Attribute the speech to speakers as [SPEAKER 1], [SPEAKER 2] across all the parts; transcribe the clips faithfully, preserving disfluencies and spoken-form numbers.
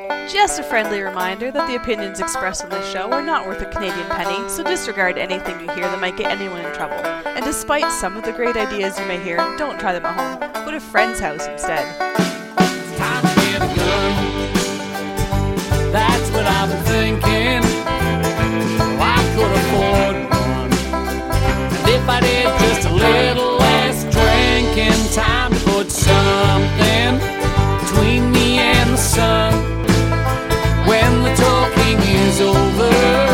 [SPEAKER 1] Just a friendly reminder that the opinions expressed on this show are not worth a Canadian penny, so disregard anything you hear that might get anyone in trouble. And despite some of the great ideas you may hear, don't try them at home. Go to a friend's house instead.
[SPEAKER 2] It's time to get a gun. That's what I've been thinking. Well, I could afford one. And if I did just a little less drinking, time to put something between me and the sun. When the talking is over,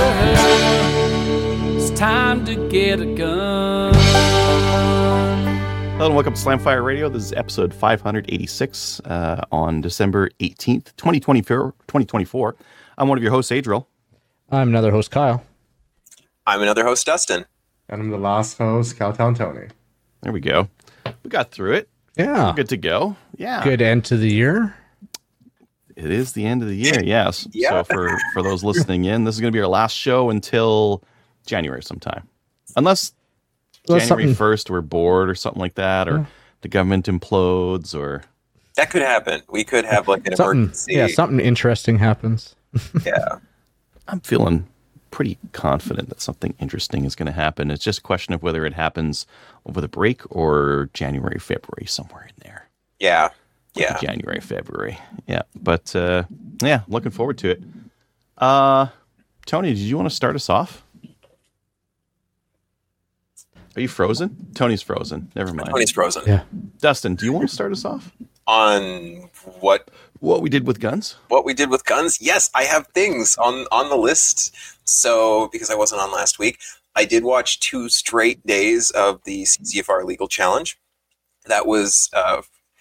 [SPEAKER 2] it's time to get a gun.
[SPEAKER 3] Hello and welcome to Slamfire Radio. This is episode five eighty-six uh, on December eighteenth, twenty twenty-four. I'm one of your hosts, Adriel.
[SPEAKER 4] I'm another host, Kyle.
[SPEAKER 5] I'm another host, Dustin.
[SPEAKER 6] And I'm the last host, Cowtown Tony.
[SPEAKER 3] There we go. We got through it.
[SPEAKER 4] Yeah.
[SPEAKER 3] We're good to go. Yeah.
[SPEAKER 4] Good end to the year.
[SPEAKER 3] It is the end of the year, yes.
[SPEAKER 5] Yeah.
[SPEAKER 3] So for, for those listening in, this is going to be our last show until January sometime. Unless
[SPEAKER 4] Well,
[SPEAKER 3] January
[SPEAKER 4] something-
[SPEAKER 3] first we're bored or something like that, or
[SPEAKER 4] Yeah.
[SPEAKER 3] the government implodes, or...
[SPEAKER 5] That could happen. We could have like an
[SPEAKER 4] Something,
[SPEAKER 5] emergency.
[SPEAKER 4] yeah, something interesting happens.
[SPEAKER 5] Yeah.
[SPEAKER 3] I'm feeling pretty confident that something interesting is going to happen. It's just a question of whether it happens over the break or January, February, somewhere in there.
[SPEAKER 5] Yeah. Yeah.
[SPEAKER 3] January, February. Yeah. But, uh, yeah, looking forward to it. Uh, Tony, did you want to start us off? Are you frozen? Tony's frozen. Never mind.
[SPEAKER 5] Tony's frozen.
[SPEAKER 4] Yeah.
[SPEAKER 3] Dustin, do you want to start us off?
[SPEAKER 5] On what
[SPEAKER 3] What we did with guns?
[SPEAKER 5] what we did with guns? Yes, I have things on, on the list. So, because I wasn't on last week, I did watch two straight days of the C C F R Legal Challenge. That was, uh,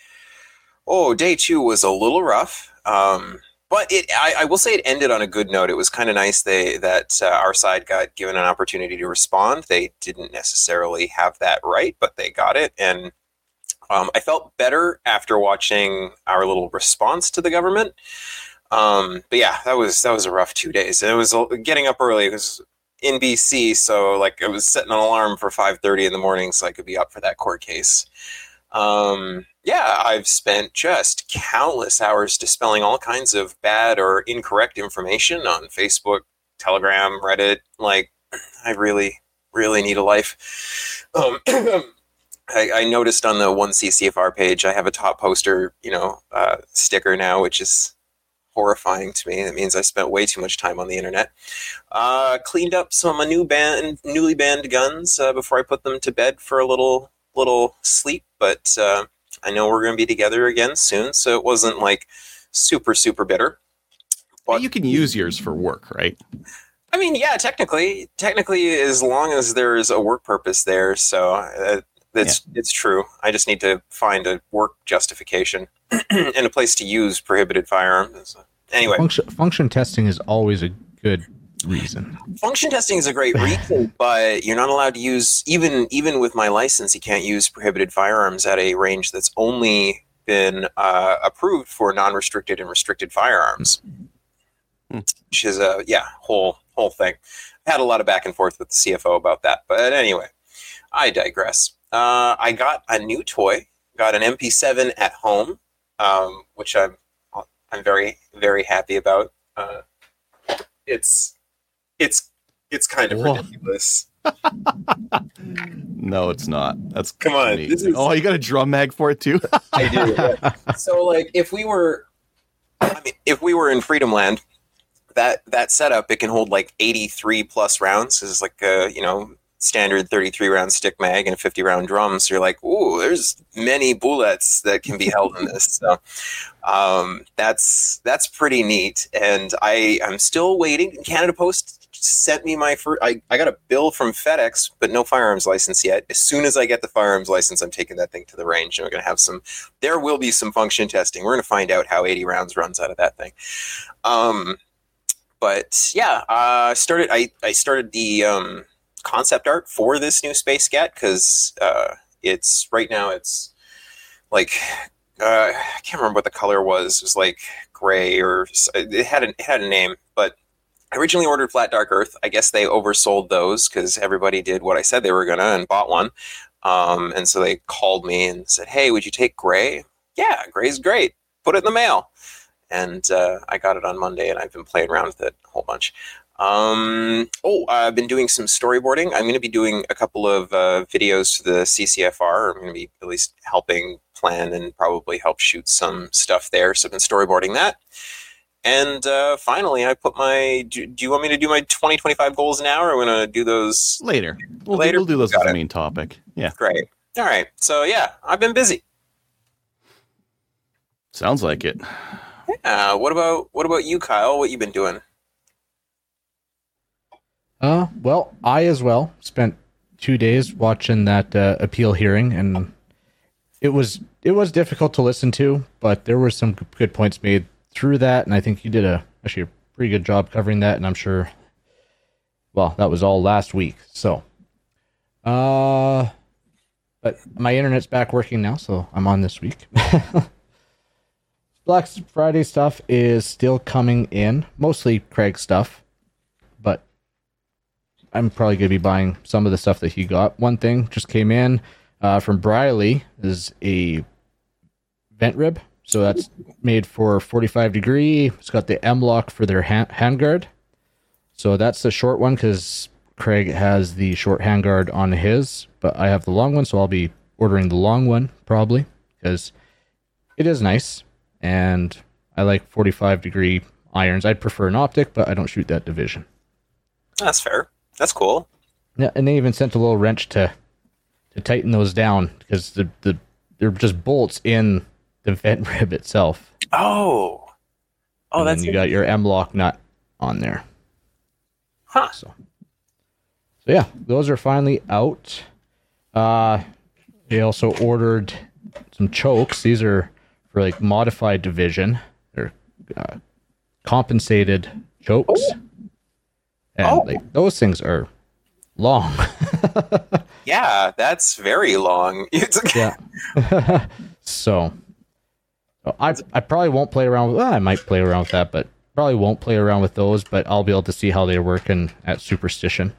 [SPEAKER 5] oh, day two was a little rough. Um, but it, I, I will say it ended on a good note. It was kind of nice they, that uh, our side got given an opportunity to respond. They didn't necessarily have that right, but they got it. And um, I felt better after watching our little response to the government. Um, but yeah, that was that was a rough two days. It was uh, getting up early. It was in B C, so like I was setting an alarm for five thirty in the morning so I could be up for that court case. Um, yeah, I've spent just countless hours dispelling all kinds of bad or incorrect information on Facebook, Telegram, Reddit. Like, I really, really need a life. Um, I, I noticed on the one C C F R page, I have a top poster, you know, uh, sticker now, which is horrifying to me. That means I spent way too much time on the internet. Uh, cleaned up some of my new banned, newly banned guns uh, before I put them to bed for a little little sleep. But uh, I know we're going to be together again soon, so it wasn't like super super bitter.
[SPEAKER 3] But you can use yours for work, right?
[SPEAKER 5] I mean, yeah, technically, technically, as long as there's a work purpose there, so uh, it's yeah. it's true. I just need to find a work justification and a place to use prohibited firearms. Anyway,
[SPEAKER 4] function, function testing is always a good reason.
[SPEAKER 5] Function testing is a great reason, but you're not allowed to use, even even with my license, you can't use prohibited firearms at a range that's only been uh, approved for non-restricted and restricted firearms. Hmm. Which is a yeah whole whole thing. I had a lot of back and forth with the C F O about that, but anyway, I digress. Uh, I got a new toy. Got an M P seven at home, um, which I'm I'm very very happy about. Uh, it's it's it's kind of
[SPEAKER 3] Whoa.
[SPEAKER 5] ridiculous.
[SPEAKER 3] No, it's not. That's
[SPEAKER 5] come on. This is,
[SPEAKER 3] oh, you got a drum mag for it too?
[SPEAKER 5] I do. Yeah. So, like, if we were, I mean, if we were in Freedom Land, that that setup, it can hold like eighty-three plus rounds. It's like a, you know, standard thirty-three round stick mag and a fifty round drum. So you're like, ooh, there's many bullets that can be held in this. So um, that's that's pretty neat. And I I'm still waiting. Canada Post sent me my first. I, I got a bill from FedEx, but no firearms license yet. As soon as I get the firearms license, I'm taking that thing to the range, and we're going to have some. There will be some function testing. We're going to find out how eighty rounds runs out of that thing. Um, but yeah, I uh, started. I I started the um, concept art for this new Space Scat because uh, it's right now. It's like uh, I can't remember what the color was. It was like gray, or it had a, it had a name, but. I originally ordered Flat Dark Earth. I guess they oversold those because everybody did what I said they were going to and bought one. Um, and so they called me and said, hey, would you take gray? Yeah, gray's great. Put it in the mail. and uh, I got it on Monday, and I've been playing around with it a whole bunch. Um, oh, I've been doing some storyboarding. I'm going to be doing a couple of uh, videos to the C C F R. I'm going to be at least helping plan and probably help shoot some stuff there. So I've been storyboarding that. And uh, finally, I put my... Do, do you want me to do my twenty twenty-five goals now, or are we going to do those
[SPEAKER 3] Later. We'll,
[SPEAKER 5] later?
[SPEAKER 3] we'll do those
[SPEAKER 5] Got
[SPEAKER 3] as the
[SPEAKER 5] it.
[SPEAKER 3] main topic. Yeah.
[SPEAKER 5] Great. All right. So, yeah, I've been busy.
[SPEAKER 3] Sounds like it.
[SPEAKER 5] Uh, what about what about you, Kyle? What you been doing?
[SPEAKER 4] Uh, well, I as well spent two days watching that uh, appeal hearing, and it was it was difficult to listen to, but there were some good points made through that, and I think you did a actually a pretty good job covering that, and I'm sure. Well, that was all last week, so. Uh, but my internet's back working now, so I'm on this week. Black Friday stuff is still coming in, mostly Craig stuff, but I'm probably going to be buying some of the stuff that he got. One thing just came in uh, from Briley is a vent rib, so that's made for forty-five degree. It's got the M-lock for their hand handguard, so that's the short one because Craig has the short handguard on his, but I have the long one, so I'll be ordering the long one probably because it is nice. And I like forty-five degree irons. I'd prefer an optic, but I don't shoot that division.
[SPEAKER 5] That's fair. That's cool.
[SPEAKER 4] Yeah, and they even sent a little wrench to to tighten those down because the, the they're just bolts in the vent rib itself.
[SPEAKER 5] Oh. Oh,
[SPEAKER 4] and
[SPEAKER 5] that's
[SPEAKER 4] then you got your M-lock nut on there.
[SPEAKER 5] Huh.
[SPEAKER 4] So, so yeah, those are finally out. Uh, they also ordered some chokes. These are for like modified division. They're uh, compensated chokes. And
[SPEAKER 5] Oh.
[SPEAKER 4] like those things are long.
[SPEAKER 5] Yeah, that's very long. It's
[SPEAKER 4] Yeah. so I I probably won't play around with well, I might play around with that, but probably won't play around with those, but I'll be able to see how they're working at Superstition.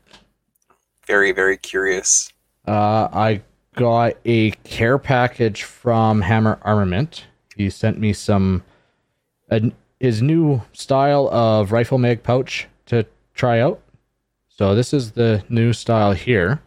[SPEAKER 5] very, very curious.
[SPEAKER 4] Uh, I got a care package from Hammer Armament. He sent me some uh, his new style of rifle mag pouch to try out. So this is the new style here.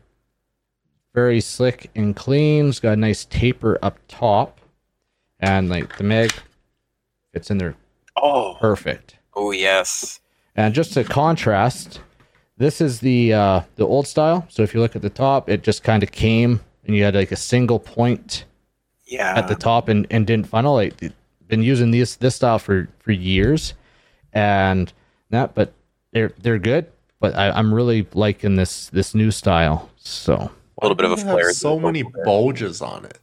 [SPEAKER 4] Very slick and clean. It's got a nice taper up top, and like the mag fits in there
[SPEAKER 5] Oh.
[SPEAKER 4] perfect.
[SPEAKER 5] Oh, yes.
[SPEAKER 4] And just to contrast, this is the uh, the old style. So if you look at the top, it just kind of came and you had like a single point
[SPEAKER 5] Yeah.
[SPEAKER 4] at the top and, and didn't funnel. Like been using this this style for, for years, and that, but they're they're good. But I, I'm really liking this this new style. So
[SPEAKER 5] A little bit of a
[SPEAKER 6] Why do they have
[SPEAKER 5] flare.
[SPEAKER 6] So many bulges on it.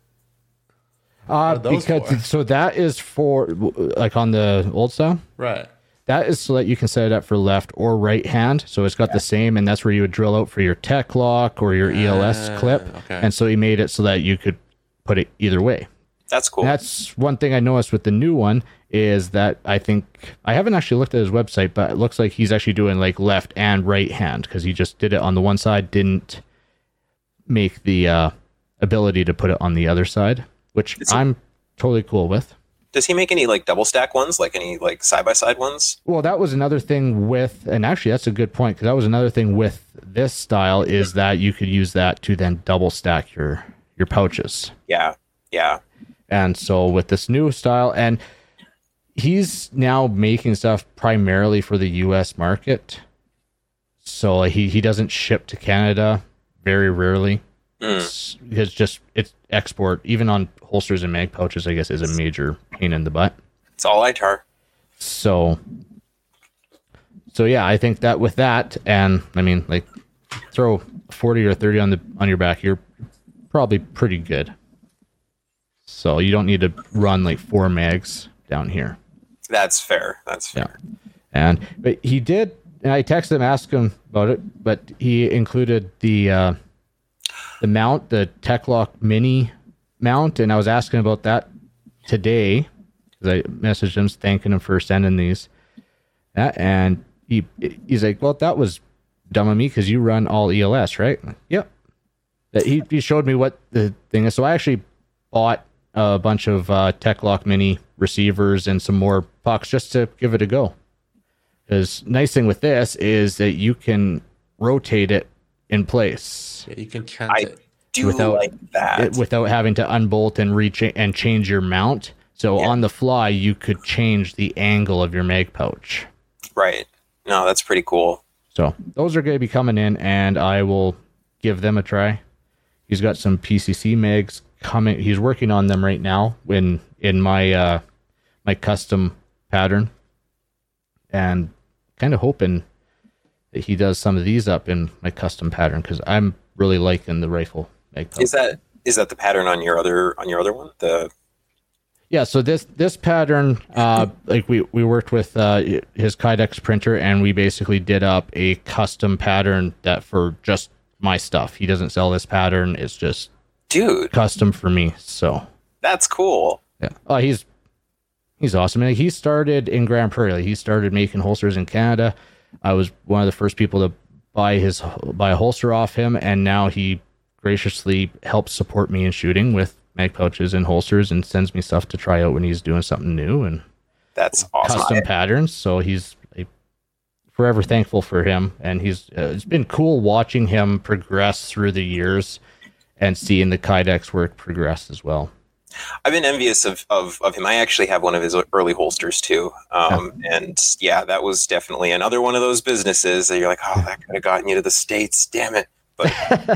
[SPEAKER 4] uh,
[SPEAKER 6] are those
[SPEAKER 4] because
[SPEAKER 6] for?
[SPEAKER 4] so that is for like on the old style.
[SPEAKER 6] Right.
[SPEAKER 4] That is so that you can set it up for left or right hand. So it's got the same, and that's where you would drill out for your tech lock or your E L S
[SPEAKER 6] Ah,
[SPEAKER 4] clip.
[SPEAKER 6] okay.
[SPEAKER 4] And so he made it so that you could put it either way.
[SPEAKER 5] That's cool.
[SPEAKER 4] And that's one thing I noticed with the new one is that I think I haven't actually looked at his website, but it looks like he's actually doing like left and right hand because he just did it on the one side, didn't make the uh, ability to put it on the other side, which
[SPEAKER 5] Is he-
[SPEAKER 4] I'm totally cool with.
[SPEAKER 5] Does he make any like double stack ones, like any like side by side ones?
[SPEAKER 4] Well, that was another thing with, and actually that's a good point because that was another thing with this style is that you could use that to then double stack your your pouches.
[SPEAKER 5] Yeah. Yeah.
[SPEAKER 4] And so with this new style, and he's now making stuff primarily for the U S market. So he, he doesn't ship to Canada very rarely.
[SPEAKER 5] Mm.
[SPEAKER 4] It's, it's just, it's export, even on holsters and mag pouches, I guess, is a major pain in the butt.
[SPEAKER 5] It's all I tar.
[SPEAKER 4] So, so yeah, I think that with that, and I mean, like, throw forty or thirty on the on your back, you're probably pretty good. So you don't need to run like four mags down here.
[SPEAKER 5] That's fair. That's fair.
[SPEAKER 4] Yeah, and but he did, and I texted him, asked him about it, but he included the uh, the mount, the Techlock Mini mount, and I was asking about that today because I messaged him thanking him for sending these. That and he he's like, well, that was dumb of me because you run all E L S, right? I'm like, yep. That he he showed me what the thing is. So I actually bought a bunch of uh, Tech-Lock Mini receivers and some more pucks just to give it a go. Because nice thing with this is that you can rotate it in place
[SPEAKER 6] Yeah, you can count
[SPEAKER 5] I
[SPEAKER 6] it.
[SPEAKER 5] do
[SPEAKER 4] without-
[SPEAKER 5] like that.
[SPEAKER 4] it- without having to unbolt and reach and change your mount. So
[SPEAKER 5] Yeah.
[SPEAKER 4] on the fly, you could change the angle of your mag pouch.
[SPEAKER 5] Right. No, that's pretty cool.
[SPEAKER 4] So those are going to be coming in, and I will give them a try. He's got some P C C mags coming. He's working on them right now in in my uh, my custom pattern, and kind of hoping that he does some of these up in my custom pattern because I'm really liking the rifle mag pouch.
[SPEAKER 5] Is that is that the pattern on your other on your other one? The
[SPEAKER 4] Yeah, so this this pattern, uh, like we, we worked with uh, his Kydex printer, and we basically did up a custom pattern that for just my stuff. He doesn't sell this pattern; it's just
[SPEAKER 5] dude,
[SPEAKER 4] custom for me. So
[SPEAKER 5] that's cool.
[SPEAKER 4] yeah, oh, he's he's awesome. And he started in Grand Prairie. Like, he started making holsters in Canada. I was one of the first people to buy his buy a holster off him, and now he graciously helps support me in shooting with mag pouches and holsters and sends me stuff to try out when he's doing something new and
[SPEAKER 5] That's awesome.
[SPEAKER 4] custom
[SPEAKER 5] I-
[SPEAKER 4] patterns. So he's like, forever thankful for him. And he's uh, it's been cool watching him progress through the years and seeing the Kydex work progress as well.
[SPEAKER 5] I've been envious of, of, of him. I actually have one of his early holsters too. Um, And yeah, that was definitely another one of those businesses that you're like, oh, that could have gotten you to the States. Damn it. But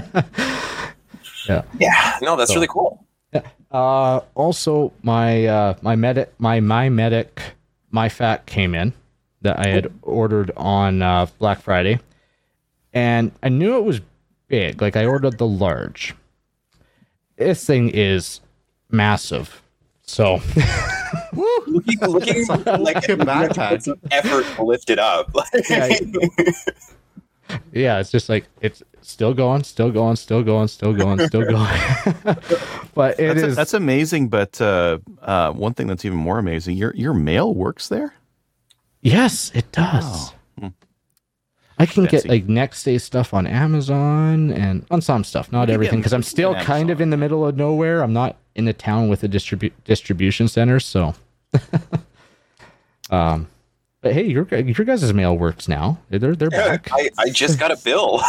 [SPEAKER 4] Yeah.
[SPEAKER 5] yeah, no, that's
[SPEAKER 4] So-
[SPEAKER 5] really cool.
[SPEAKER 4] Uh, also, my uh, my medic, my my medic, my fat came in that I had ordered on uh, Black Friday, and I knew it was big. Like I ordered the large. This thing is massive. So
[SPEAKER 5] Looking, looking like
[SPEAKER 6] a backpack.
[SPEAKER 5] some effort to lift it up.
[SPEAKER 4] Yeah. yeah, it's just like it's still going, still going, still going, still going, still going. But it
[SPEAKER 3] That's,
[SPEAKER 4] is.
[SPEAKER 3] that's amazing. But uh, uh, one thing that's even more amazing, your your mail works there.
[SPEAKER 4] Yes, it does. I can
[SPEAKER 3] Fancy.
[SPEAKER 4] get like next day stuff on Amazon and on some stuff, not
[SPEAKER 3] can
[SPEAKER 4] everything,
[SPEAKER 3] get
[SPEAKER 4] because I'm still
[SPEAKER 3] on
[SPEAKER 4] kind of
[SPEAKER 3] Amazon.
[SPEAKER 4] in the middle of nowhere. I'm not in a town with a distribu- distribution center, so. um, but hey, your your guys' mail works now. They're they're back.
[SPEAKER 5] I, I just got a bill.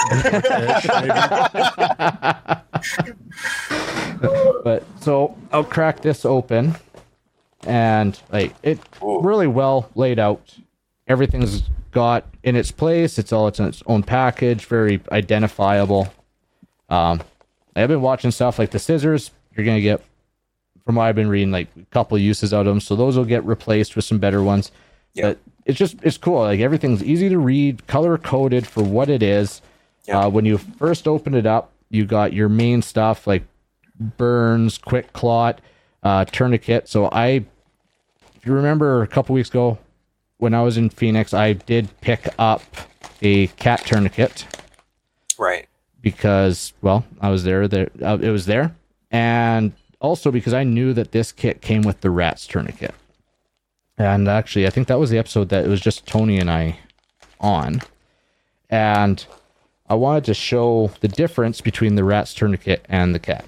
[SPEAKER 4] But so I'll crack this open, and like it
[SPEAKER 5] Ooh.
[SPEAKER 4] really well laid out. Everything's got in its place. It's all it's in its own package, very identifiable. Um, I've been watching stuff like the scissors. You're gonna get, from what I've been reading, like a couple uses out of them. So those will get replaced with some better ones.
[SPEAKER 5] Yeah.
[SPEAKER 4] But it's just it's cool. Like everything's easy to read, color coded for what it is.
[SPEAKER 5] Yeah.
[SPEAKER 4] Uh, when you first open it up, you got your main stuff like burns, quick clot, uh, tourniquet. So I, if you remember a couple weeks ago when I was in Phoenix, I did pick up a cat tourniquet
[SPEAKER 5] Right.
[SPEAKER 4] because, well, I was there. There, uh, it was there, and also because I knew that this kit came with the rat's tourniquet. And actually, I think that was the episode that it was just Tony and I on, and I wanted to show the difference between the rat's tourniquet and the cat,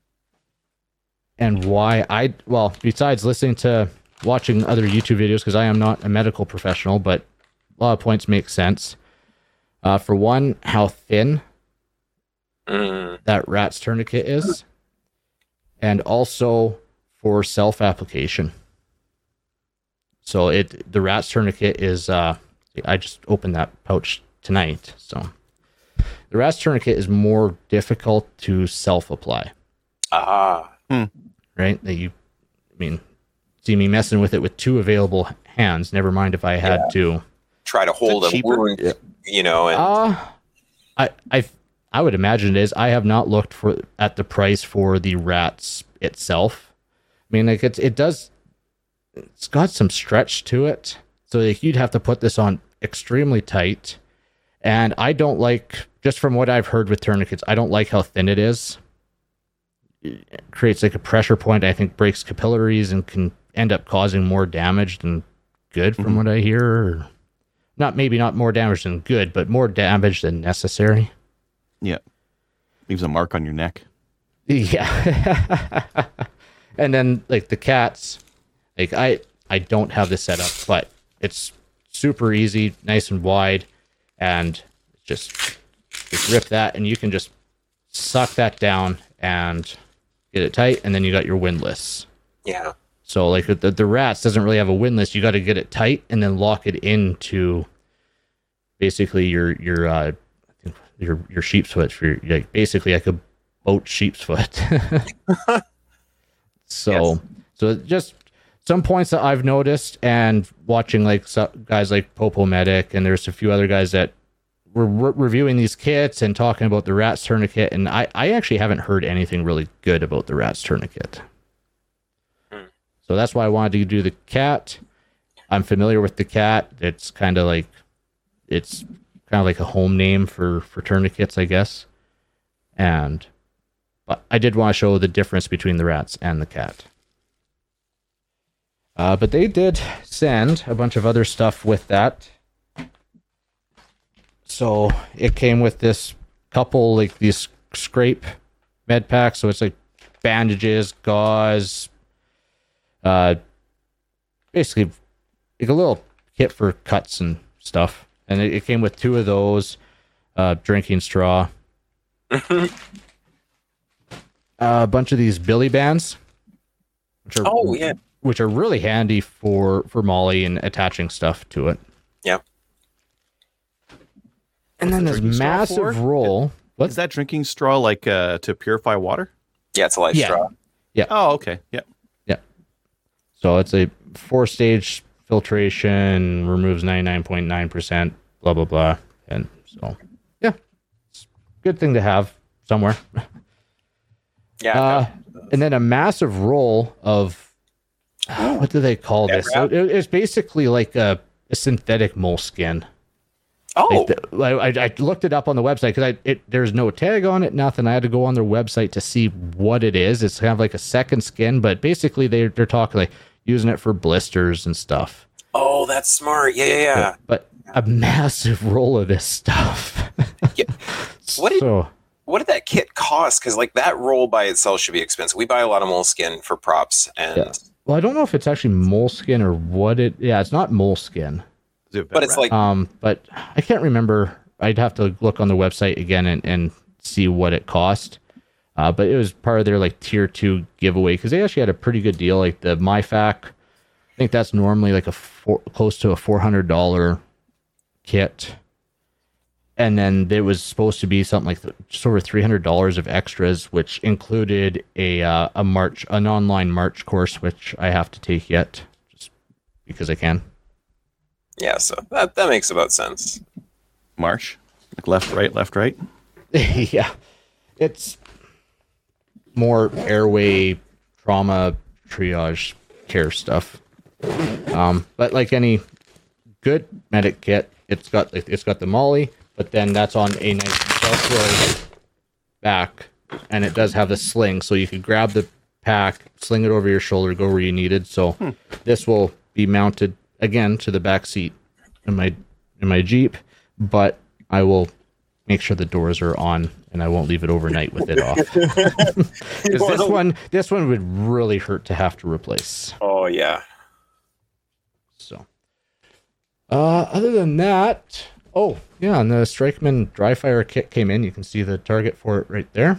[SPEAKER 4] and why I well, besides listening to watching other YouTube videos, because I am not a medical professional, but a lot of points make sense. Uh, for one, how thin
[SPEAKER 5] Mm,
[SPEAKER 4] that rat's tourniquet is, and also for self-application. So it the rat's tourniquet is uh I just opened that pouch tonight. So the rat's tourniquet is more difficult to self-apply,
[SPEAKER 5] ah.
[SPEAKER 4] right? That you I mean see me messing with it with two available hands, never mind if I had to
[SPEAKER 5] Try to hold
[SPEAKER 3] it
[SPEAKER 5] a
[SPEAKER 3] cheaper?
[SPEAKER 5] wound, you know, and
[SPEAKER 4] Uh I I I would imagine it is. I have not looked for at the price for the rats itself. I mean, like it's it does. It's got some stretch to it, so like you'd have to put this on extremely tight. And I don't like, just from what I've heard with tourniquets, I don't like how thin it is. It creates like a pressure point. I think breaks capillaries and can end up causing more damage than good, from what I hear. Or not maybe not more damage than good, but more damage than necessary.
[SPEAKER 3] Yeah, leaves a mark on your neck.
[SPEAKER 4] Yeah. And then like the cats, like I I don't have this set up, but it's super easy, nice and wide, and just just rip that, and you can just suck that down and get it tight, and then you got your windlass.
[SPEAKER 5] Yeah.
[SPEAKER 4] So like the the rats doesn't really have a windlass. You got to get it tight and then lock it into basically your your uh, your your sheep's foot for your, like basically like a boat sheep's foot. so
[SPEAKER 5] Yes.
[SPEAKER 4] so just some points that I've noticed, and watching like so, guys like Popo Medic, and there's a few other guys that were re- reviewing these kits and talking about the Rats Tourniquet, and I I actually haven't heard anything really good about the Rats Tourniquet. So that's why I wanted to do the cat. I'm familiar with the cat. It's kind of like, it's kind of like a home name for, for tourniquets, I guess. And, but I did want to show the difference between the rats and the cat. Uh, but they did send a bunch of other stuff with that. So it came with this couple, like these scrape med packs. So it's like bandages, gauze, Uh, basically, like a little kit for cuts and stuff, and it, it came with two of those, uh, drinking straw, uh, a bunch of these billy bands, which are
[SPEAKER 5] Oh, yeah.
[SPEAKER 4] which are really handy for for Molly and attaching stuff to it.
[SPEAKER 5] Yeah.
[SPEAKER 4] And then this
[SPEAKER 3] drinking straw
[SPEAKER 4] massive
[SPEAKER 3] for?
[SPEAKER 4] roll. What?
[SPEAKER 3] Is that drinking straw like uh, to purify water?
[SPEAKER 5] Yeah, it's a life
[SPEAKER 4] Yeah.
[SPEAKER 5] straw.
[SPEAKER 3] Oh, okay. Yeah.
[SPEAKER 4] So it's a four-stage filtration, removes ninety-nine point nine percent, blah, blah, blah. And so, yeah, it's a good thing to have somewhere.
[SPEAKER 5] Yeah.
[SPEAKER 4] Uh, and then a massive roll of, what do they call
[SPEAKER 5] Dead
[SPEAKER 4] this?
[SPEAKER 5] rat?
[SPEAKER 4] It, it's basically like a, a synthetic moleskin.
[SPEAKER 5] oh,
[SPEAKER 4] Like the, I, I looked it up on the website because I it there's no tag on it, nothing. I had to go on their website to see what it is. It's kind of like a second skin, but basically they they're talking like using it for blisters and stuff.
[SPEAKER 5] oh, that's smart. Yeah, yeah, yeah.
[SPEAKER 4] But a massive roll of this stuff.
[SPEAKER 5] Yeah. What did-
[SPEAKER 4] so
[SPEAKER 5] What did that kit cost? Because like that roll by itself should be expensive. We buy a lot of moleskin for props, and
[SPEAKER 4] Yeah. well, I don't know if it's actually moleskin or what it. Yeah, it's not moleskin.
[SPEAKER 3] Is it
[SPEAKER 5] but it's like
[SPEAKER 4] Um, but I can't remember. I'd have to look on the website again and, and see what it cost. Uh, but it was part of their like tier two giveaway because they actually had a pretty good deal. Like the MyFac, I think that's normally like a four, close to a four hundred dollar kit, and then there was supposed to be something like th- just over three hundred dollars of extras, which included a uh, a march, an online march course, which I have to take yet, just because I can.
[SPEAKER 5] yeah. So that that makes about sense.
[SPEAKER 3] Marsh? Like left, right, left, right?
[SPEAKER 4] Yeah, it's more airway trauma triage care stuff. Um, but like any good medic kit, it's got like it's got the Molly, but then that's on a nice Velcro back, and it does have the sling, so you could grab the pack, sling it over your shoulder, go where you needed. So this will be mounted again to the back seat in my in my Jeep, but I will make sure the doors are on and I won't leave it overnight with it off. 'Cause this one this one would really hurt to have to replace.
[SPEAKER 5] Oh yeah.
[SPEAKER 4] So uh other than that, oh yeah, and the Strikeman dry fire kit came in. You can see the target for it right there.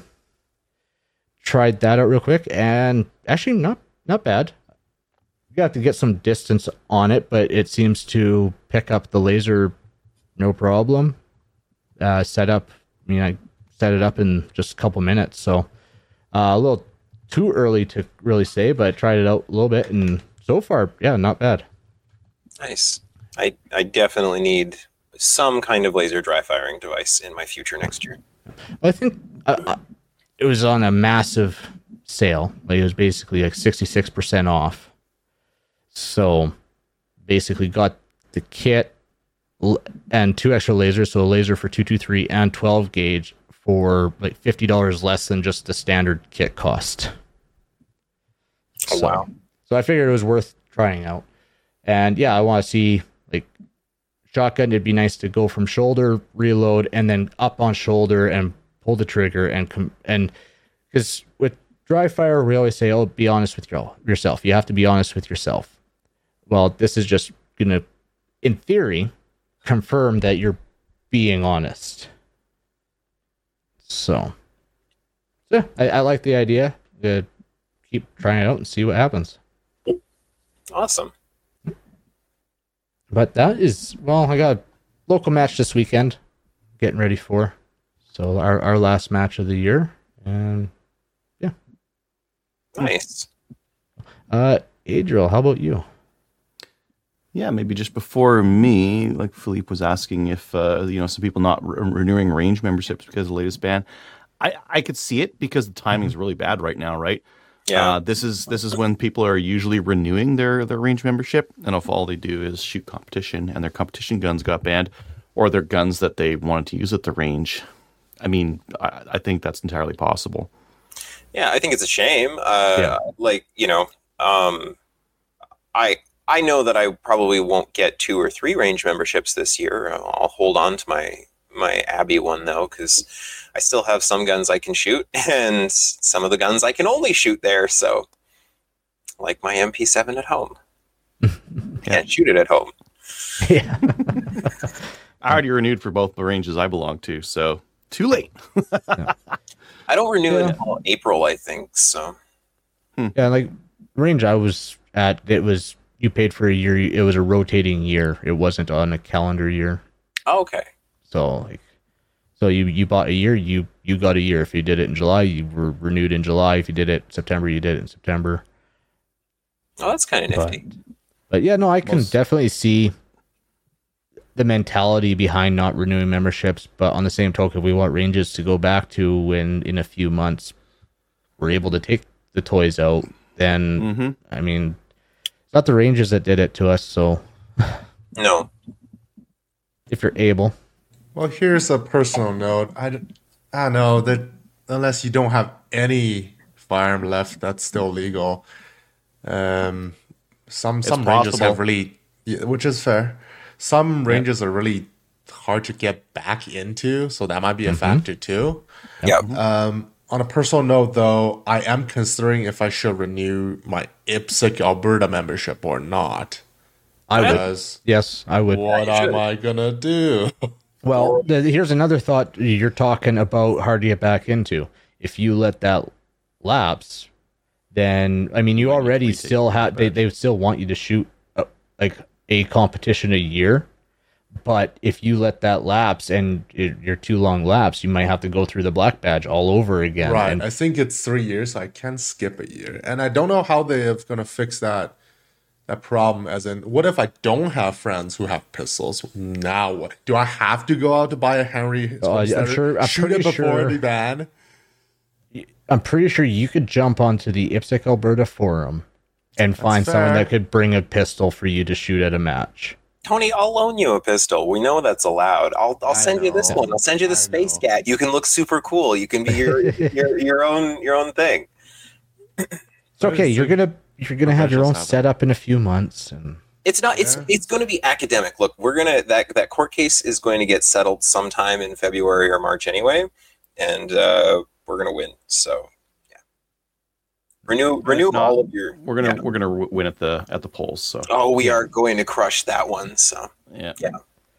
[SPEAKER 4] Tried that out real quick, and actually not not bad. You have to get some distance on it, but it seems to pick up the laser no problem. Uh, set up, I mean, I set it up in just a couple minutes, so uh, a little too early to really say, but I tried it out a little bit, and so far, yeah, not bad.
[SPEAKER 5] Nice. I I definitely need some kind of laser dry firing device in my future next year.
[SPEAKER 4] I think uh, uh, it was on a massive sale. Like it was basically like sixty-six percent off. So basically got the kit l- and two extra lasers. So a laser for two twenty-three and twelve gauge for like fifty dollars less than just the standard kit cost.
[SPEAKER 5] Oh,
[SPEAKER 4] So-
[SPEAKER 5] wow.
[SPEAKER 4] So I figured it was worth trying out. And yeah, I want to see like shotgun. It'd be nice to go from shoulder, reload, and then up on shoulder and pull the trigger and com- and because with dry fire, we always say, oh, be honest with your, yourself. You have to be honest with yourself. Well, this is just going to, in theory, confirm that you're being honest. So, so yeah, I, I like the idea. Uh, keep trying it out and see what happens.
[SPEAKER 5] Awesome.
[SPEAKER 4] But that is, well, I got a local match this weekend getting ready for. So our, our last match of the year. And yeah.
[SPEAKER 5] Nice.
[SPEAKER 4] Uh, Adriel, how about you?
[SPEAKER 3] Yeah, maybe just before me, like Philippe was asking if, uh, you know, some people not re- renewing range memberships because of the latest ban. I, I could see it because the timing is really bad right now, right?
[SPEAKER 5] Yeah.
[SPEAKER 3] Uh, this is this is when people are usually renewing their, their range membership, and if all they do is shoot competition and their competition guns got banned, or their guns that they wanted to use at the range, I mean, I, I think that's entirely possible.
[SPEAKER 5] Yeah, I think it's a shame. Uh,
[SPEAKER 3] Yeah.
[SPEAKER 5] Like, you know, um, I I know that I probably won't get two or three range memberships this year. I'll hold on to my my Abbey one though, because I still have some guns I can shoot, and some of the guns I can only shoot there. So, like my M P seven at home, can't shoot it at home.
[SPEAKER 4] Yeah.
[SPEAKER 3] I already renewed for both the ranges I belong to, so too late.
[SPEAKER 5] I don't renew
[SPEAKER 4] Yeah.
[SPEAKER 5] until April, I think. So,
[SPEAKER 4] Yeah, like range I was at, it was, you paid for a year. It was a rotating year. It wasn't on a calendar year.
[SPEAKER 5] oh, okay.
[SPEAKER 4] So like, so you, you bought a year, you, you got a year. If you did it in July, you were renewed in July. If you did it September, you did it in September.
[SPEAKER 5] Oh, that's kind of
[SPEAKER 4] But,
[SPEAKER 5] nifty.
[SPEAKER 4] but yeah, no, I can
[SPEAKER 3] Most-
[SPEAKER 4] definitely see the mentality behind not renewing memberships. But on the same token, we want ranges to go back to when in a few months we're able to take the toys out. Then,
[SPEAKER 3] Mm-hmm.
[SPEAKER 4] I mean, it's not the ranges that did it to us. So
[SPEAKER 5] No.
[SPEAKER 4] if you're able,
[SPEAKER 6] Well, here's a personal note. I, d- I don't know that unless you don't have any firearm left, that's still legal. Um, some some ranges
[SPEAKER 3] possible.
[SPEAKER 6] have really, yeah, which is fair. Some ranges are really hard to get back into, so that might be a factor too.
[SPEAKER 5] Yeah.
[SPEAKER 6] Um, on a personal note, though, I am considering if I should renew my I P S C Alberta membership or not.
[SPEAKER 4] I would.
[SPEAKER 6] Because
[SPEAKER 4] Yes, I would.
[SPEAKER 6] what
[SPEAKER 5] you
[SPEAKER 6] am
[SPEAKER 5] should.
[SPEAKER 6] I gonna do?
[SPEAKER 4] Well, the, here's another thought you're talking about hard to get back into. If you let that lapse, then I mean, you
[SPEAKER 3] might need to
[SPEAKER 4] already
[SPEAKER 3] retake
[SPEAKER 4] still
[SPEAKER 3] the
[SPEAKER 4] have they,
[SPEAKER 3] badge.
[SPEAKER 4] they would still want you to shoot a, like a competition a year. But if you let that lapse and it, you're too long lapse, you might have to go through the black badge all over again.
[SPEAKER 6] Right.
[SPEAKER 4] And
[SPEAKER 6] I think it's three years. So I can skip a year, and I don't know how they are gonna fix that that problem. As in, what if I don't have friends who have pistols? Now what? Do I have to go out to buy a Henry?
[SPEAKER 4] Oh, I'm
[SPEAKER 6] Homesteader,
[SPEAKER 4] sure- I'm
[SPEAKER 6] shoot it
[SPEAKER 4] pretty
[SPEAKER 6] before
[SPEAKER 4] sure-
[SPEAKER 6] the ban.
[SPEAKER 4] I'm pretty sure you could jump onto the I P S C Alberta forum and find someone
[SPEAKER 6] fair.
[SPEAKER 4] that could bring a pistol for you to shoot at a match.
[SPEAKER 5] Tony, I'll loan you a pistol. We know that's allowed. I'll I'll
[SPEAKER 6] I
[SPEAKER 5] send you this
[SPEAKER 6] know.
[SPEAKER 5] one. I'll send you the
[SPEAKER 6] I
[SPEAKER 5] Space
[SPEAKER 6] know.
[SPEAKER 5] Cat. You can look super cool. You can be your your your own your own thing.
[SPEAKER 4] It's okay. You're gonna you're gonna have your own
[SPEAKER 6] Professionals have
[SPEAKER 4] setup in a few months, and
[SPEAKER 5] It's not. It's
[SPEAKER 6] Yeah.
[SPEAKER 5] it's going to be academic. Look, we're gonna that that court case is going to get settled sometime in February or March anyway, and uh, we're gonna win. So yeah, renew renew
[SPEAKER 3] not,
[SPEAKER 5] all of your.
[SPEAKER 3] We're gonna
[SPEAKER 5] yeah.
[SPEAKER 3] we're gonna w- win at the at the polls. So
[SPEAKER 5] Oh, we are going to crush that one. So
[SPEAKER 3] yeah,
[SPEAKER 5] Yeah.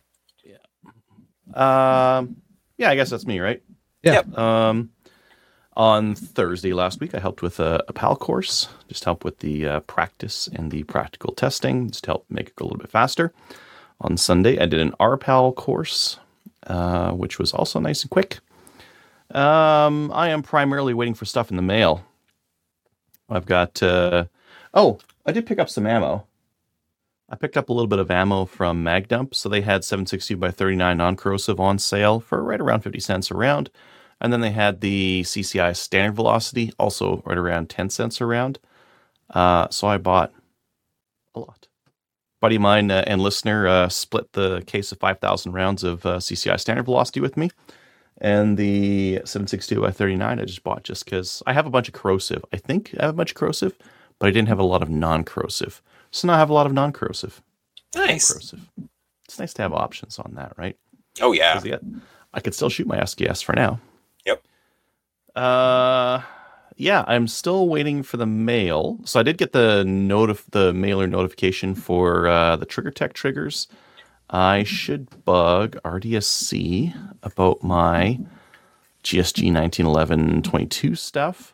[SPEAKER 3] yeah. Um, yeah. I guess that's me, right?
[SPEAKER 4] yeah.
[SPEAKER 5] Yep.
[SPEAKER 3] Um, on Thursday last week, I helped with a, a PAL course, just help with the uh, practice and the practical testing, just to help make it go a little bit faster. On Sunday, I did an R PAL course, uh, which was also nice and quick. Um, I am primarily waiting for stuff in the mail. I've got, uh, oh, I did pick up some ammo. I picked up a little bit of ammo from MagDump, so they had seven sixty by thirty-nine non-corrosive on sale for right around fifty cents a round. And then they had the C C I standard velocity, also right around ten cents a round. Uh, so I bought a lot. Buddy of mine uh, and listener uh, split the case of five thousand rounds of uh, C C I standard velocity with me. And the seven sixty-two by thirty-nine I just bought just because I have a bunch of corrosive. I think I have a bunch of corrosive, but I didn't have a lot of non-corrosive. So now I have a lot of non-corrosive.
[SPEAKER 5] nice.
[SPEAKER 3] Corrosive. It's nice to have options on that, right?
[SPEAKER 5] Oh yeah.
[SPEAKER 3] 'Cause, yeah, I could still shoot my S K S for now.
[SPEAKER 5] Yep.
[SPEAKER 3] Uh, yeah, I'm still waiting for the mail. So I did get the notif- the mailer notification for uh, the Trigger Tech triggers. I should bug R D S C about my G S G nineteen eleven twenty-two stuff.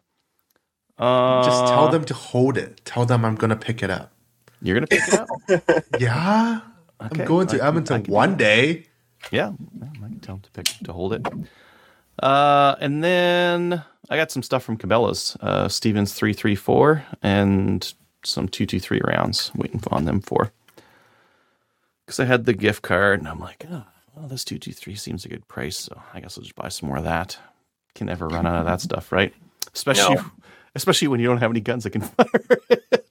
[SPEAKER 3] Uh,
[SPEAKER 6] Just tell them to hold it. Tell them I'm gonna pick it up.
[SPEAKER 3] You're gonna pick it up?
[SPEAKER 6] Yeah,
[SPEAKER 3] Okay,
[SPEAKER 6] I'm going to
[SPEAKER 3] I can- I
[SPEAKER 6] Edmonton
[SPEAKER 3] can do
[SPEAKER 6] one
[SPEAKER 3] that.
[SPEAKER 6] day.
[SPEAKER 3] Yeah, yeah, I can tell them to pick to hold it. Uh, and then I got some stuff from Cabela's, uh, Stevens three three four, and some two two three rounds. Waiting on them for. Because I had the gift card, and I'm like, oh, well, this two two three seems a good price, so I guess I'll just buy some more of that. Can never run out of that stuff, right? Especially,
[SPEAKER 5] No.
[SPEAKER 3] especially when you don't have any guns that can fire it.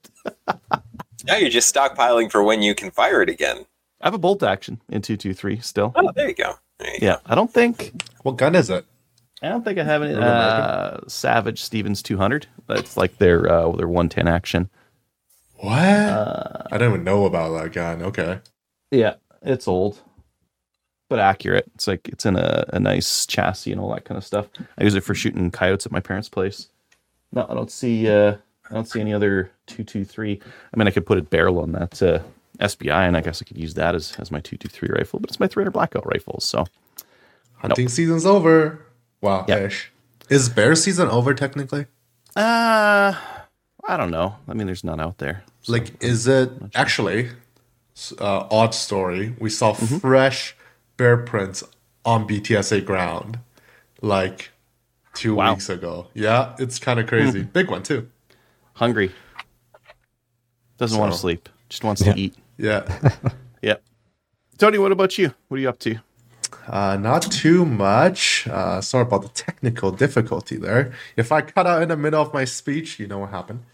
[SPEAKER 5] Now you're just stockpiling for when you can fire it again.
[SPEAKER 3] I have a bolt action in two two three still.
[SPEAKER 5] Oh, there you go. There you
[SPEAKER 3] Yeah, I don't think
[SPEAKER 6] What gun is it?
[SPEAKER 3] I don't think I have any
[SPEAKER 6] Really
[SPEAKER 3] uh, Savage Stevens two hundred. That's like their uh, their one ten action.
[SPEAKER 6] What? I don't even know about that gun. Okay.
[SPEAKER 3] Yeah, it's old, but accurate. It's like it's in a, a nice chassis and all that kind of stuff. I use it for shooting coyotes at my parents' place. No, I don't see. Uh, I don't see any other two two three. I mean, I could put a barrel on that uh, S B I, and I guess I could use that as, as my two two three rifle. But it's my three hundred Blackout rifle, so
[SPEAKER 6] Hunting season's over. Wow.
[SPEAKER 3] Yeah.
[SPEAKER 6] Ish. Is bear season over technically?
[SPEAKER 3] uh, I don't know. I mean, there's none out there. So-
[SPEAKER 6] Like, is it actually? Uh, odd story. We saw
[SPEAKER 3] Mm-hmm.
[SPEAKER 6] fresh bear prints on B T S A ground, like two
[SPEAKER 3] Wow.
[SPEAKER 6] weeks ago. Yeah, it's kind of crazy. Big one too.
[SPEAKER 3] hungry. Doesn't want to
[SPEAKER 6] So-
[SPEAKER 3] sleep. Just wants
[SPEAKER 4] Yeah.
[SPEAKER 3] to eat.
[SPEAKER 6] Yeah.
[SPEAKER 3] Yep. Tony, what about you? What are you up to?
[SPEAKER 6] Uh, not too much. Uh, sorry about the technical difficulty there. If I cut out in the middle of my speech, you know what happened.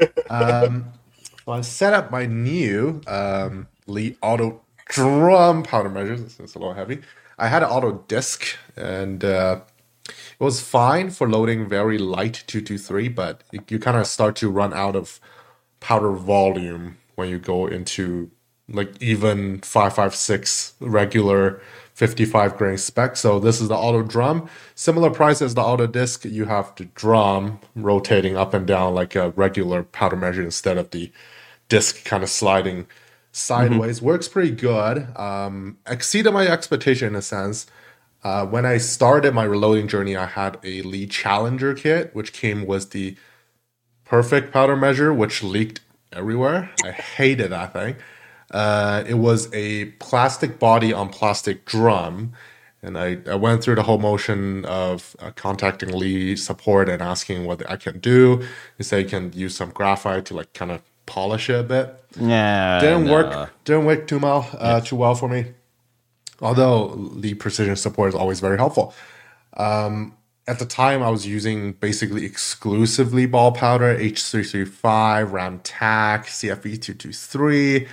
[SPEAKER 6] Um, so I set up my new um, Lee Auto Drum powder measures. This is a little heavy. I had an auto disc, and uh, it was fine for loading very light two two three, but you, you kind of start to run out of powder volume when you go into like even five five six regular fifty-five grain spec. So this is the auto drum. Similar price as the auto disc. You have the drum rotating up and down like a regular powder measure instead of the disc kind of sliding sideways. Works pretty good. Um, exceeded my expectation in a sense. Uh, when I started my reloading journey, I had a Lee Challenger kit, which came with the perfect powder measure, which leaked everywhere. I hated that thing. Uh, it was a plastic body on plastic drum. And I, I went through the whole motion of uh, contacting Lee support and asking what I can do. They say you can use some graphite to like kind of polish it a bit.
[SPEAKER 3] Yeah,
[SPEAKER 6] Didn't
[SPEAKER 3] no.
[SPEAKER 6] work. Didn't work too well. Uh, Too well for me. Although Lee precision support is always very helpful. Um, at the time, I was using basically exclusively ball powder, H three thirty-five, Ram Tac, C F E two twenty-three,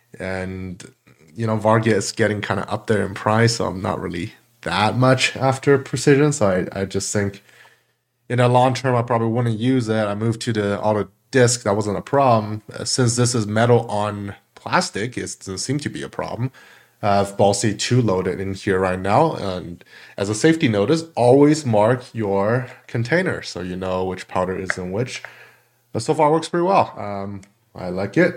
[SPEAKER 6] and you know Varga is getting kind of up there in price, so I'm not really that much after precision. So I, I just think in the long term, I probably wouldn't use it. I moved to the auto disc. That wasn't a problem. Uh, since this is metal on plastic, it doesn't seem to be a problem. I have Ball C two loaded in here right now. And as a safety notice, always mark your container so you know which powder is in which. But so far works pretty well. Um, I like it.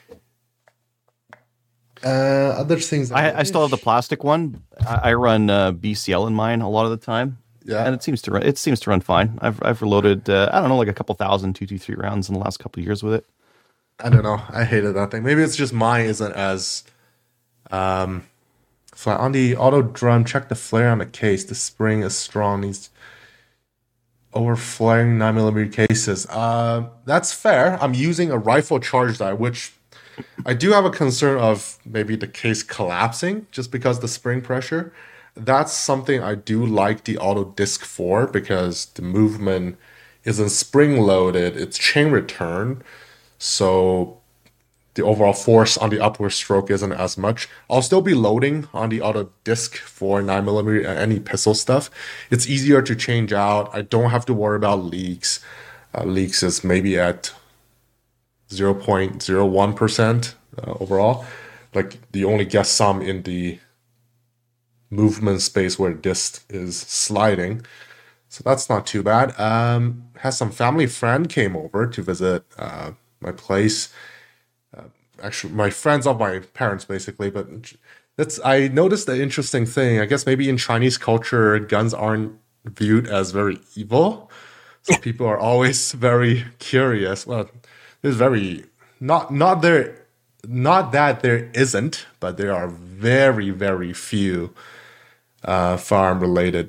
[SPEAKER 6] Uh, other things.
[SPEAKER 3] I, I still have the plastic one. I, I run uh, B C L in mine a lot of the time.
[SPEAKER 6] Yeah.
[SPEAKER 3] And it seems to run. It seems to run fine. I've I've reloaded. Uh, I don't know, like a couple thousand two two three rounds in the last couple of years with it.
[SPEAKER 6] I don't know. I hated that thing. Maybe it's just mine isn't as um flat. On the auto drum, check the flare on the case. The spring is strong. These over flaring nine millimeter cases. Uh, that's fair. I'm using a rifle charge die, which I do have a concern of maybe the case collapsing just because the spring pressure. That's something I do like the auto disc for because the movement isn't spring loaded, it's chain return. So the overall force on the upward stroke isn't as much. I'll still be loading on the auto disc for nine millimeter and any pistol stuff. It's easier to change out. I don't have to worry about leaks. Uh, leaks is maybe at zero point zero one percent uh, overall. Like the only get some in the movement space where disc is sliding. So that's not too bad. Um, has some family friend came over to visit uh, my place. Uh, actually, my friends of my parents, basically. But that's I noticed an interesting thing. I guess maybe in Chinese culture, guns aren't viewed as very evil. So people are always very curious. Well, there's very not not there, not that there isn't, but there are very very few uh, farm related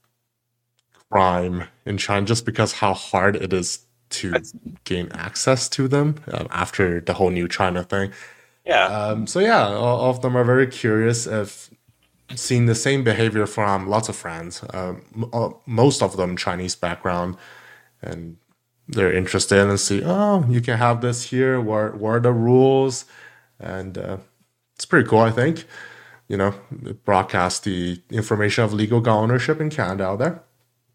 [SPEAKER 6] crime in China, just because how hard it is to gain access to them um, after the whole new China thing.
[SPEAKER 5] Yeah.
[SPEAKER 6] Um, so yeah, all, all of them are very curious. I've seen the same behavior from lots of friends, um, m- most of them Chinese background, and they're interested and see, oh, you can have this here. What, what are the rules? And uh, it's pretty cool, I think. You know, it broadcasts the information of legal gun ownership in Canada out there.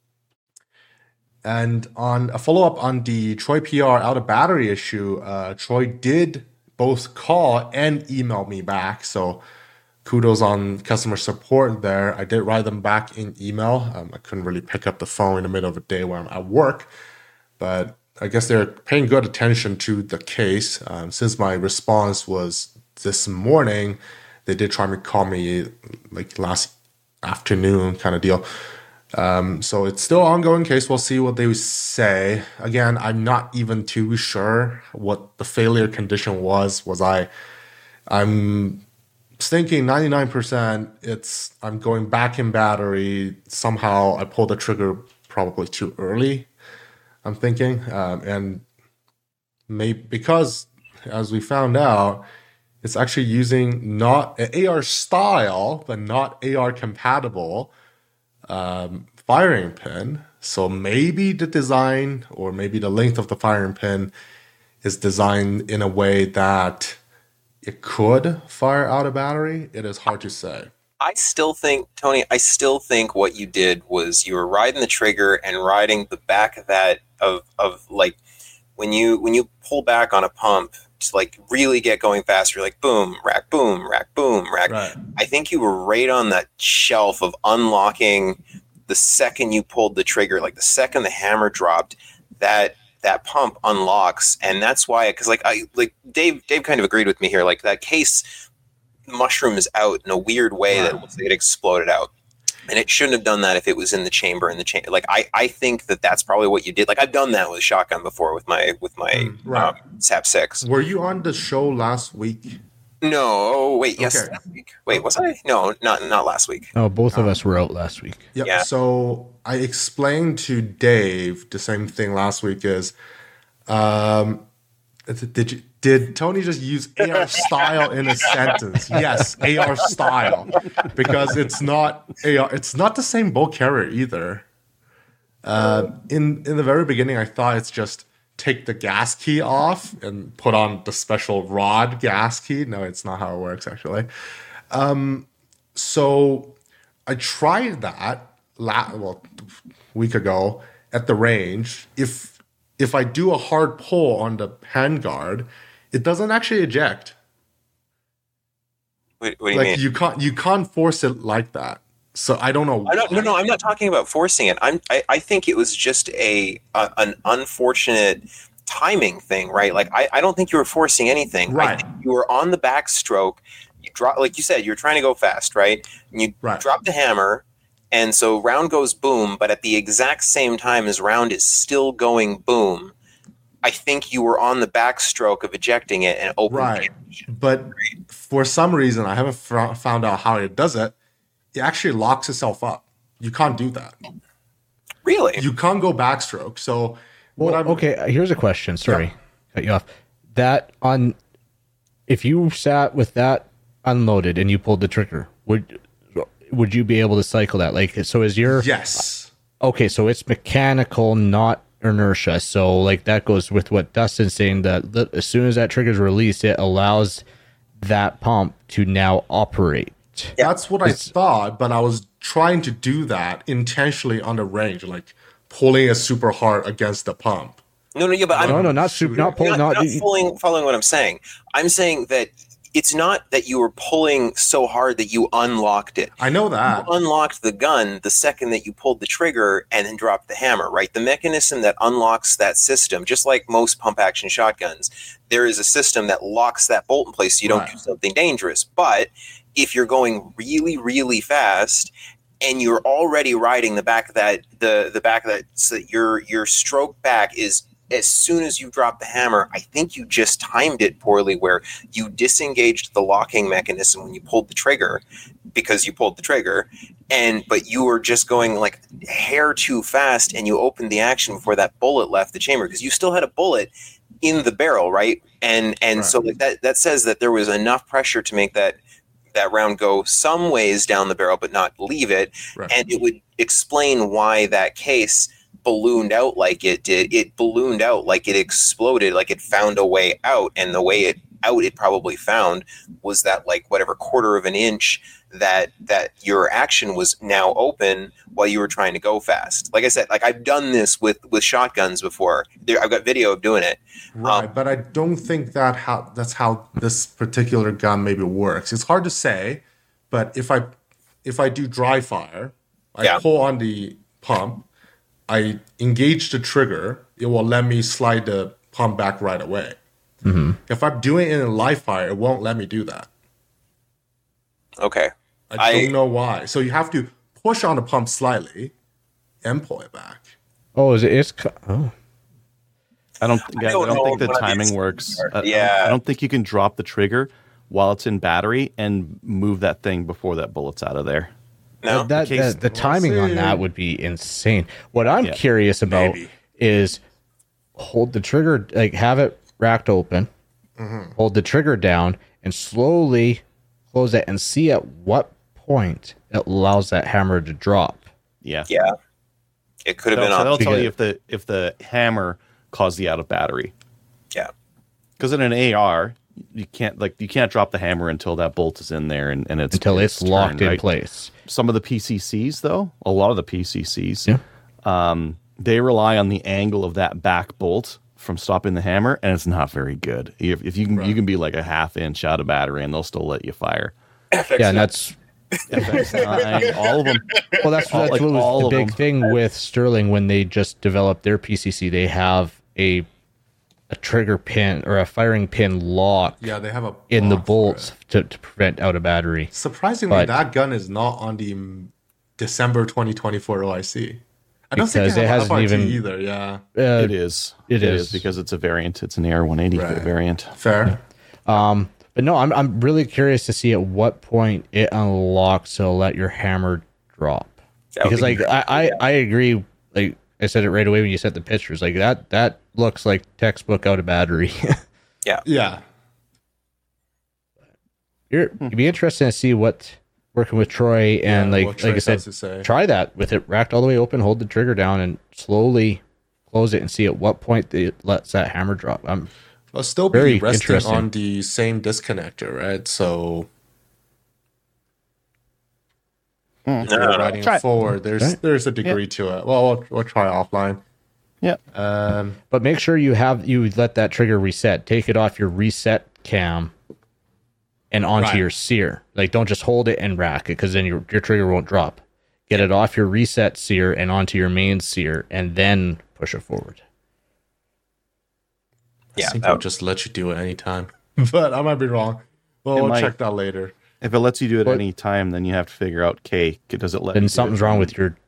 [SPEAKER 6] And on a follow-up on the Troy P R out of battery issue, uh, Troy did both call and email me back. So kudos on customer support there. I did write them back in email. Um, I couldn't really pick up the phone in the middle of the day when I'm at work. But I guess they're paying good attention to the case. Um, since my response was this morning, they did try to call me like last afternoon kind of deal. Um, so it's still an ongoing case. We'll see what they say. Again, I'm not even too sure what the failure condition was. Was I, I'm thinking ninety-nine percent it's, I'm going back in battery. Somehow I pulled the trigger probably too early, I'm thinking. Um, and maybe because as we found out, it's actually using not an A R style, but not A R compatible Um, firing pin. So maybe the design or maybe the length of the firing pin is designed in a way that it could fire out a battery. It is hard to say.
[SPEAKER 5] I still think, Tony, I still think what you did was you were riding the trigger and riding the back of that of of like when you when you pull back on a pump to like really get going faster, you're like boom, rack, boom, rack, boom, rack.
[SPEAKER 6] Right.
[SPEAKER 5] I think you were right on that shelf of unlocking the second you pulled the trigger, like the second the hammer dropped, that that pump unlocks, and that's why. Because like I like Dave, Dave kind of agreed with me here. Like that case mushrooms out in a weird way
[SPEAKER 6] Right.
[SPEAKER 5] that looks like it exploded out, and it shouldn't have done that if it was in the chamber. In the chamber, like I, I think that that's probably what you did. Like I've done that with a shotgun before with my with my
[SPEAKER 6] Mm, right.
[SPEAKER 5] um, S A P six.
[SPEAKER 6] Were you on the show last week?
[SPEAKER 5] No, oh, wait, yes,
[SPEAKER 6] Okay.
[SPEAKER 5] last week. Wait, was I? No, not not last week.
[SPEAKER 4] Oh, both of us were out last week.
[SPEAKER 6] Yep.
[SPEAKER 5] Yeah.
[SPEAKER 6] So I explained to Dave the same thing last week is, um, did you, did Tony just use A R style in a sentence? Yes, A R style, because it's not A R. It's not the same bolt carrier either. Uh, in in the very beginning, I thought it's just take the gas key off and put on the special rod gas key. No, it's not how it works actually. Um, so I tried that la- well a week ago at the range. If if I do a hard pull on the handguard, it doesn't actually eject.
[SPEAKER 5] What, what do you
[SPEAKER 6] Like
[SPEAKER 5] mean?
[SPEAKER 6] you can't you can't force it like that. So I don't know.
[SPEAKER 5] I don't, no, no, I'm not talking about forcing it. I'm, I, I think it was just a, a an unfortunate timing thing, right? Like I, I don't think you were forcing anything. I
[SPEAKER 6] Right.
[SPEAKER 5] think you were on the backstroke. You drop, like you said, you're trying to go fast, right? And you
[SPEAKER 6] Right.
[SPEAKER 5] drop the hammer, and so round goes boom. But at the exact same time as round is still going boom, I think you were on the backstroke of ejecting it and opening
[SPEAKER 6] Right.
[SPEAKER 5] it.
[SPEAKER 6] But for some reason, I haven't fr- found out how it does it. It actually locks itself up. You can't do that.
[SPEAKER 5] Really?
[SPEAKER 6] You can't go backstroke. So what
[SPEAKER 4] Well,
[SPEAKER 6] I'm
[SPEAKER 4] okay, here's a question. Sorry, cut you off. That on, if you sat with that unloaded and you pulled the trigger, would would you be able to cycle that? Like, so is your
[SPEAKER 6] yes.
[SPEAKER 4] okay? So it's mechanical, not inertia. So like that goes with what Dustin's saying, that the- as soon as that trigger is released, it allows that pump to now operate.
[SPEAKER 6] That's what I thought, but I was trying to do that intentionally on the range, like pulling it super hard against the pump.
[SPEAKER 5] No, no, yeah, but I'm
[SPEAKER 4] No, no, not super, not pull,
[SPEAKER 5] not,
[SPEAKER 4] not.
[SPEAKER 5] not following, following what I'm saying. I'm saying that it's not that you were pulling so hard that you unlocked it.
[SPEAKER 6] I know that.
[SPEAKER 5] You unlocked the gun the second that you pulled the trigger and then dropped the hammer, right? The mechanism that unlocks that system, just like most pump action shotguns, there is a system that locks that bolt in place so you don't
[SPEAKER 6] Right.
[SPEAKER 5] do something dangerous. But if you're going really, really fast and you're already riding the back of that, the the back of that, so that your your stroke back is as soon as you drop the hammer, I think you just timed it poorly where you disengaged the locking mechanism when you pulled the trigger because you pulled the trigger, and but you were just going like a hair too fast and you opened the action before that bullet left the chamber because you still had a bullet in the barrel, right? And and
[SPEAKER 6] Right.
[SPEAKER 5] so like that that says that there was enough pressure to make that that round go some ways down the barrel but not leave it,
[SPEAKER 6] Right.
[SPEAKER 5] and it would explain why that case ballooned out like it did. It ballooned out like it exploded, like it found a way out, and the way it out it probably found was that like whatever quarter of an inch that that your action was now open while you were trying to go fast. Like I said, like I've done this with with shotguns before. There, I've got video of doing it.
[SPEAKER 6] Right,
[SPEAKER 5] Um,
[SPEAKER 6] but I don't think that how that's how this particular gun maybe works. It's hard to say, but if I if I do dry fire, I
[SPEAKER 5] Yeah.
[SPEAKER 6] pull on the pump, I engage the trigger, it will let me slide the pump back right away.
[SPEAKER 4] Mm-hmm.
[SPEAKER 6] If I'm doing it in live fire, it won't let me do that.
[SPEAKER 5] Okay.
[SPEAKER 6] I,
[SPEAKER 5] I-
[SPEAKER 6] don't know why. So you have to push on the pump slightly and pull it back.
[SPEAKER 4] Oh, is it? It's co- oh.
[SPEAKER 3] I don't, think, I
[SPEAKER 5] don't
[SPEAKER 3] don't,
[SPEAKER 5] know
[SPEAKER 3] think the
[SPEAKER 5] what
[SPEAKER 3] timing
[SPEAKER 5] it's-
[SPEAKER 3] works. I, I don't-
[SPEAKER 5] Yeah.
[SPEAKER 3] I don't think you can drop the trigger while it's in battery and move that thing before that bullet's out of there.
[SPEAKER 5] No.
[SPEAKER 4] that,
[SPEAKER 3] the case-
[SPEAKER 4] that- the timing on
[SPEAKER 6] see.
[SPEAKER 4] that would be insane. What I'm
[SPEAKER 3] Yeah.
[SPEAKER 4] curious about
[SPEAKER 6] Maybe.
[SPEAKER 4] is hold the trigger, like have it racked open,
[SPEAKER 6] Mm-hmm.
[SPEAKER 4] hold the trigger down, and slowly close it, and see at what point it allows that hammer to drop.
[SPEAKER 3] Yeah.
[SPEAKER 5] Yeah. It could have
[SPEAKER 3] That'll,
[SPEAKER 5] been
[SPEAKER 3] so that'll
[SPEAKER 5] on.
[SPEAKER 3] tell
[SPEAKER 4] Because-
[SPEAKER 3] you if the if the hammer caused the out of battery.
[SPEAKER 5] Yeah.
[SPEAKER 3] Because in an A R, you can't like you can't drop the hammer until that bolt is in there and, and it's
[SPEAKER 4] Until it's
[SPEAKER 3] turned,
[SPEAKER 4] locked in
[SPEAKER 3] right?
[SPEAKER 4] place.
[SPEAKER 3] Some of the P C Cs though, a lot of the P C Cs,
[SPEAKER 4] Yeah.
[SPEAKER 3] um, they rely on the angle of that back bolt from stopping the hammer, and it's not very good. If, if you can you can be like a half inch out of battery, and they'll still let you fire.
[SPEAKER 4] Yeah, and that's
[SPEAKER 3] F X nine, all of them.
[SPEAKER 4] well, that's,
[SPEAKER 3] All-
[SPEAKER 4] that's
[SPEAKER 3] like
[SPEAKER 4] what was
[SPEAKER 3] all
[SPEAKER 4] the
[SPEAKER 3] of
[SPEAKER 4] big
[SPEAKER 3] them.
[SPEAKER 4] thing with Sterling when they just developed their P C C. They have a a trigger pin or a firing pin lock
[SPEAKER 6] Yeah, they have a
[SPEAKER 4] in the
[SPEAKER 6] block for
[SPEAKER 4] bolts
[SPEAKER 6] it.
[SPEAKER 4] to, to prevent out of battery.
[SPEAKER 6] Surprisingly,
[SPEAKER 4] But-
[SPEAKER 6] that gun is not on the mm, December twenty twenty-four O I C. I don't
[SPEAKER 4] Because
[SPEAKER 6] think
[SPEAKER 4] it
[SPEAKER 6] it has
[SPEAKER 4] hasn't
[SPEAKER 6] F R T
[SPEAKER 4] even-
[SPEAKER 6] either. Yeah,
[SPEAKER 4] Uh,
[SPEAKER 3] It is.
[SPEAKER 4] it is.
[SPEAKER 3] because it's a variant. It's an A R one eighty
[SPEAKER 6] Right.
[SPEAKER 3] variant.
[SPEAKER 6] fair.
[SPEAKER 4] But no, I'm I'm really curious to see at what point it unlocks to let your hammer drop.
[SPEAKER 5] That would
[SPEAKER 4] Because
[SPEAKER 5] be
[SPEAKER 4] like I, I, I agree. Like I said it right away when you sent the pictures. Like that that looks like textbook out of battery.
[SPEAKER 6] Yeah,
[SPEAKER 4] You're, It'd be interesting to see what working with Troy and
[SPEAKER 6] Yeah,
[SPEAKER 4] like
[SPEAKER 6] what Troy
[SPEAKER 4] like I said,
[SPEAKER 6] has to say.
[SPEAKER 4] try that with it racked all the way open. Hold the trigger down and slowly close it and see at what point it lets that hammer drop. I'm
[SPEAKER 6] I'll still be
[SPEAKER 4] Very
[SPEAKER 6] resting
[SPEAKER 4] interesting.
[SPEAKER 6] on the same disconnector, right? So
[SPEAKER 3] Mm.
[SPEAKER 6] if you're
[SPEAKER 5] No, no, no.
[SPEAKER 6] riding
[SPEAKER 3] Try it.
[SPEAKER 6] forward, there's
[SPEAKER 4] Right.
[SPEAKER 6] there's a degree to it. Well, we'll, we'll try offline.
[SPEAKER 3] Yeah.
[SPEAKER 6] Um,
[SPEAKER 4] But make sure you have you let that trigger reset. Take it off your reset cam and onto
[SPEAKER 6] Right.
[SPEAKER 4] your sear. Like don't just hold it and rack it because then your your trigger won't drop. Get it off your reset sear and onto your main sear and then push it forward.
[SPEAKER 6] I
[SPEAKER 5] Yeah,
[SPEAKER 6] think
[SPEAKER 5] that
[SPEAKER 6] I'll
[SPEAKER 5] would-
[SPEAKER 6] just let you do it anytime, but I might be wrong. Well,
[SPEAKER 3] It
[SPEAKER 6] we'll
[SPEAKER 3] might.
[SPEAKER 6] check that later.
[SPEAKER 3] If it lets you do it
[SPEAKER 4] But-
[SPEAKER 3] at any time, then you have to figure out, okay, does it let
[SPEAKER 4] Then
[SPEAKER 3] me do
[SPEAKER 4] something's
[SPEAKER 3] it?
[SPEAKER 4] wrong with your.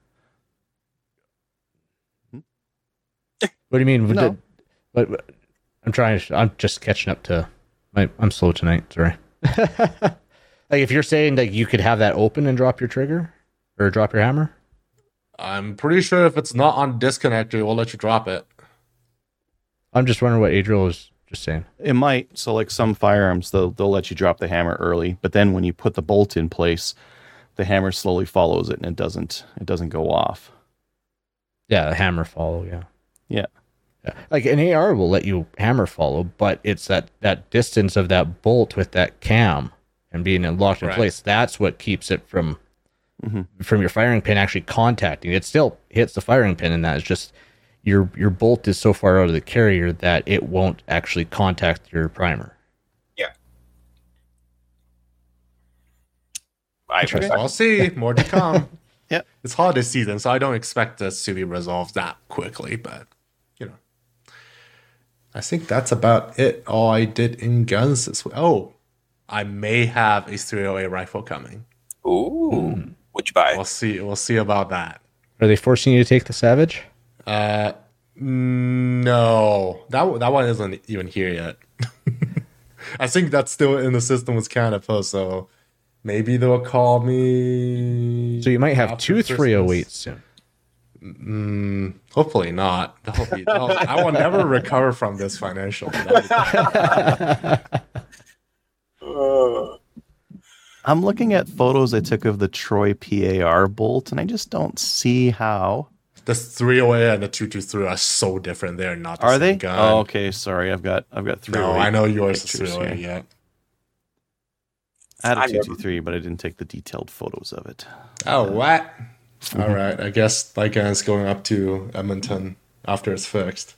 [SPEAKER 4] What do you mean?
[SPEAKER 3] No.
[SPEAKER 4] But, but I'm trying. To, I'm just catching up to. My, I'm slow tonight. Sorry. Like if you're saying that you could have that open and drop your trigger or drop your hammer.
[SPEAKER 6] I'm pretty sure if it's not on disconnector, we'll let you drop it.
[SPEAKER 4] I'm just wondering what Adriel was just saying.
[SPEAKER 3] It might. So, like some firearms, they'll they'll let you drop the hammer early, but then when you put the bolt in place, the hammer slowly follows it, and it doesn't it doesn't go off.
[SPEAKER 4] Yeah, the hammer follow. Yeah.
[SPEAKER 3] Yeah.
[SPEAKER 4] Yeah. Like an A R will let you hammer follow, but it's that that distance of that bolt with that cam and being locked in
[SPEAKER 6] Right.
[SPEAKER 4] place. That's what keeps it from
[SPEAKER 3] Mhm.
[SPEAKER 4] from your firing pin actually contacting. It still hits the firing pin, and that is just your your bolt is so far out of the carrier that it won't actually contact your primer.
[SPEAKER 5] I,
[SPEAKER 6] Guess I'll see. More to come.
[SPEAKER 3] Yeah.
[SPEAKER 6] It's holiday season, so I don't expect this to be resolved that quickly, but, you know. I think that's about it. All I did in guns this week. Oh, I may have a three oh eight rifle coming.
[SPEAKER 5] Ooh. What'd you buy?
[SPEAKER 6] We'll see. We'll see about that.
[SPEAKER 4] Are they forcing you to take the Savage?
[SPEAKER 6] Uh, no. That, that one isn't even here yet. I think that's still in the system with Canada, so maybe they'll call me.
[SPEAKER 4] So you might have
[SPEAKER 6] after
[SPEAKER 4] two
[SPEAKER 6] Christmas.
[SPEAKER 4] three oh eights soon.
[SPEAKER 6] Mm, hopefully not. That'll be, that'll, I will never recover from this financially.
[SPEAKER 3] I'm looking at photos I took of the Troy P A R bolt, and I just don't see how.
[SPEAKER 6] The three oh eight and the two twenty-three are so different. They're not the
[SPEAKER 3] Are
[SPEAKER 6] same
[SPEAKER 3] they?
[SPEAKER 6] gun.
[SPEAKER 3] Oh, okay. Sorry, I've got I've got three.
[SPEAKER 6] No, I know yours is
[SPEAKER 3] pictures
[SPEAKER 6] three oh eight,
[SPEAKER 3] here.
[SPEAKER 6] yeah.
[SPEAKER 3] I had a
[SPEAKER 5] I
[SPEAKER 3] two
[SPEAKER 5] never-
[SPEAKER 3] two three, but I didn't take the detailed photos of it.
[SPEAKER 6] Oh, what? All right. I guess my gun's going up to Edmonton after it's fixed.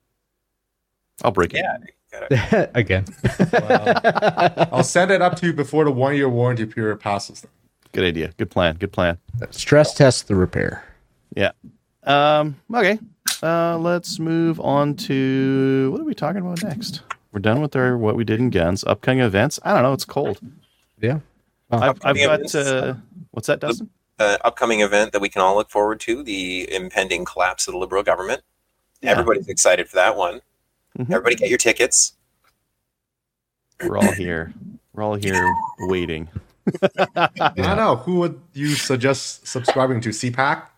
[SPEAKER 3] I'll break it.
[SPEAKER 5] Yeah. Gotta,
[SPEAKER 4] Again.
[SPEAKER 6] Well, I'll send it up to you before the one year warranty period passes.
[SPEAKER 3] Good idea. Good plan. Good plan.
[SPEAKER 4] Stress test the repair.
[SPEAKER 3] Yeah. Um. Okay. Uh. Let's move on to what are we talking about next? We're done with our what we did in guns. Upcoming events. I don't know. It's cold.
[SPEAKER 4] Yeah.
[SPEAKER 3] I've, I've
[SPEAKER 5] Upcoming
[SPEAKER 3] got.
[SPEAKER 5] events.
[SPEAKER 3] Uh, what's that, Dustin?
[SPEAKER 5] uh, upcoming event that we can all look forward to, the impending collapse of the Liberal government.
[SPEAKER 3] Yeah.
[SPEAKER 5] Everybody's excited for that one.
[SPEAKER 3] Mhm.
[SPEAKER 5] Everybody get your tickets.
[SPEAKER 3] We're all here. We're all here waiting.
[SPEAKER 6] I don't know. Who would you suggest subscribing to? C PAC?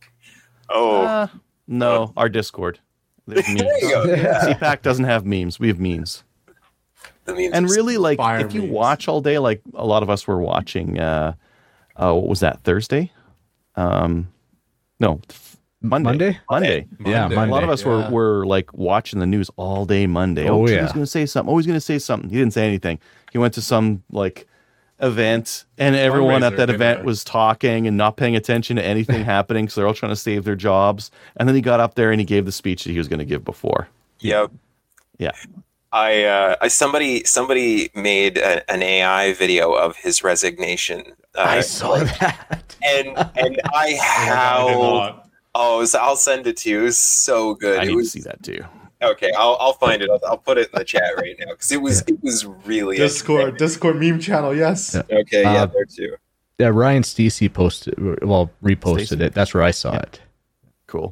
[SPEAKER 5] Oh,
[SPEAKER 3] Uh, no, our Discord. There's memes.
[SPEAKER 5] there you go. Yeah.
[SPEAKER 3] C PAC doesn't have memes. We have memes.
[SPEAKER 5] The memes
[SPEAKER 3] And
[SPEAKER 5] are
[SPEAKER 3] really, like,
[SPEAKER 6] Fire
[SPEAKER 3] if you
[SPEAKER 6] memes.
[SPEAKER 3] watch all day, like a lot of us were watching, uh, uh, what was that, Thursday? Um, no, f- Monday.
[SPEAKER 4] Monday?
[SPEAKER 3] Monday.
[SPEAKER 4] Yeah,
[SPEAKER 6] Monday.
[SPEAKER 4] Monday.
[SPEAKER 3] A lot of us
[SPEAKER 6] Yeah.
[SPEAKER 3] were, were like watching the news all day Monday.
[SPEAKER 4] Oh,
[SPEAKER 3] Oh,
[SPEAKER 4] yeah.
[SPEAKER 3] He's going to say something. Oh, he's going to say something. He didn't say anything. He went to some like event, and everyone at
[SPEAKER 6] Fundraiser
[SPEAKER 3] that event
[SPEAKER 6] dinner.
[SPEAKER 3] was talking and not paying attention to anything happening. So they're all trying to save their jobs. And then he got up there and he gave the speech that he was going to give before.
[SPEAKER 5] Yep.
[SPEAKER 3] Yeah.
[SPEAKER 5] I, uh, I somebody somebody made a, an A I video of his resignation. Uh,
[SPEAKER 4] I saw that.
[SPEAKER 5] and and I
[SPEAKER 6] I did
[SPEAKER 5] howled.
[SPEAKER 6] not.
[SPEAKER 5] Oh, so I'll send it to you. It was so good.
[SPEAKER 3] I
[SPEAKER 5] it
[SPEAKER 3] need
[SPEAKER 5] was
[SPEAKER 3] to see that too.
[SPEAKER 5] okay. I'll I'll find it. I'll, I'll put it in the chat right now because it was it was really
[SPEAKER 6] Discord, Discord meme channel, yes.
[SPEAKER 4] Yeah.
[SPEAKER 5] okay. Yeah,
[SPEAKER 4] Uh,
[SPEAKER 5] there too.
[SPEAKER 4] Yeah, Ryan Stacey posted, well, reposted
[SPEAKER 3] Stacey?
[SPEAKER 4] it. That's where I saw
[SPEAKER 3] Yeah.
[SPEAKER 4] it.
[SPEAKER 3] Cool.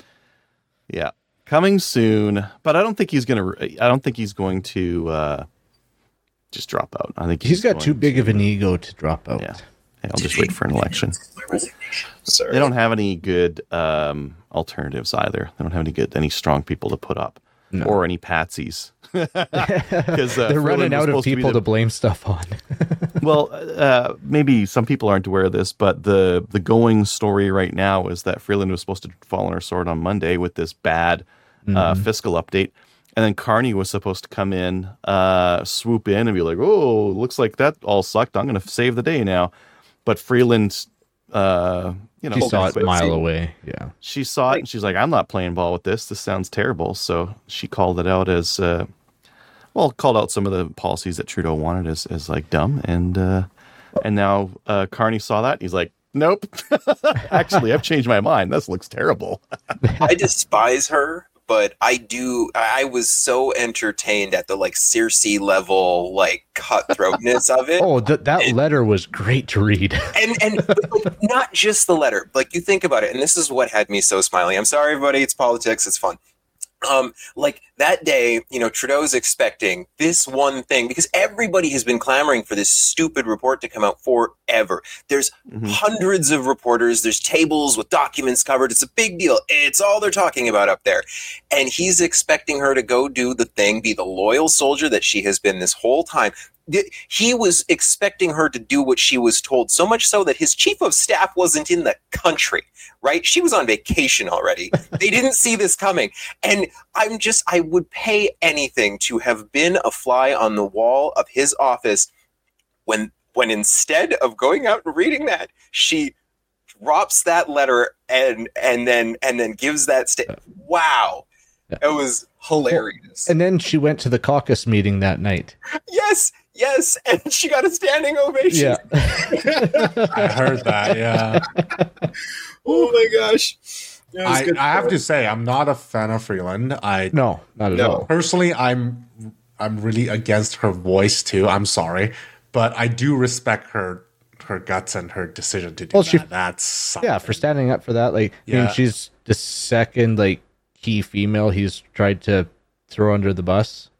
[SPEAKER 3] Yeah, coming soon. But I don't think he's gonna. I don't think he's going to uh, just drop out. I think
[SPEAKER 4] He's got
[SPEAKER 3] going
[SPEAKER 4] too big
[SPEAKER 3] to-
[SPEAKER 4] of an ego to drop out.
[SPEAKER 3] Yeah. Hey, I'll just wait for an election.
[SPEAKER 5] Sorry.
[SPEAKER 3] They don't have any good um, alternatives either. They don't have any good, any strong people to put up,
[SPEAKER 4] No.
[SPEAKER 3] or any patsies. Because uh,
[SPEAKER 4] They're running
[SPEAKER 3] Freeland was
[SPEAKER 4] out of
[SPEAKER 3] supposed to be
[SPEAKER 4] people to,
[SPEAKER 3] the-
[SPEAKER 4] blame stuff on.
[SPEAKER 3] Well, uh, maybe some people aren't aware of this, but the the going story right now is that Freeland was supposed to fall on her sword on Monday with this bad uh, fiscal update, and then Carney was supposed to come in, uh, swoop in, and be like, "Oh, looks like that all sucked. I'm going to save the day now." But Freeland, uh, you know,
[SPEAKER 4] She saw it a
[SPEAKER 3] but
[SPEAKER 4] mile
[SPEAKER 3] she-
[SPEAKER 4] away. Yeah.
[SPEAKER 3] She saw it and she's like, "I'm not playing ball with this. This sounds terrible." So she called it out as, uh, well, called out some of the policies that Trudeau wanted as, as like dumb. And uh, and now uh, Carney saw that. And he's like, "Nope. Actually, I've changed my mind. This looks terrible."
[SPEAKER 5] I despise her, but I do. I was so entertained at the like Circe level, like cutthroatness of it.
[SPEAKER 4] Oh, th- that letter was great to read.
[SPEAKER 5] and and but, like, not just the letter. Like you think about it, and this is what had me so smiling. I'm sorry, everybody. It's politics. It's fun. Um, like that day, you know, Trudeau's expecting this one thing because everybody has been clamoring for this stupid report to come out forever. There's
[SPEAKER 3] Mhm.
[SPEAKER 5] hundreds of reporters. There's tables with documents covered. It's a big deal. It's all they're talking about up there. And he's expecting her to go do the thing, be the loyal soldier that she has been this whole time. Th- He was expecting her to do what she was told, so much so that his chief of staff wasn't in the country, right? She was on vacation already. They didn't see this coming. And I'm just, I would pay anything to have been a fly on the wall of his office when, when instead of going out and reading that, she drops that letter and, and then, and then gives that sta- Wow.
[SPEAKER 4] Yeah.
[SPEAKER 5] It was hilarious.
[SPEAKER 4] And then she went to the caucus meeting that night.
[SPEAKER 5] Yes, Yes, and she got a standing ovation.
[SPEAKER 4] Yeah.
[SPEAKER 6] I heard that. Yeah.
[SPEAKER 5] Oh my gosh. That was
[SPEAKER 6] I,
[SPEAKER 5] good.
[SPEAKER 6] I have to say, I'm not a fan of Freeland. I
[SPEAKER 4] No, not at
[SPEAKER 5] No.
[SPEAKER 4] all.
[SPEAKER 6] personally, I'm I'm really against her voice too. I'm sorry, but I do respect her her guts and her decision to do
[SPEAKER 4] Well,
[SPEAKER 6] that.
[SPEAKER 4] she-
[SPEAKER 6] That's something.
[SPEAKER 4] Yeah, for standing up for that. Like, I
[SPEAKER 6] Yeah.
[SPEAKER 4] mean, she's the second like key female he's tried to throw under the bus.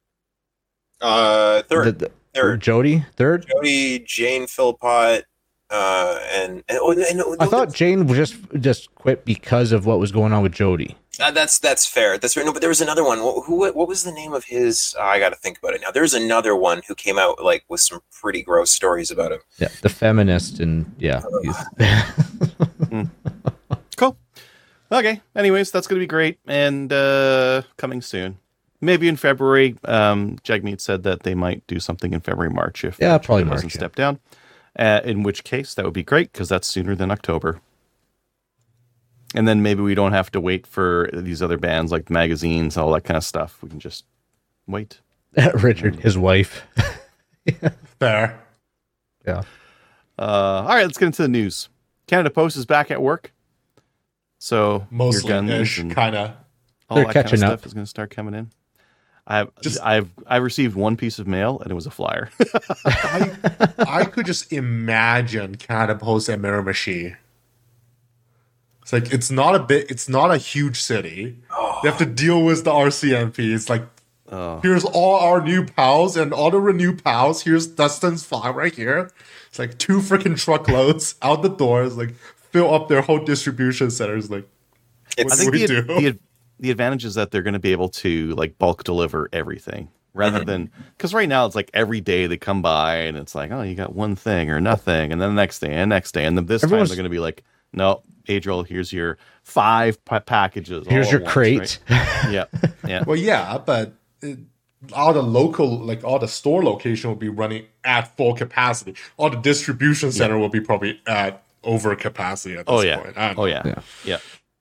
[SPEAKER 5] Uh, third,
[SPEAKER 4] The- the-
[SPEAKER 5] third.
[SPEAKER 4] Jody, third.
[SPEAKER 5] Jody, Jane Philpott, uh, and, and, oh, and, and
[SPEAKER 4] I thought Jane was just just quit because of what was going on with Jody.
[SPEAKER 5] Uh, that's that's fair. That's fair. No, but there was another one. Who? who what was the name of his? Uh, I got to think about it now. There's another one who came out like with some pretty gross stories about him.
[SPEAKER 4] Yeah, the feminist, and yeah, he's-
[SPEAKER 3] Cool. Okay. Anyways, that's going to be great and uh, coming soon. Maybe in February. Um, Jagmeet said that they might do something in February, March if
[SPEAKER 4] Yeah, probably
[SPEAKER 3] doesn't
[SPEAKER 4] March, yeah.
[SPEAKER 3] step down. Uh, in which case, that would be great because that's sooner than October. And then maybe we don't have to wait for these other bands like the magazines, all that kind of stuff. We can just wait.
[SPEAKER 4] Richard, his wife.
[SPEAKER 6] Fair.
[SPEAKER 4] Yeah.
[SPEAKER 3] Uh, all right, let's get into the news. Canada Post is back at work. So
[SPEAKER 6] Mostly
[SPEAKER 3] your guns
[SPEAKER 6] ish,
[SPEAKER 3] and
[SPEAKER 6] kind of.
[SPEAKER 3] all
[SPEAKER 4] They're
[SPEAKER 3] that kind of
[SPEAKER 4] catching
[SPEAKER 3] stuff
[SPEAKER 4] up.
[SPEAKER 3] is going to start coming in. I've
[SPEAKER 6] Just-
[SPEAKER 3] I've I've received one piece of mail and it was a flyer.
[SPEAKER 6] I, I could just imagine Canada Post and Miramichi. It's like it's not a bit. It's not a huge city. They have to deal with the R C M P. It's like
[SPEAKER 3] Oh.
[SPEAKER 6] here's all our new pals and all the new pals. Here's Dustin's file right here. It's like two freaking truckloads out the doors. Like fill up their whole distribution centers. Like
[SPEAKER 5] It's,
[SPEAKER 6] What
[SPEAKER 3] I think
[SPEAKER 6] do we
[SPEAKER 3] the,
[SPEAKER 6] do?
[SPEAKER 3] the the advantage is that they're going to be able to like bulk deliver everything rather
[SPEAKER 6] Mm-hmm.
[SPEAKER 3] than because right now it's like every day they come by and it's like, oh, you got one thing or nothing, and then the next day and next day, and then this
[SPEAKER 4] Everyone's-
[SPEAKER 3] time they're going to be like, no, Adriel, here's your five pa- packages. all
[SPEAKER 4] Here's
[SPEAKER 3] at
[SPEAKER 4] your
[SPEAKER 3] once,
[SPEAKER 4] crate.
[SPEAKER 3] right? Yeah, yeah.
[SPEAKER 6] well, yeah, but it, all the local, like all the store location will be running at full capacity. All the distribution center will be probably at over capacity at this
[SPEAKER 3] Oh yeah.
[SPEAKER 6] point. I don't
[SPEAKER 3] Oh
[SPEAKER 6] know.
[SPEAKER 3] yeah.
[SPEAKER 4] Yeah.
[SPEAKER 3] Yeah.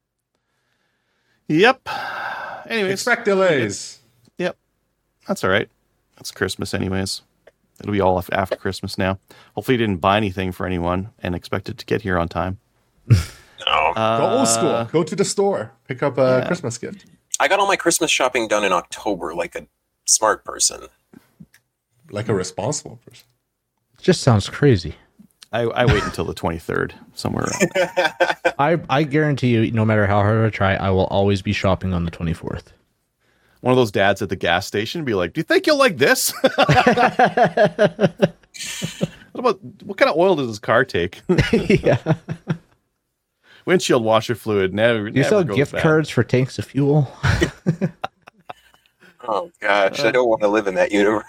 [SPEAKER 3] Yep. Anyways,
[SPEAKER 6] Expect delays.
[SPEAKER 3] yep. That's all right. That's Christmas, anyways. It'll be all af- after Christmas now. Hopefully, you didn't buy anything for anyone and expect it to get here on time.
[SPEAKER 5] no.
[SPEAKER 3] Uh,
[SPEAKER 6] Go old school. Go to the store. Pick up a
[SPEAKER 3] yeah.
[SPEAKER 6] Christmas gift.
[SPEAKER 5] I got all my Christmas shopping done in October, like a smart person.
[SPEAKER 6] Like a responsible person.
[SPEAKER 4] Just sounds crazy.
[SPEAKER 3] I, I wait until the twenty-third, somewhere around.
[SPEAKER 4] I I guarantee you, no matter how hard I try, I will always be shopping on the twenty-fourth.
[SPEAKER 3] One of those dads at the gas station be like, "Do you think you'll like this? What about what kind of oil does this car take?
[SPEAKER 4] Yeah.
[SPEAKER 3] Windshield washer fluid never.
[SPEAKER 4] Do you
[SPEAKER 3] never
[SPEAKER 4] sell
[SPEAKER 3] goes
[SPEAKER 4] gift
[SPEAKER 3] bad.
[SPEAKER 4] cards for tanks of fuel?
[SPEAKER 5] Oh gosh, I don't want to live in that universe.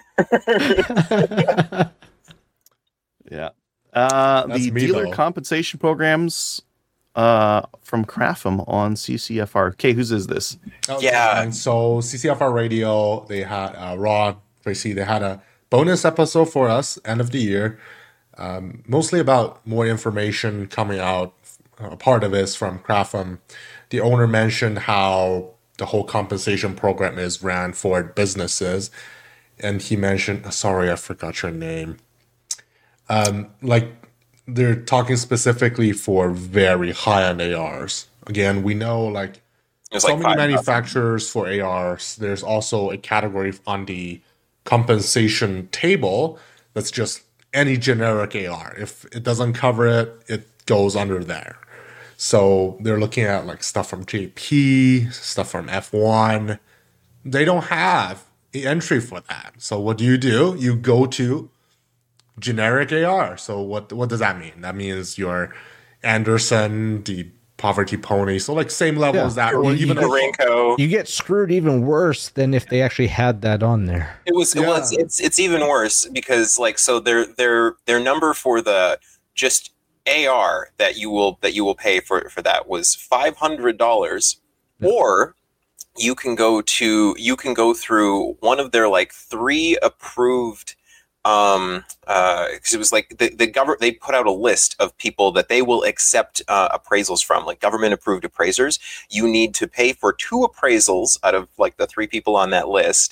[SPEAKER 3] Yeah. Uh,
[SPEAKER 6] That's
[SPEAKER 3] the
[SPEAKER 6] me,
[SPEAKER 3] dealer
[SPEAKER 6] though.
[SPEAKER 3] compensation programs uh, from C R A F M on C C F R. Okay, whose is this?
[SPEAKER 5] Yeah.
[SPEAKER 6] And so C C F R Radio, they had uh, Rod, Tracy, they had a bonus episode for us, end of the year, um, mostly about more information coming out. A part of it is from C R A F M. The owner mentioned how the whole compensation program is ran for businesses. And he mentioned, sorry, I forgot your name. Um, like they're talking specifically for very high-end A Rs. Again, we know like
[SPEAKER 5] It's
[SPEAKER 6] so
[SPEAKER 5] like
[SPEAKER 6] many
[SPEAKER 5] five thousand.
[SPEAKER 6] manufacturers for A Rs. There's also a category on the compensation table that's just any generic A R. If it doesn't cover it, it goes under there. So they're looking at like stuff from J P, stuff from F one. They don't have an entry for that. So what do you do? You go to generic A R. So what what does that mean? That means your Anderson, the Poverty Pony. So like same level
[SPEAKER 4] Yeah.
[SPEAKER 6] as that, or even
[SPEAKER 5] The
[SPEAKER 6] a
[SPEAKER 5] Raincoat.
[SPEAKER 4] You get screwed even worse than if they actually had that on there.
[SPEAKER 5] It was.
[SPEAKER 6] Yeah.
[SPEAKER 5] Well, it's, it's it's even worse because like so their their their number for the just A R that you will that you will pay for for that was five hundred dollars, or you can go to you can go through one of their like three approved. Um, uh, because it was like the the government they put out a list of people that they will accept uh, appraisals from, like government approved appraisers. You need to pay for two appraisals out of like the three people on that list.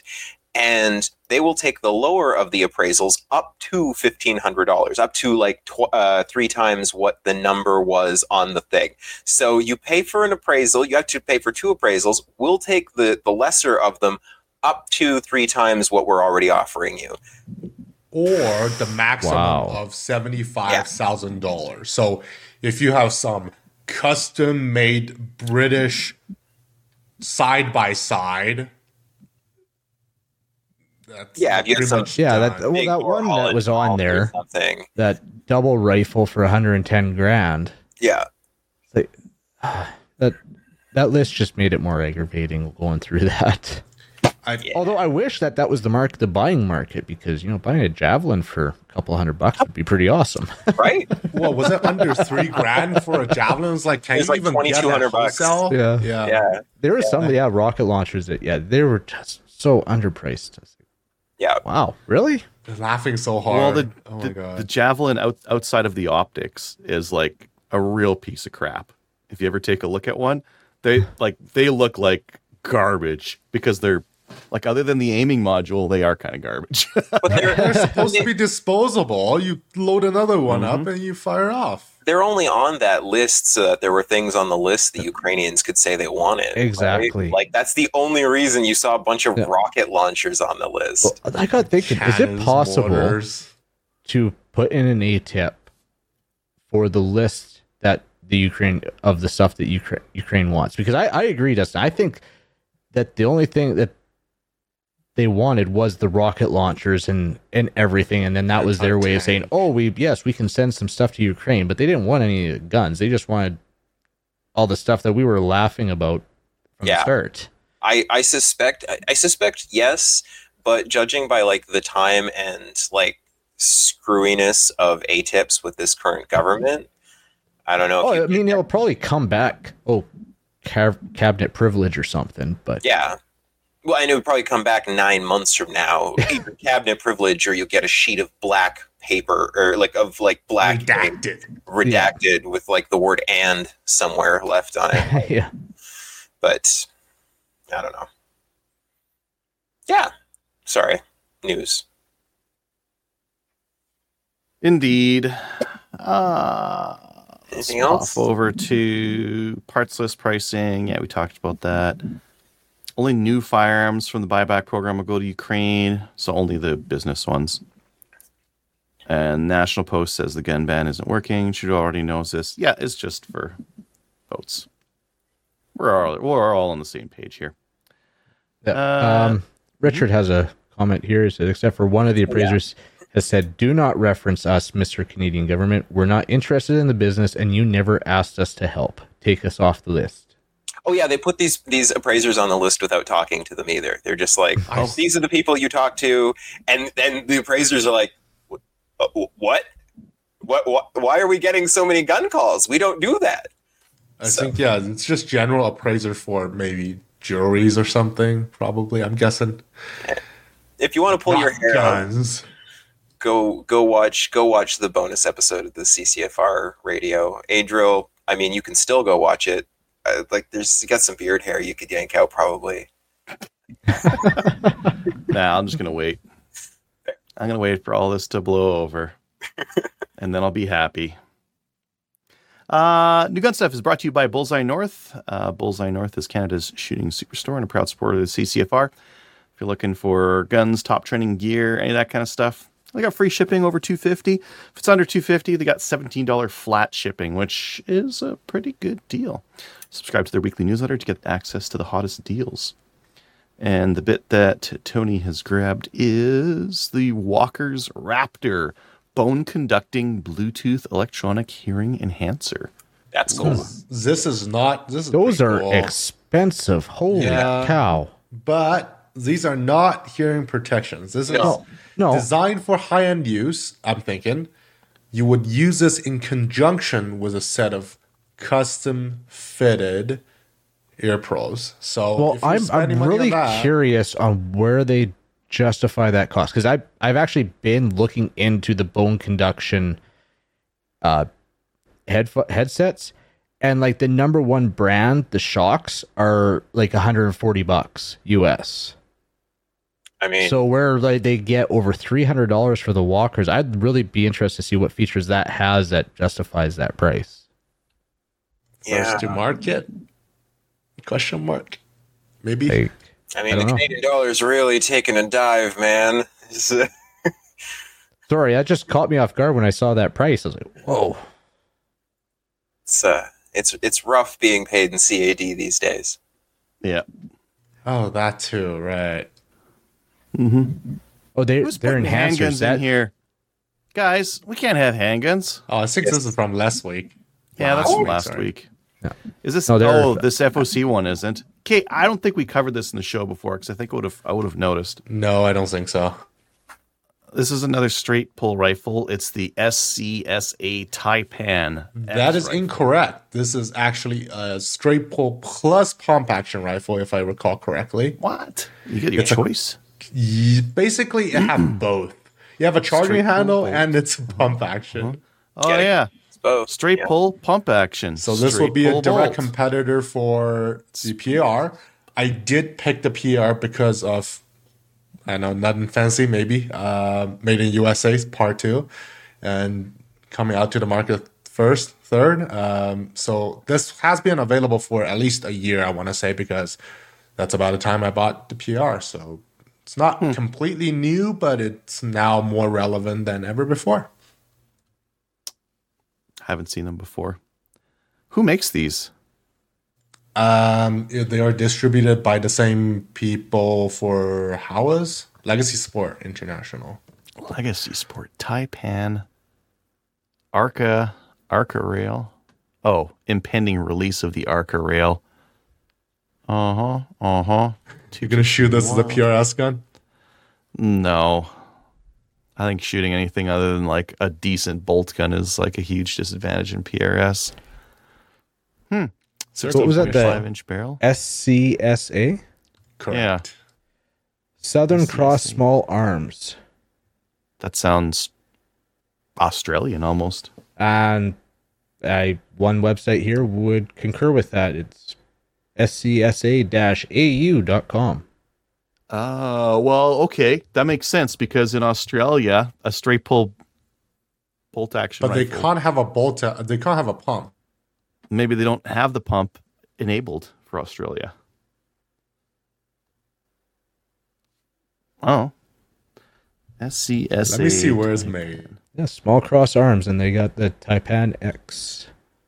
[SPEAKER 5] and they will take the lower of the appraisals up to fifteen hundred dollars, up to like tw- uh, three times what the number was on the thing. So you pay for an appraisal, you have to pay for two appraisals. We'll take the, the lesser of them up to three times what we're already offering you.
[SPEAKER 6] Or the maximum
[SPEAKER 4] Wow.
[SPEAKER 6] of seventy-five thousand dollars. So if you have some custom-made British side-by-side, that's
[SPEAKER 5] Yeah, if you had
[SPEAKER 6] pretty
[SPEAKER 5] some-
[SPEAKER 6] much
[SPEAKER 4] Yeah,
[SPEAKER 6] done.
[SPEAKER 4] that well,
[SPEAKER 5] Big
[SPEAKER 4] that
[SPEAKER 5] or
[SPEAKER 4] one that
[SPEAKER 5] Holland
[SPEAKER 4] was on
[SPEAKER 5] Golf or
[SPEAKER 4] there,
[SPEAKER 5] something.
[SPEAKER 4] that double rifle for one hundred ten grand.
[SPEAKER 5] Yeah.
[SPEAKER 4] Like, that that list just made it more aggravating going through that.
[SPEAKER 6] I,
[SPEAKER 4] Although I wish that that was the mark, the buying market, because you know buying a javelin for a couple hundred bucks would be pretty awesome.
[SPEAKER 5] Right?
[SPEAKER 6] What was it, under three grand for a javelin? It's like, can
[SPEAKER 5] It's
[SPEAKER 6] you
[SPEAKER 5] like
[SPEAKER 6] even get
[SPEAKER 5] twenty-two hundred
[SPEAKER 6] a
[SPEAKER 5] bucks.
[SPEAKER 6] wholesale?
[SPEAKER 4] Yeah.
[SPEAKER 6] yeah,
[SPEAKER 5] Yeah.
[SPEAKER 4] There were some, yeah, rocket launchers that, yeah, they were just so underpriced. I was like,
[SPEAKER 5] Yeah.
[SPEAKER 4] wow, really?
[SPEAKER 6] They're laughing so hard.
[SPEAKER 3] Well, the,
[SPEAKER 6] oh my
[SPEAKER 3] the,
[SPEAKER 6] god,
[SPEAKER 3] the javelin out, outside of the optics is like a real piece of crap. If you ever take a look at one, they like they look like garbage because they're like, other than the aiming module, they are kind of garbage.
[SPEAKER 5] But they're,
[SPEAKER 6] they're supposed to be disposable. You load another one
[SPEAKER 3] Mm-hmm.
[SPEAKER 6] up and you fire off.
[SPEAKER 5] they're only on that list so that there were things on the list the Ukrainians could say they wanted. right?
[SPEAKER 4] Exactly.
[SPEAKER 5] Like, that's the only reason you saw a bunch of
[SPEAKER 4] Yeah.
[SPEAKER 5] rocket launchers on the list.
[SPEAKER 4] Well, I got thinking, is it
[SPEAKER 6] Cannons,
[SPEAKER 4] possible
[SPEAKER 6] mortars.
[SPEAKER 4] to put in an A tip for the list that the Ukraine of the stuff that Ukraine Ukraine wants? Because I, I agree, Dustin. I think that the only thing that they wanted was the rocket launchers and, and everything, and then that was their way of saying, "Oh, we yes, we can send some stuff to Ukraine," but they didn't want any of the guns. They just wanted all the stuff that we were laughing about from
[SPEAKER 5] Yeah.
[SPEAKER 4] the start.
[SPEAKER 5] I, I suspect I, I suspect yes, but judging by like the time and like screwiness of A T I Ps with this current government, I don't know. If
[SPEAKER 4] Oh,
[SPEAKER 5] you,
[SPEAKER 4] I mean, it'll probably come back. Oh, ca- cabinet privilege or something, but
[SPEAKER 5] yeah. Well, and it would probably come back nine months from now, either cabinet privilege, or you get a sheet of black paper, or like of like black ink,
[SPEAKER 6] Redacted.
[SPEAKER 5] redacted with like the word "and" somewhere left on it.
[SPEAKER 4] yeah.
[SPEAKER 5] But I don't know. Yeah, sorry. News.
[SPEAKER 3] Indeed. Uh,
[SPEAKER 5] Anything
[SPEAKER 3] let's
[SPEAKER 5] else?
[SPEAKER 3] pop over to parts list pricing. Yeah, we talked about that. Only new firearms from the buyback program will go to Ukraine, so only the business ones. And National Post says the gun ban isn't working. Trudeau already knows this. Yeah, it's just for votes. We're all we're all on the same page here.
[SPEAKER 4] Yeah.
[SPEAKER 3] Uh,
[SPEAKER 4] um, Richard has a comment here. He says, except for one of the appraisers has said, "Do not reference us, Mister Canadian government. We're not interested in the business, and you never asked us to help. Take us off the list."
[SPEAKER 5] Oh yeah, they put these these appraisers on the list without talking to them either. They're just like, oh, these are the people you talk to, and then the appraisers are like, what, what, what, what? Why are we getting so many gun calls? We don't do that.
[SPEAKER 6] I
[SPEAKER 5] So-
[SPEAKER 6] think, yeah, it's just general appraiser for maybe juries or something, probably, I'm guessing.
[SPEAKER 5] If you want to pull your
[SPEAKER 6] Not
[SPEAKER 5] hair out,
[SPEAKER 6] guns.
[SPEAKER 5] go go watch go watch the bonus episode of the C C F R radio. Adriel, I mean, you can still go watch it. Uh, like, there's you got some beard hair you could yank out probably.
[SPEAKER 3] Nah, I'm just gonna wait. I'm gonna wait for all this to blow over, and then I'll be happy. Uh, New Gun Stuff is brought to you by Bullseye North. Uh, Bullseye North is Canada's shooting superstore and a proud supporter of the C C F R. If you're looking for guns, top trending gear, any of that kind of stuff, they got free shipping over two hundred fifty dollars. If it's under two hundred fifty dollars, they got seventeen dollars flat shipping, which is a pretty good deal. Subscribe to their weekly newsletter to get access to the hottest deals. And the bit that Tony has grabbed is the Walker's Raptor bone conducting Bluetooth electronic hearing enhancer.
[SPEAKER 5] That's cool.
[SPEAKER 6] This is not. This is
[SPEAKER 4] Those
[SPEAKER 6] pretty
[SPEAKER 4] are
[SPEAKER 6] cool.
[SPEAKER 4] expensive. Holy
[SPEAKER 6] Yeah.
[SPEAKER 4] cow.
[SPEAKER 6] But these are not hearing protections. This is
[SPEAKER 5] No.
[SPEAKER 4] No.
[SPEAKER 6] designed for high-end use. I'm thinking you would use this in conjunction with a set of custom-fitted ear pros. So,
[SPEAKER 4] Well,
[SPEAKER 6] if you're
[SPEAKER 4] I'm
[SPEAKER 6] spending
[SPEAKER 4] I'm
[SPEAKER 6] money
[SPEAKER 4] really
[SPEAKER 6] on that-
[SPEAKER 4] curious on where they justify that cost, because I I've actually been looking into the bone conduction uh head headsets, and like the number one brand, the Shocks, are like one hundred forty bucks U S.
[SPEAKER 5] I mean,
[SPEAKER 4] So where like they get over three hundred dollars for the walkers, I'd really be interested to see what features that has that justifies that price.
[SPEAKER 5] yeah.
[SPEAKER 6] First to market? Question mark. Maybe.
[SPEAKER 4] Like,
[SPEAKER 5] I
[SPEAKER 4] I
[SPEAKER 5] mean,
[SPEAKER 4] don't
[SPEAKER 5] the
[SPEAKER 4] know.
[SPEAKER 5] Canadian dollar's really taking a dive, man. It's, uh,
[SPEAKER 4] sorry, that just caught me off guard when I saw that price. I was like, whoa.
[SPEAKER 5] It's uh, it's it's rough being paid in C A D these days.
[SPEAKER 3] Yeah.
[SPEAKER 6] Oh, that too, right.
[SPEAKER 4] Oh, they,
[SPEAKER 3] Who's
[SPEAKER 4] they're
[SPEAKER 3] putting
[SPEAKER 4] enhancers.
[SPEAKER 3] handguns
[SPEAKER 4] That,
[SPEAKER 3] in here? Guys, we can't have handguns.
[SPEAKER 6] Oh, I think this is from last week.
[SPEAKER 3] Yeah, that's
[SPEAKER 6] Last
[SPEAKER 3] from
[SPEAKER 6] week,
[SPEAKER 3] last
[SPEAKER 6] sorry.
[SPEAKER 3] week.
[SPEAKER 4] Yeah.
[SPEAKER 3] Is this?
[SPEAKER 4] No, they're-
[SPEAKER 3] oh, this F O C one isn't. Okay, I don't think we covered this in the show before because I think I would have. I would have noticed.
[SPEAKER 6] No, I don't think so.
[SPEAKER 3] This is another straight pull rifle. It's the S C S A Taipan.
[SPEAKER 6] That is
[SPEAKER 3] X rifle.
[SPEAKER 6] incorrect. This is actually a straight pull plus pump action rifle, if I recall correctly.
[SPEAKER 3] What? You get your
[SPEAKER 6] It's a-
[SPEAKER 3] choice.
[SPEAKER 6] Ye- Basically, it has both. You have a charging
[SPEAKER 3] Straight pull
[SPEAKER 6] handle
[SPEAKER 3] bolt.
[SPEAKER 6] and it's a pump action.
[SPEAKER 3] Oh
[SPEAKER 5] Get it.
[SPEAKER 3] yeah,
[SPEAKER 5] It's both.
[SPEAKER 3] straight
[SPEAKER 5] Yeah.
[SPEAKER 3] pull pump action.
[SPEAKER 6] So this
[SPEAKER 3] Straight
[SPEAKER 6] will be a
[SPEAKER 3] pull
[SPEAKER 6] direct
[SPEAKER 3] bolt.
[SPEAKER 6] competitor for the P R. I did pick the P R because of, I know, nothing fancy, maybe, uh, made in U S A part two, and coming out to the market first, third. Um, so this has been available for at least a year, I want to say, because that's about the time I bought the P R. So it's not completely new, but it's now more relevant than ever before.
[SPEAKER 3] Haven't seen them before. Who makes these?
[SPEAKER 6] Um, they are distributed by the same people for Howas, Legacy Sport International.
[SPEAKER 3] Legacy Sport, Taipan, Arca, Arca Rail. Oh, impending release of the Arca Rail. Uh huh. Uh huh.
[SPEAKER 6] You're gonna shoot this as a P R S gun?
[SPEAKER 3] No. I think shooting anything other than like a decent bolt gun is like a huge disadvantage in P R S. Hmm.
[SPEAKER 4] So what was that, the-
[SPEAKER 3] five inch barrel?
[SPEAKER 4] S C S A?
[SPEAKER 6] Correct.
[SPEAKER 4] Southern
[SPEAKER 3] S C S A.
[SPEAKER 4] Cross Small Arms.
[SPEAKER 3] That sounds Australian almost.
[SPEAKER 4] And I one website here would concur with that. It's S C S A A U dot com.
[SPEAKER 3] Uh, well, okay. That makes sense because in Australia, a straight pull bolt action
[SPEAKER 6] But they
[SPEAKER 3] rifle,
[SPEAKER 6] can't have a bolt. uh, They can't have a pump.
[SPEAKER 3] maybe they don't have the pump enabled for Australia. Oh. S C S A.
[SPEAKER 6] Let me see where it's made.
[SPEAKER 4] Yeah, Small Cross Arms, and they got the Taipan X.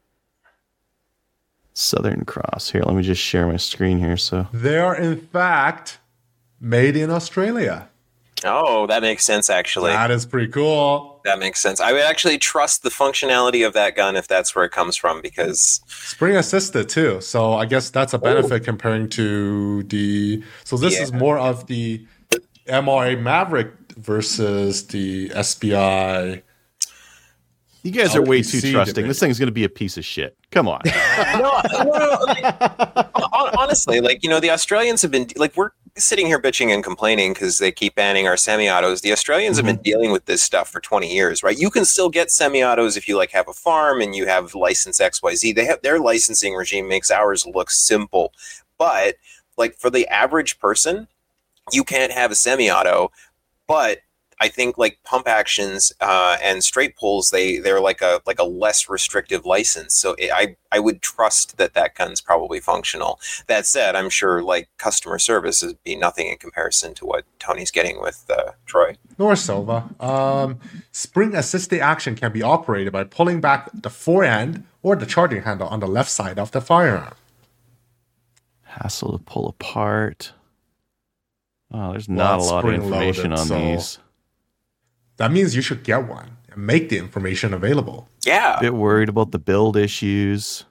[SPEAKER 3] Southern Cross. Here, let me just share my screen here. So
[SPEAKER 6] They are in fact made in Australia.
[SPEAKER 5] Oh, that makes sense. Actually,
[SPEAKER 6] That is pretty cool.
[SPEAKER 5] that makes sense. I would actually trust the functionality of that gun if that's where it comes from, because
[SPEAKER 6] Spring assisted too. So I guess that's a benefit comparing to the. So this is
[SPEAKER 5] Yeah.
[SPEAKER 6] more of the M R A Maverick versus the S B I.
[SPEAKER 3] you guys are way
[SPEAKER 6] L P C
[SPEAKER 3] too trusting.
[SPEAKER 6] debate.
[SPEAKER 3] This thing's going to be a piece of shit. Come on.
[SPEAKER 5] no, no, no, like, hon- honestly, like, you know, the Australians have been like, we're sitting here bitching and complaining because they keep banning our semi-autos. The Australians have been dealing with this stuff for twenty years, right? You can still get semi-autos if you like have a farm and you have license X Y Z. They have their licensing regime makes ours look simple, but like for the average person, you can't have a semi-auto. But I think like pump actions uh, and straight pulls, they they're like a like a less restrictive license. So it, I I would trust that that gun's probably functional. That said, I'm sure like customer service would be nothing in comparison to what Tony's getting with uh, Troy.
[SPEAKER 6] Nor Silva. Um, spring assisted action can be operated by pulling back the forehand or the charging handle on the left side of the firearm.
[SPEAKER 3] Hassle to pull apart. Oh, there's not
[SPEAKER 6] it's
[SPEAKER 3] a lot of
[SPEAKER 6] spring
[SPEAKER 3] information
[SPEAKER 6] loaded,
[SPEAKER 3] on
[SPEAKER 6] so-
[SPEAKER 3] these.
[SPEAKER 6] That means you should get one and make the information available.
[SPEAKER 5] Yeah,
[SPEAKER 3] Bit worried about the build issues.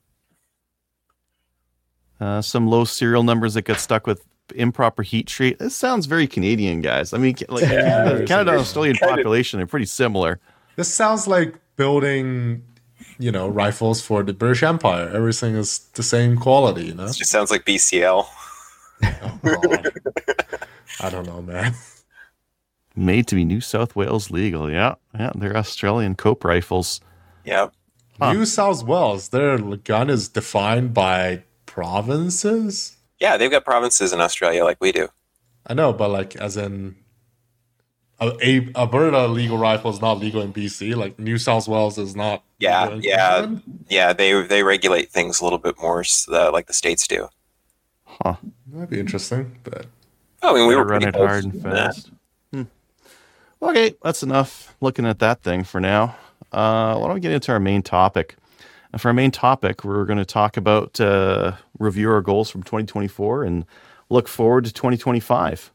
[SPEAKER 3] Uh, some low serial numbers that get stuck with improper heat treat. This sounds very Canadian, guys. I mean, like the Canada and Australian population are pretty similar.
[SPEAKER 6] This sounds like building, you know, rifles for the British Empire. Everything is the same quality, you know?
[SPEAKER 5] it just sounds like B C L.
[SPEAKER 6] Oh, God. I don't know, man.
[SPEAKER 3] Made to be New South Wales legal. Yeah, yeah, they're Australian cope rifles.
[SPEAKER 5] Yeah.
[SPEAKER 3] Huh.
[SPEAKER 6] New South Wales, their gun is defined by provinces?
[SPEAKER 5] Yeah, they've got provinces in Australia like we do.
[SPEAKER 6] I know, but like, as in, a, a Alberta legal rifle is not legal in B C. Like New South Wales is not.
[SPEAKER 5] Yeah,
[SPEAKER 6] legal in
[SPEAKER 5] yeah,
[SPEAKER 6] Queensland.
[SPEAKER 5] yeah. They they regulate things a little bit more, uh, like the states do.
[SPEAKER 3] Huh.
[SPEAKER 6] That'd be interesting, but
[SPEAKER 5] Oh, I mean, we were
[SPEAKER 3] Run
[SPEAKER 5] pretty
[SPEAKER 3] it
[SPEAKER 5] close
[SPEAKER 3] hard and
[SPEAKER 5] to that.
[SPEAKER 3] fast. Hmm. Okay, that's enough looking at that thing for now. Uh, why don't we get into our main topic? And for our main topic, we're going to talk about uh, review our goals from twenty twenty-four and look forward to twenty twenty-five.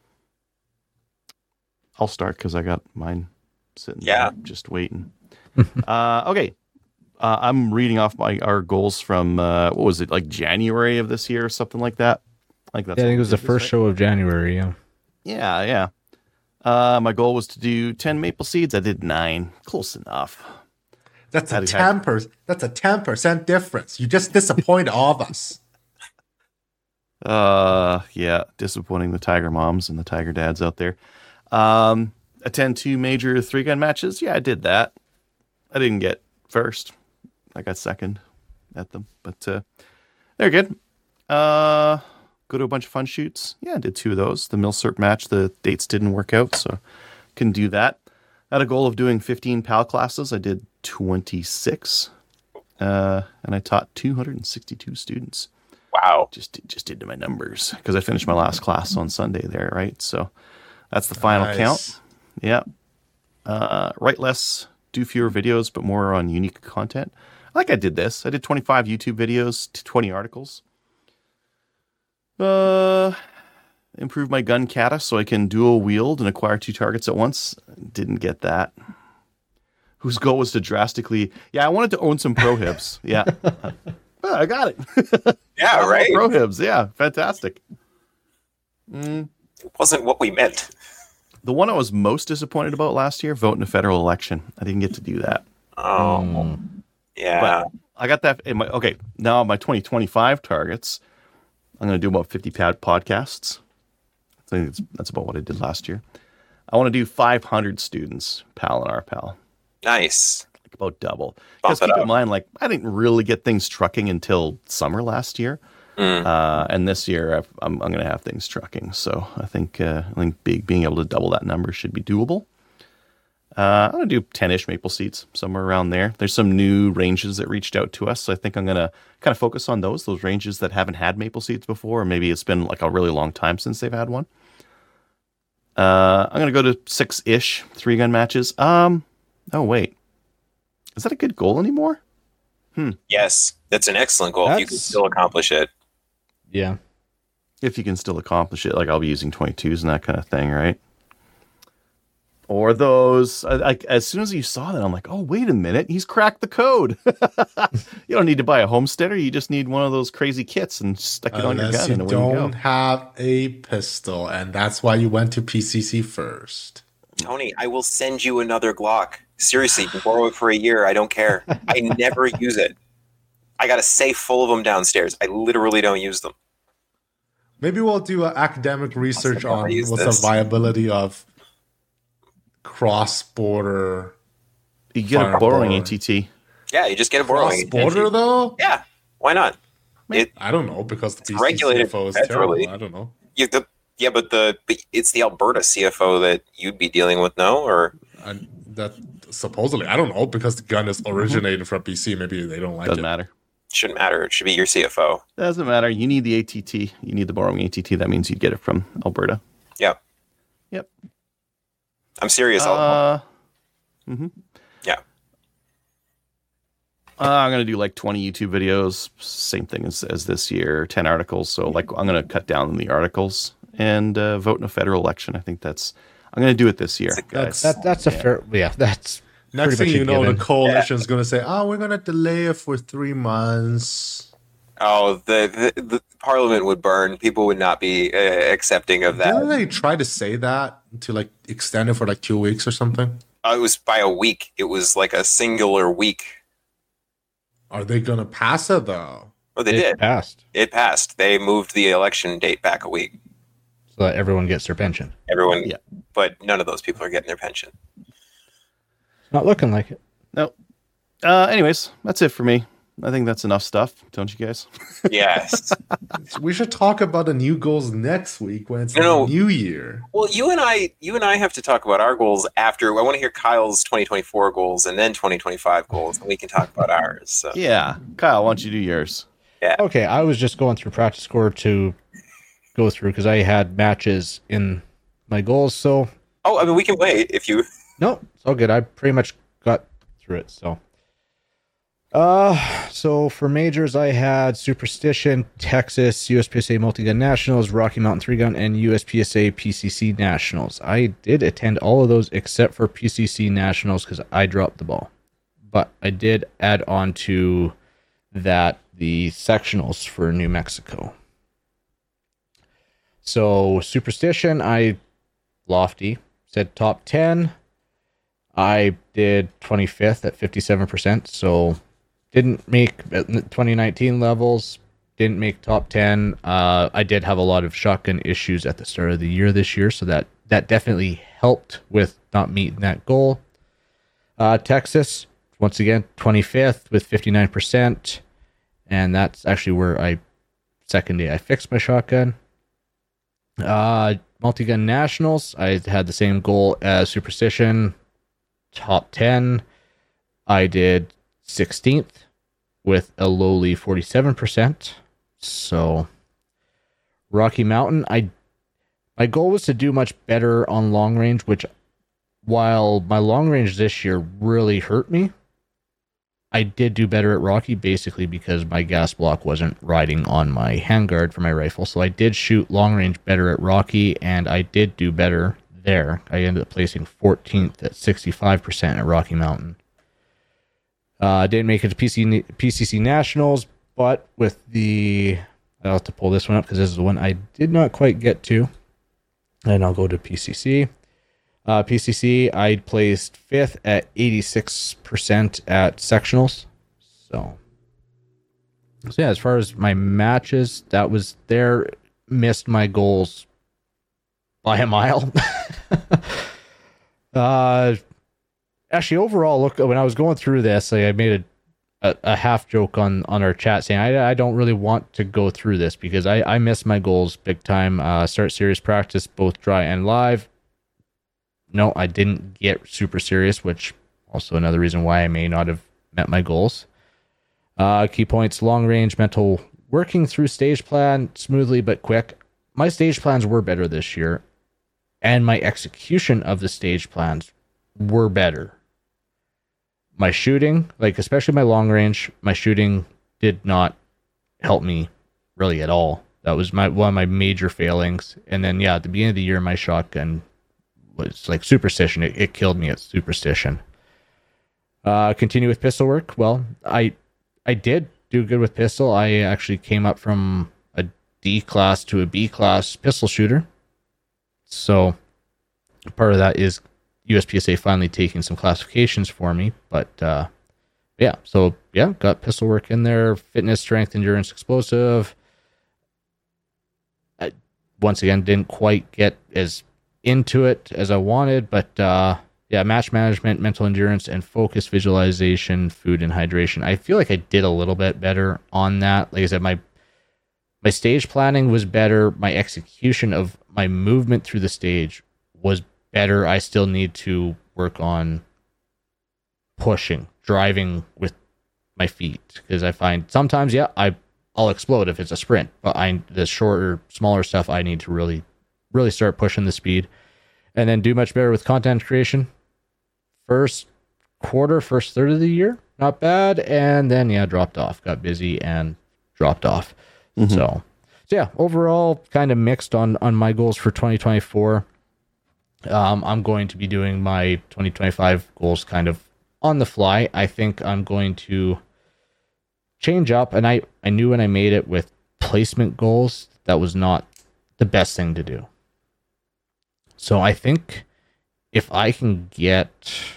[SPEAKER 3] I'll start because I got mine sitting
[SPEAKER 5] Yeah.
[SPEAKER 3] there just waiting. uh, okay. Uh, I'm reading off my our goals from, uh, what was it, like January of this year or something like that? Like that's
[SPEAKER 4] Yeah, I
[SPEAKER 3] what
[SPEAKER 4] think
[SPEAKER 3] we
[SPEAKER 4] it was the
[SPEAKER 3] did this,
[SPEAKER 4] first
[SPEAKER 3] right?
[SPEAKER 4] show of January. Yeah.
[SPEAKER 3] Yeah, yeah. Uh, my goal was to do ten maple seeds. I did nine. Close enough.
[SPEAKER 6] that's a
[SPEAKER 3] Had to
[SPEAKER 6] ten percent. That's a ten percent difference. You just disappoint all of us.
[SPEAKER 3] Uh, yeah, disappointing the Tiger moms and the Tiger dads out there. Um, attend two major three gun matches. Yeah, I did that. I didn't get first. I got second at them, but uh, they're good. Uh, go to a bunch of fun shoots. Yeah, I did two of those. The Milsurp match, the dates didn't work out, so couldn't do that. I had a goal of doing fifteen P A L classes. I did twenty-six, uh, and I taught two hundred sixty-two students.
[SPEAKER 5] Wow.
[SPEAKER 3] Just just did my numbers because I finished my last class on Sunday there, right? So that's the final
[SPEAKER 6] Nice.
[SPEAKER 3] count. Yeah. Uh, write less, do fewer videos, but more on unique content. Like I did this. I did twenty-five YouTube videos to twenty articles. Uh, improve my gun kata so I can dual wield and acquire two targets at once. Didn't get that. Whose goal was to drastically... Yeah, I wanted to own some Pro Hibs. Yeah. Oh, I got it.
[SPEAKER 5] Yeah, right.
[SPEAKER 3] Pro Hibs. Yeah, fantastic.
[SPEAKER 5] It wasn't what we meant.
[SPEAKER 3] The one I was most disappointed about last year, vote in a federal election. I didn't get to do that.
[SPEAKER 5] Oh, yeah.
[SPEAKER 3] But I got that in my... Okay, now my twenty twenty-five targets, I'm going to do about fifty pad podcasts. I think that's, that's about what I did last year. I want to do five hundred students, P A L and R P A L.
[SPEAKER 5] Nice.
[SPEAKER 3] Like about double.
[SPEAKER 5] Bump
[SPEAKER 3] Because
[SPEAKER 5] it
[SPEAKER 3] keep
[SPEAKER 5] up.
[SPEAKER 3] in mind, like, I didn't really get things trucking until summer last year.
[SPEAKER 5] Mm.
[SPEAKER 3] Uh, and this year, I've, I'm, I'm going to have things trucking. So I think uh, I think big, being able to double that number should be doable. Uh, I'm going to do ten-ish maple seeds, somewhere around there. There's some new ranges that reached out to us. So I think I'm going to kind of focus on those, those ranges that haven't had maple seeds before. Or maybe it's been like a really long time since they've had one. Uh, I'm going to go to six-ish three-gun matches. Um, Oh, wait. Is that a good goal anymore?
[SPEAKER 5] Yes, that's an excellent goal. If you can
[SPEAKER 4] That's-
[SPEAKER 5] still accomplish it.
[SPEAKER 4] Yeah.
[SPEAKER 3] If you can still accomplish it, like I'll be using twenty-twos and that kind of thing, right? Or those. I, I, as soon as you saw that, I'm like, oh, wait a minute. He's cracked the code. You don't need to buy a homesteader. You just need one of those crazy kits and stick it on your
[SPEAKER 6] Unless
[SPEAKER 3] gun
[SPEAKER 6] you
[SPEAKER 3] and away you
[SPEAKER 6] don't
[SPEAKER 3] go.
[SPEAKER 6] have a pistol, and that's why you went to P C C first.
[SPEAKER 5] Tony, I will send you another Glock. Seriously, you can borrow it for a year. I don't care. I never use it. I got a safe full of them downstairs. I literally don't use them.
[SPEAKER 6] Maybe we'll do uh, academic research
[SPEAKER 5] never
[SPEAKER 6] on
[SPEAKER 5] used
[SPEAKER 6] what's
[SPEAKER 5] this.
[SPEAKER 6] the viability of cross-border.
[SPEAKER 3] You get a
[SPEAKER 6] Fireball.
[SPEAKER 3] borrowing A T T.
[SPEAKER 5] Yeah, you just get a borrowing.
[SPEAKER 6] Cross-border, though?
[SPEAKER 5] Yeah, why not? It
[SPEAKER 6] I don't know, because the P C C
[SPEAKER 5] regulated
[SPEAKER 6] C F O is
[SPEAKER 5] federally.
[SPEAKER 6] terrible. I don't know.
[SPEAKER 5] you, the yeah, but the but it's the Alberta C F O that you'd be dealing with, no? Or
[SPEAKER 6] And that supposedly, I don't know, because the gun is originated from B C. Maybe they don't like
[SPEAKER 3] Doesn't
[SPEAKER 6] it.
[SPEAKER 3] matter.
[SPEAKER 5] shouldn't matter. It should be your C F O.
[SPEAKER 3] Doesn't matter. You need the A T T. You need the borrowing A T T. That means you'd get it from Alberta.
[SPEAKER 5] Yeah,
[SPEAKER 3] Yep.
[SPEAKER 5] I'm serious. I'll,
[SPEAKER 3] Uh, mhm.
[SPEAKER 5] yeah,
[SPEAKER 3] Uh, I'm going to do like twenty YouTube videos, same thing as, as this year, ten articles. So like I'm going to cut down on the articles and uh, vote in a federal election. I think that's, I'm going to do it this year,
[SPEAKER 5] That's a-
[SPEAKER 3] guys.
[SPEAKER 4] That that's a
[SPEAKER 3] Yeah.
[SPEAKER 4] fair. Yeah, that's
[SPEAKER 6] Next
[SPEAKER 4] pretty
[SPEAKER 6] thing
[SPEAKER 4] much a
[SPEAKER 6] you know,
[SPEAKER 4] given.
[SPEAKER 6] the coalition's going to say, oh, we're going to delay it for three months.
[SPEAKER 5] Oh, the, the the Parliament would burn. People would not be uh, accepting of that.
[SPEAKER 6] Didn't they try to say that to like extend it for like two weeks or something?
[SPEAKER 5] Uh, it was by a week. It was like a singular week.
[SPEAKER 6] Are they going to pass it though?
[SPEAKER 5] Oh, they
[SPEAKER 4] it
[SPEAKER 5] did.
[SPEAKER 4] passed,
[SPEAKER 5] It passed. They moved the election date back a week.
[SPEAKER 4] so that everyone gets their pension.
[SPEAKER 5] Everyone,
[SPEAKER 3] Yeah.
[SPEAKER 5] but none of those people are getting their pension.
[SPEAKER 4] Not looking like it.
[SPEAKER 3] No. Uh, anyways, that's it for me. I think that's enough stuff, don't you guys?
[SPEAKER 5] Yes.
[SPEAKER 6] We should talk about the new goals next week when it's
[SPEAKER 5] No, no.
[SPEAKER 6] the new year.
[SPEAKER 5] Well, you and I, you and I have to talk about our goals after. I want to hear Kyle's twenty twenty-four goals and then twenty twenty-five goals, and we can talk about ours. So.
[SPEAKER 3] Yeah. Kyle, why don't you do yours?
[SPEAKER 4] Okay, I was just going through practice score to go through because I had matches in my goals. So
[SPEAKER 5] Oh, I mean, we can wait if you.
[SPEAKER 4] no, it's all good. I pretty much got through it. So, uh, so for majors, I had Superstition, Texas, U S P S A Multi-Gun Nationals, Rocky Mountain Three Gun, and U S P S A P C C Nationals. I did attend all of those except for P C C Nationals because I dropped the ball. But I did add on to that the sectionals for New Mexico. So Superstition, I lofty said top ten. I did twenty-fifth at fifty-seven percent, so didn't make twenty nineteen levels, didn't make top ten. Uh, I did have a lot of shotgun issues at the start of the year this year, so that, that definitely helped with not meeting that goal. Uh, Texas, once again, twenty-fifth with fifty-nine percent, and that's actually where I, second day, I fixed my shotgun. Uh, Multi-Gun Nationals, I had the same goal as Superstition, top ten. I did sixteenth with a lowly forty-seven percent. So Rocky Mountain, I my goal was to do much better on long range, which while my long range this year really hurt me, I did do better at Rocky basically because my gas block wasn't riding on my handguard for my rifle. So I did shoot long range better at Rocky, and I did do better there. I ended up placing fourteenth at sixty-five percent at Rocky Mountain. I uh, didn't make it to P C, P C C Nationals, but with the... I'll have to pull this one up because this is the one I did not quite get to. And I'll go to P C C. Uh, P C C, I placed fifth at eighty-six percent at sectionals. So, so yeah, as far as my matches, that was there. Missed my goals by a mile. uh, actually, overall, look, when I was going through this, like, I made a, a, a half joke on, on our chat saying, I, I don't really want to go through this because I, I missed my goals big time. Uh, start serious practice, both dry and live. No, I didn't get super serious, which also another reason why I may not have met my goals. Uh, key points, long range, mental, working through stage plan smoothly but quick. My stage plans were better this year, and my execution of the stage plans were better. My shooting, like especially my long range, my shooting did not help me really at all. That was my one of my major failings. And then, yeah, at the beginning of the year, my shotgun was like Superstition. It, it killed me at Superstition. Uh, continue with pistol work. Well, I I did do good with pistol. I actually came up from a D class to a B class pistol shooter. So part of that is U S P S A finally taking some classifications for me. But uh, yeah, so yeah, got pistol work in there. Fitness, strength, endurance, explosive. I, once again, didn't quite get as into it as I wanted, but uh, yeah, match management, mental endurance, and focus, visualization, food, and hydration. I feel like I did a little bit better on that. Like I said, my my stage planning was better. My execution of my movement through the stage was better. I still need to work on pushing, driving with my feet, because I find sometimes, yeah, I I'll explode if it's a sprint, but I the shorter, smaller stuff, I need to really, really start pushing the speed, and then do much better with content creation. First quarter, first third of the year, not bad, and then yeah, dropped off, got busy and dropped off. Mm-hmm. So, so yeah, overall, kind of mixed on on my goals for twenty twenty-four. Um, I'm going to be doing my twenty twenty-five goals kind of on the fly. I think I'm going to change up, and I, I knew when I made it with placement goals, that was not the best thing to do. So I think if I can get,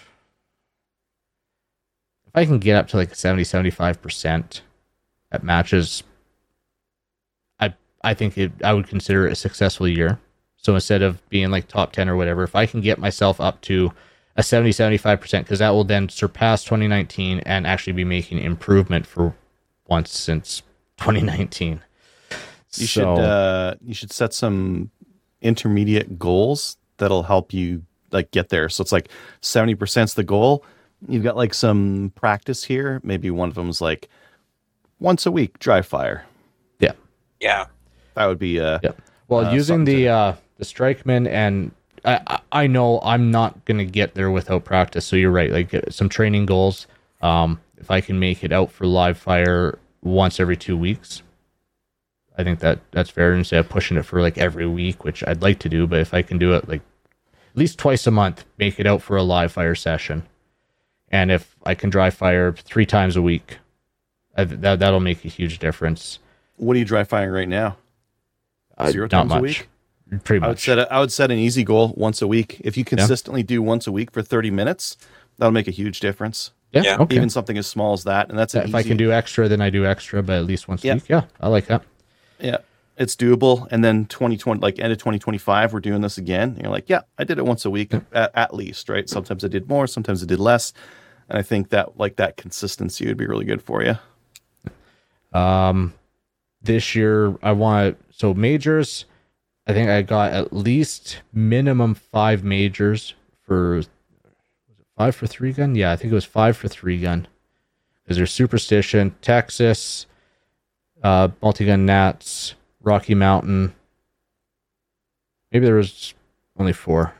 [SPEAKER 4] if I can get up to like seventy, seventy-five percent at matches, I, I think it, I would consider it a successful year. So instead of being like top ten or whatever, if I can get myself up to a seventy, seventy-five percent, because that will then surpass twenty nineteen and actually be making improvement for once since twenty nineteen.
[SPEAKER 3] You
[SPEAKER 4] so,
[SPEAKER 3] should uh, you should set some intermediate goals that'll help you like get there. So it's like seventy percent is the goal. You've got like some practice here. Maybe one of them is like once a week dry fire.
[SPEAKER 4] yeah,
[SPEAKER 5] Yeah.
[SPEAKER 3] That would be uh,
[SPEAKER 4] yeah. Well,
[SPEAKER 3] uh,
[SPEAKER 4] using
[SPEAKER 3] something
[SPEAKER 4] the
[SPEAKER 3] to-
[SPEAKER 4] uh, the Strikeman, and I I- I know I'm not gonna get there without practice. So you're right. Like uh, some training goals. Um, if I can make it out for live fire once every two weeks. I think that that's fair instead of pushing it for like every week, which I'd like to do. But if I can do it like at least twice a month, make it out for a live fire session. And if I can dry fire three times a week, I, that, that'll make a huge difference.
[SPEAKER 3] what are you dry firing right now?
[SPEAKER 4] Uh,
[SPEAKER 3] Zero
[SPEAKER 4] not
[SPEAKER 3] times a
[SPEAKER 4] much.
[SPEAKER 3] week?
[SPEAKER 4] Pretty
[SPEAKER 3] I would
[SPEAKER 4] much.
[SPEAKER 3] set a, I would set an easy goal once a week. If you consistently do once a week for thirty minutes, that'll make a huge difference.
[SPEAKER 4] yeah,
[SPEAKER 5] Yeah.
[SPEAKER 4] okay.
[SPEAKER 3] Even something as small as that, and that's an
[SPEAKER 4] if I
[SPEAKER 3] easy-
[SPEAKER 4] can do extra, then I do extra, but at least once
[SPEAKER 3] Yeah.
[SPEAKER 4] a week. Yeah, I like that.
[SPEAKER 3] Yeah, it's doable. And then twenty twenty, like end of twenty twenty-five, we're doing this again. And you're like, yeah, I did it once a week at, at least, right? Sometimes I did more, sometimes I did less. And I think that like that consistency would be really good for you.
[SPEAKER 4] Um, this year I want so majors. I think I got at least minimum five majors for was it five for three gun. Yeah, I think it was five for three gun. Because there's Superstition, Texas, uh, multi-gun Nats, Rocky Mountain. Maybe there was only four.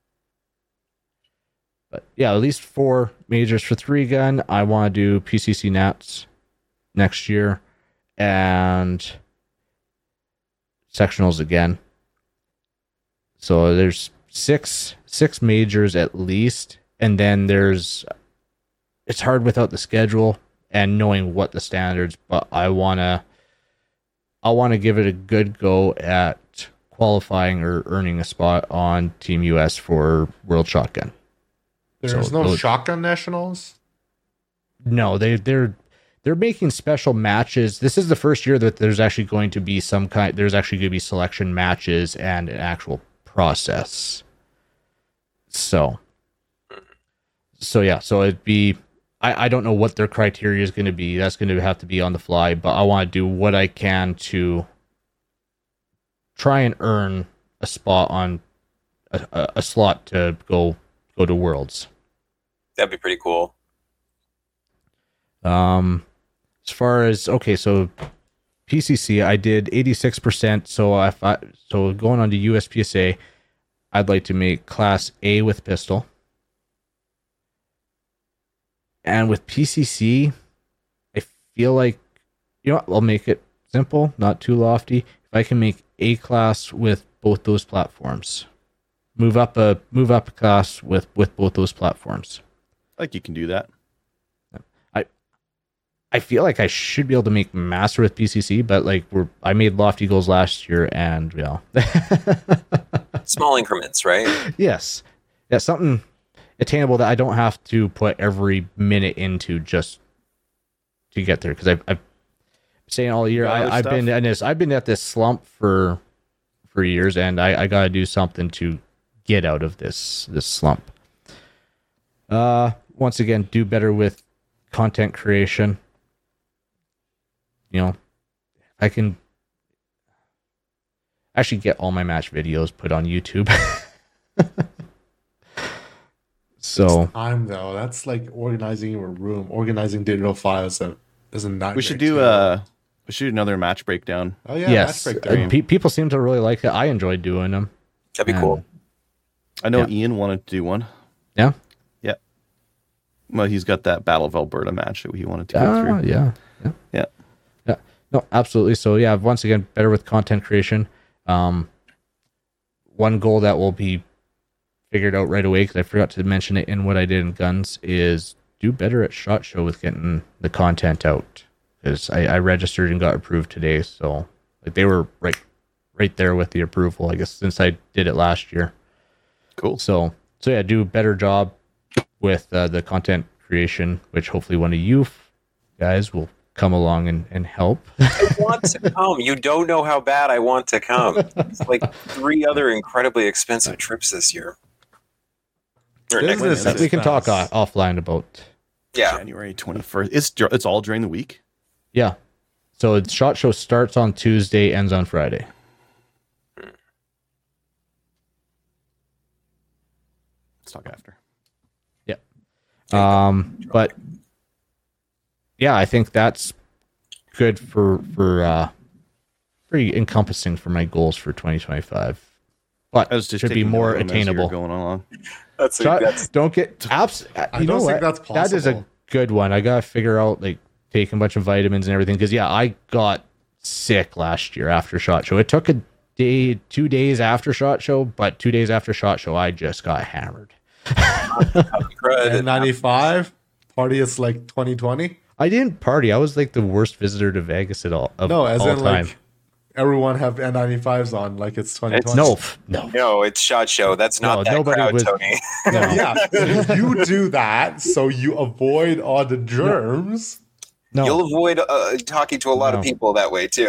[SPEAKER 4] But yeah, at least four majors for three gun. I want to do P C C Nats next year and sectionals again. So there's six six majors at least, and then there's it's hard without the schedule and knowing what the standards, but I wanna I wanna give it a good go at qualifying or earning a spot on Team U S for World Shotgun.
[SPEAKER 6] There's
[SPEAKER 4] So
[SPEAKER 6] no
[SPEAKER 4] those-
[SPEAKER 6] shotgun nationals.
[SPEAKER 4] No, they they're they're making special matches. This is the first year that there's actually going to be some kind. There's actually going to be selection matches and an actual process. So, so yeah, so it'd be. I I don't know what their criteria is going to be. That's going to have to be on the fly. But I want to do what I can to try and earn a spot on a, a, a slot to go go to Worlds.
[SPEAKER 5] That'd be pretty cool.
[SPEAKER 4] Um, as far as okay, so P C C, I did eighty-six percent. So if I so going on to U S P S A, I'd like to make Class A with pistol, and with P C C, I feel like you know what, I'll make it simple, not too lofty. If I can make A class with both those platforms, move up a move up a class with with both those platforms.
[SPEAKER 3] I think you can do that.
[SPEAKER 4] I feel like I should be able to make master with P C C, but like we're I made lofty goals last year, and you know,
[SPEAKER 5] Small increments, right?
[SPEAKER 4] yes, yeah, something attainable that I don't have to put every minute into just to get there. Because I've, I've been saying all year,
[SPEAKER 3] Got other
[SPEAKER 4] I, I've
[SPEAKER 3] stuff?
[SPEAKER 4] been in this, I've been at this slump for for years, and I, I got to do something to get out of this this slump. Uh, once again, do better with content creation. You know, I can actually get all my match videos put on YouTube. So
[SPEAKER 6] Time though, that's like organizing your room, organizing digital files. That is a nightmare.
[SPEAKER 3] We should do
[SPEAKER 6] too.
[SPEAKER 3] uh we should do another match breakdown.
[SPEAKER 6] Oh yeah,
[SPEAKER 4] yes,
[SPEAKER 6] match
[SPEAKER 4] uh,
[SPEAKER 6] breakdown.
[SPEAKER 4] pe- people seem to really like it. I enjoyed doing them.
[SPEAKER 5] That'd be cool.
[SPEAKER 3] I know
[SPEAKER 4] Yeah.
[SPEAKER 3] Ian wanted to do one.
[SPEAKER 4] Yeah.
[SPEAKER 3] Yeah. Well, he's got that Battle of Alberta match that he wanted to go
[SPEAKER 4] Ah,
[SPEAKER 3] through.
[SPEAKER 4] yeah. Yeah.
[SPEAKER 3] Yeah.
[SPEAKER 4] Yeah. No, absolutely. So yeah, once again, better with content creation. Um, one goal that will be figured out right away, because I forgot to mention it in what I did in guns, is do better at SHOT Show with getting the content out. Because I, I registered and got approved today, so like they were right, right there with the approval. I guess since I did it last year.
[SPEAKER 3] Cool.
[SPEAKER 4] So so yeah, do a better job with uh, the content creation, which hopefully one of you f- guys will come along and, and help.
[SPEAKER 5] I want to come. You don't know how bad I want to come. It's like three other incredibly expensive trips this year. Or next
[SPEAKER 6] Business
[SPEAKER 5] year.
[SPEAKER 6] is
[SPEAKER 4] We can talk
[SPEAKER 6] fast.
[SPEAKER 4] uh, offline about.
[SPEAKER 5] Yeah.
[SPEAKER 3] January twenty-first. It's dur- it's all during the week.
[SPEAKER 4] Yeah, So the SHOT Show starts on Tuesday, ends on Friday.
[SPEAKER 3] Let's talk after.
[SPEAKER 4] Yeah. Um, but yeah, I think that's good for for uh, pretty encompassing for my goals for twenty twenty-five. But
[SPEAKER 3] I was just
[SPEAKER 4] should be
[SPEAKER 3] taking
[SPEAKER 4] more
[SPEAKER 3] note of them as you were
[SPEAKER 4] attainable.
[SPEAKER 3] going along.
[SPEAKER 5] That's,
[SPEAKER 4] Shot-
[SPEAKER 5] that's
[SPEAKER 4] don't get apps.
[SPEAKER 6] I
[SPEAKER 4] You know
[SPEAKER 6] don't
[SPEAKER 4] what?
[SPEAKER 6] think that's
[SPEAKER 4] That is a
[SPEAKER 6] possible.
[SPEAKER 4] good one. I gotta figure out like taking a bunch of vitamins and everything because yeah, I got sick last year after SHOT Show. It took a day, two days after SHOT Show, but two days after SHOT Show, I just got hammered.
[SPEAKER 5] crud.
[SPEAKER 6] N ninety-five party is like twenty twenty.
[SPEAKER 4] I didn't party. I was like the worst visitor to Vegas at all. Of
[SPEAKER 6] No, as
[SPEAKER 4] all
[SPEAKER 6] in
[SPEAKER 4] time.
[SPEAKER 6] like everyone have N ninety-fives on like it's twenty twenty.
[SPEAKER 4] no, f- no.
[SPEAKER 5] No, it's SHOT Show. That's not
[SPEAKER 4] No,
[SPEAKER 5] that
[SPEAKER 4] nobody
[SPEAKER 5] crowd,
[SPEAKER 4] was-
[SPEAKER 5] Tony.
[SPEAKER 4] no.
[SPEAKER 6] Yeah, you do that so you avoid all the germs.
[SPEAKER 4] no.
[SPEAKER 5] You'll avoid uh, talking to a lot
[SPEAKER 4] No.
[SPEAKER 5] of people that way too.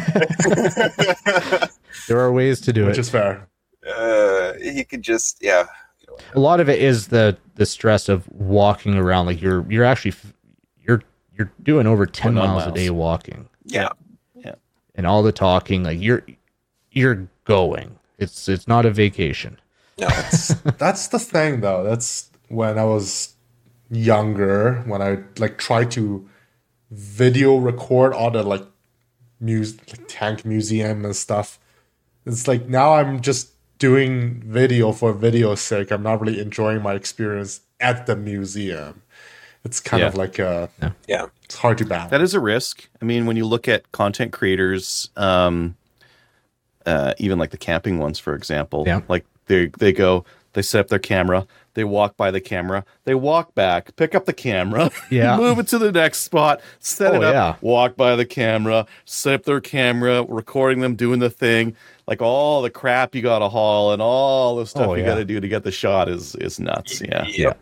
[SPEAKER 4] There are ways to do
[SPEAKER 6] Which
[SPEAKER 4] it.
[SPEAKER 6] is fair.
[SPEAKER 5] uh, you could just, yeah.
[SPEAKER 4] A lot of it is the the stress of walking around. Like you're you're actually f- you're you're doing over ten
[SPEAKER 3] twenty-one
[SPEAKER 4] miles, a
[SPEAKER 3] miles.
[SPEAKER 4] day walking,
[SPEAKER 5] Yeah.
[SPEAKER 4] and all the talking. Like you're you're going. It's it's not a vacation.
[SPEAKER 5] No, it's,
[SPEAKER 6] That's the thing though. That's when I was younger, when I like tried to video record all the like mus like tank museum and stuff. It's like now I'm just doing video for video's sake. I'm not really enjoying my experience at the museum. It's kind
[SPEAKER 3] Yeah.
[SPEAKER 6] of like a
[SPEAKER 5] yeah.
[SPEAKER 6] it's hard to balance.
[SPEAKER 3] That is a risk. I mean, when you look at content creators, um, uh, even like the camping ones, for example,
[SPEAKER 4] Yeah.
[SPEAKER 3] like they they go, they set up their camera, they walk by the camera, they walk back, pick up the camera,
[SPEAKER 4] Yeah.
[SPEAKER 3] move it to the next spot, set
[SPEAKER 4] Oh,
[SPEAKER 3] it up,
[SPEAKER 4] yeah.
[SPEAKER 3] walk by the camera, set up their camera, recording them doing the thing. Like all the crap you got to haul and all the stuff
[SPEAKER 4] Oh,
[SPEAKER 3] you
[SPEAKER 4] yeah.
[SPEAKER 3] got to do to get the shot is is nuts. Yeah.
[SPEAKER 5] Yep.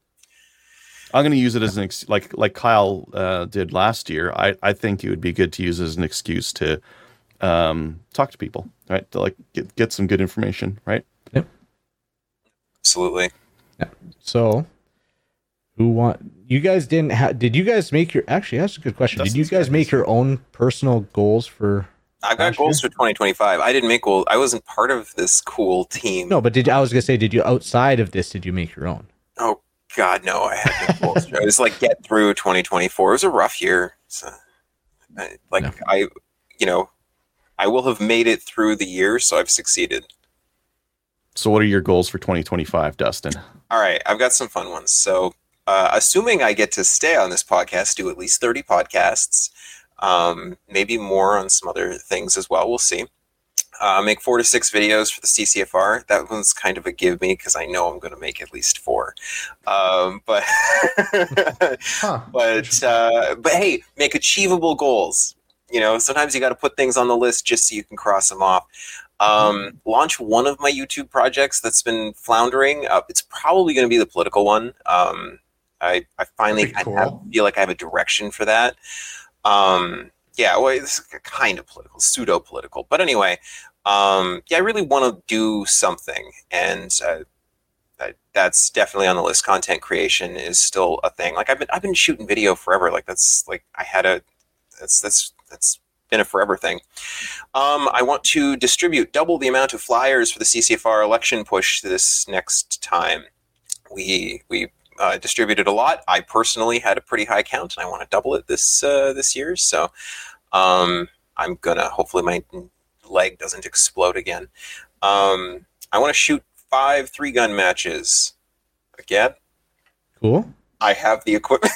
[SPEAKER 3] I'm going to use it as an ex- like like Kyle uh, did last year. I, I think it would be good to use as an excuse to um, talk to people, right? To like get get some good information, right?
[SPEAKER 5] Absolutely.
[SPEAKER 4] So, who want? You guys didn't have? Did you guys make your? Actually, that's a good question. Did you
[SPEAKER 3] Dustin's
[SPEAKER 4] guys
[SPEAKER 3] got
[SPEAKER 4] make your own personal goals for?
[SPEAKER 5] I've got
[SPEAKER 4] Last
[SPEAKER 5] goals
[SPEAKER 4] year?
[SPEAKER 5] for twenty twenty-five. I didn't make goals. I wasn't part of this cool team.
[SPEAKER 4] No, but did I was gonna say? Did you outside of this? Did you make your own?
[SPEAKER 5] Oh God, no! I had no goals. I was like get through twenty twenty-four. It was a rough year. So, I, like
[SPEAKER 4] No.
[SPEAKER 5] I, you know, I will have made it through the year, so I've succeeded.
[SPEAKER 3] So, what are your goals for twenty twenty-five, Dustin?
[SPEAKER 5] All right, I've got some fun ones. So, uh, assuming I get to stay on this podcast, do at least thirty podcasts, um, maybe more on some other things as well. We'll see. Uh, make four to six videos for the C C F R. That one's kind of a give me because I know I'm going to make at least four. Um, but
[SPEAKER 6] Huh.
[SPEAKER 5] but uh, but hey, make achievable goals. You know, sometimes you got to put things on the list just so you can cross them off. Um, launch one of my YouTube projects that's been floundering. Uh, it's probably going to be the political one. Um, I I finally
[SPEAKER 6] That'd be
[SPEAKER 5] kind of
[SPEAKER 6] cool.
[SPEAKER 5] feel like I have a direction for that. Um, yeah, well, it's kind of political, pseudo political, but anyway, um, yeah, I really want to do something, and uh, that, that's definitely on the list. Content creation is still a thing. Like I've been I've been shooting video forever. Like that's like I had a that's that's that's been a forever thing. Um, I want to distribute double the amount of flyers for the C C F R election push this next time. We we uh, distributed a lot. I personally had a pretty high count, and I want to double it this uh, this year. So um, I'm gonna hopefully my leg doesn't explode again. Um, I want to shoot five three gun matches. Again,
[SPEAKER 4] Cool.
[SPEAKER 5] I have the equipment.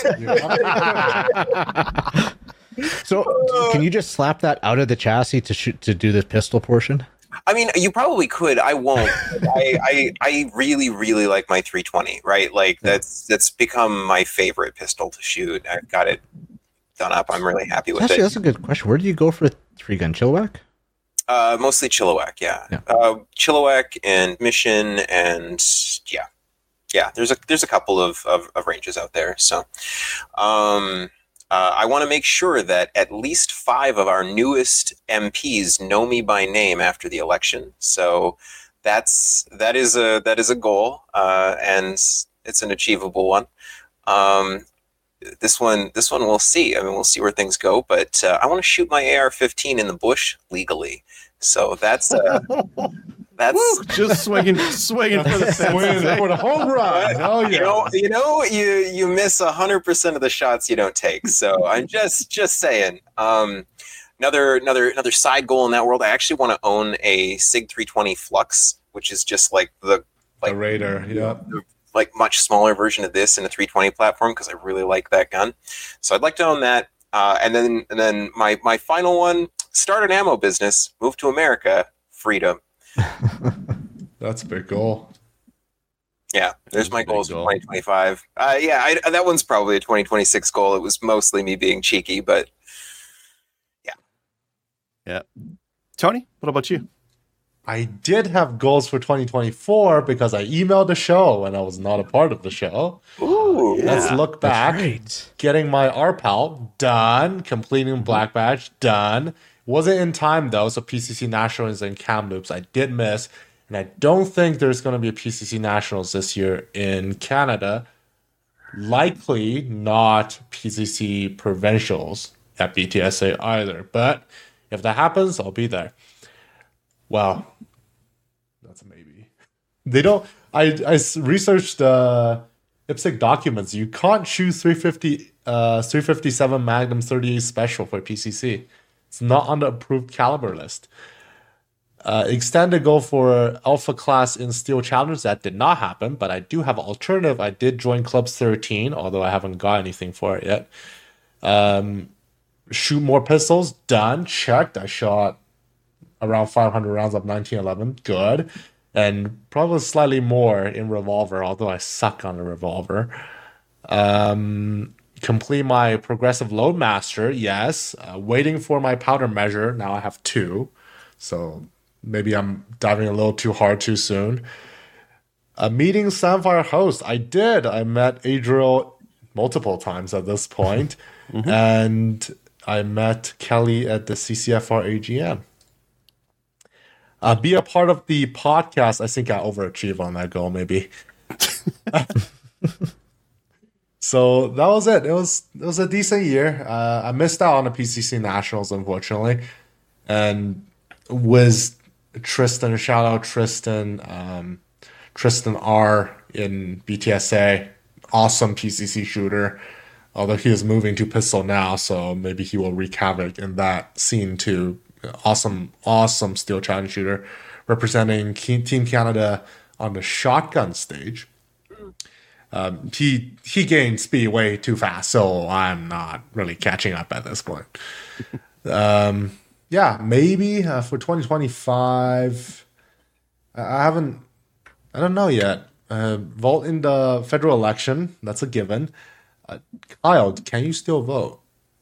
[SPEAKER 4] So, can you just slap that out of the chassis to shoot to do the pistol portion?
[SPEAKER 5] I mean, you probably could. I won't. I, I I really really like my three twenty. Right, like that's that's become my favorite pistol to shoot. I've got it done up. I'm really happy with
[SPEAKER 4] Actually,
[SPEAKER 5] it.
[SPEAKER 4] that's a good question. Where do you go for a three gun Chilliwack?
[SPEAKER 5] Uh, mostly Chilliwack, yeah.
[SPEAKER 4] Yeah.
[SPEAKER 5] Uh, Chilliwack and Mission, and yeah, yeah. There's a there's a couple of, of, of ranges out there. So, um, uh, I want to make sure that at least five of our newest M Ps know me by name after the election. So that's that is a that is a goal, uh, and it's an achievable one. Um, this one, this one, we'll see. I mean, we'll see where things go. But uh, I want to shoot my A R fifteen in the bush legally. So that's uh, that's
[SPEAKER 3] Just swinging, swinging for the
[SPEAKER 6] Swing
[SPEAKER 3] fence.
[SPEAKER 6] for the home run. Oh yeah.
[SPEAKER 5] you know, you know, you you miss a hundred percent of the shots you don't take. So I'm just just saying. Um, another another another side goal in that world. I actually want to own a Sig three twenty Flux, which is just like the like
[SPEAKER 6] the Raider. Yeah.
[SPEAKER 5] the, like much smaller version of this in a three twenty platform because I really like that gun. So I'd like to own that. Uh, and then and then my my final one: start an ammo business, move to America, freedom.
[SPEAKER 6] That's a big goal.
[SPEAKER 5] Yeah, there's my
[SPEAKER 3] Big
[SPEAKER 5] goals for
[SPEAKER 3] goal.
[SPEAKER 5] twenty twenty-five. Uh, yeah, I, that one's probably a twenty twenty-six goal. It was mostly me being cheeky, but
[SPEAKER 3] Tony, what about you?
[SPEAKER 6] I did have goals for twenty twenty-four because I emailed the show and I was not a part of the show.
[SPEAKER 5] ooh,
[SPEAKER 6] Let's look back.
[SPEAKER 4] Right.
[SPEAKER 6] Getting my R P A L done, completing Black Badge done. Wasn't in time though, so P C C Nationals and Kamloops I did miss, and I don't think there's going to be a P C C Nationals this year in Canada. Likely not P C C Provincials at B T S A either, but if that happens, I'll be there. Well, that's a maybe. They don't. I I s- researched uh, I P S C documents. You can't shoot three fifty, uh, three fifty-seven Magnum thirty-eight Special for P C C. It's not on the approved caliber list. Uh, extended goal for Alpha class in Steel Challenge. That did not happen, but I do have an alternative. I did join Club thirteen, although I haven't got anything for it yet. Um, shoot more pistols. Done. Checked. I shot around five hundred rounds of nineteen eleven. Good. And probably slightly more in revolver, although I suck on the revolver. Um, complete my progressive loadmaster. Yes. Uh, waiting for my powder measure. Now I have two. So maybe I'm diving a little too hard too soon. Uh, meeting Samfire Host. I did. I met Adriel multiple times at this point. And I met Kelly at the C C F R A G M. Uh, be a part of the podcast. I think I overachieved on that goal, maybe. So that was it. It was it was a decent year. Uh, I missed out on the P C C Nationals, unfortunately, and with Tristan, shout out Tristan, um, Tristan R in B T S A, awesome P C C shooter. Although he is moving to pistol now, so maybe he will wreak havoc in that scene too. Awesome, awesome Steel Challenge shooter, representing Team Canada on the shotgun stage. Um, he he gained speed way too fast, so I'm not really catching up at this point. um, yeah, maybe uh, for twenty twenty-five, I I haven't, I don't know yet. Uh, vote in the federal election, that's a given. Uh, Kyle, can you still vote?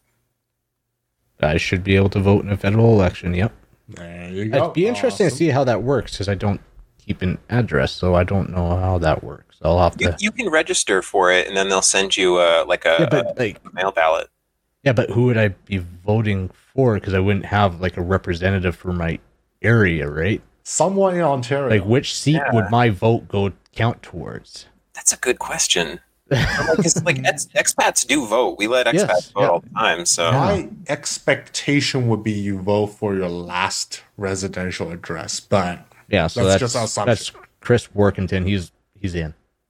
[SPEAKER 4] I should be able to vote in a federal election. Yep.
[SPEAKER 6] There you go.
[SPEAKER 4] It'd be interesting to
[SPEAKER 6] Awesome.
[SPEAKER 4] see how that works because I don't keep an address, so I don't know how that works. I'll have
[SPEAKER 5] you,
[SPEAKER 4] to.
[SPEAKER 5] you can register for it, and then they'll send you uh, like a,
[SPEAKER 4] Yeah, but like,
[SPEAKER 5] a mail ballot.
[SPEAKER 4] yeah, but who would I be voting for? Because I wouldn't have like a representative for my area, right?
[SPEAKER 6] Someone in Ontario.
[SPEAKER 4] Like, which seat
[SPEAKER 5] Yeah.
[SPEAKER 4] would my vote go count towards?
[SPEAKER 5] That's a good question. Because like ex- expats do vote. We let expats
[SPEAKER 4] Yes,
[SPEAKER 5] vote
[SPEAKER 4] yeah.
[SPEAKER 5] all the time. So
[SPEAKER 6] My expectation would be you vote for your last residential address, but
[SPEAKER 4] Yeah, so
[SPEAKER 6] That's
[SPEAKER 4] that's
[SPEAKER 6] just assumption.
[SPEAKER 4] that's Chris Workington. He's he's in.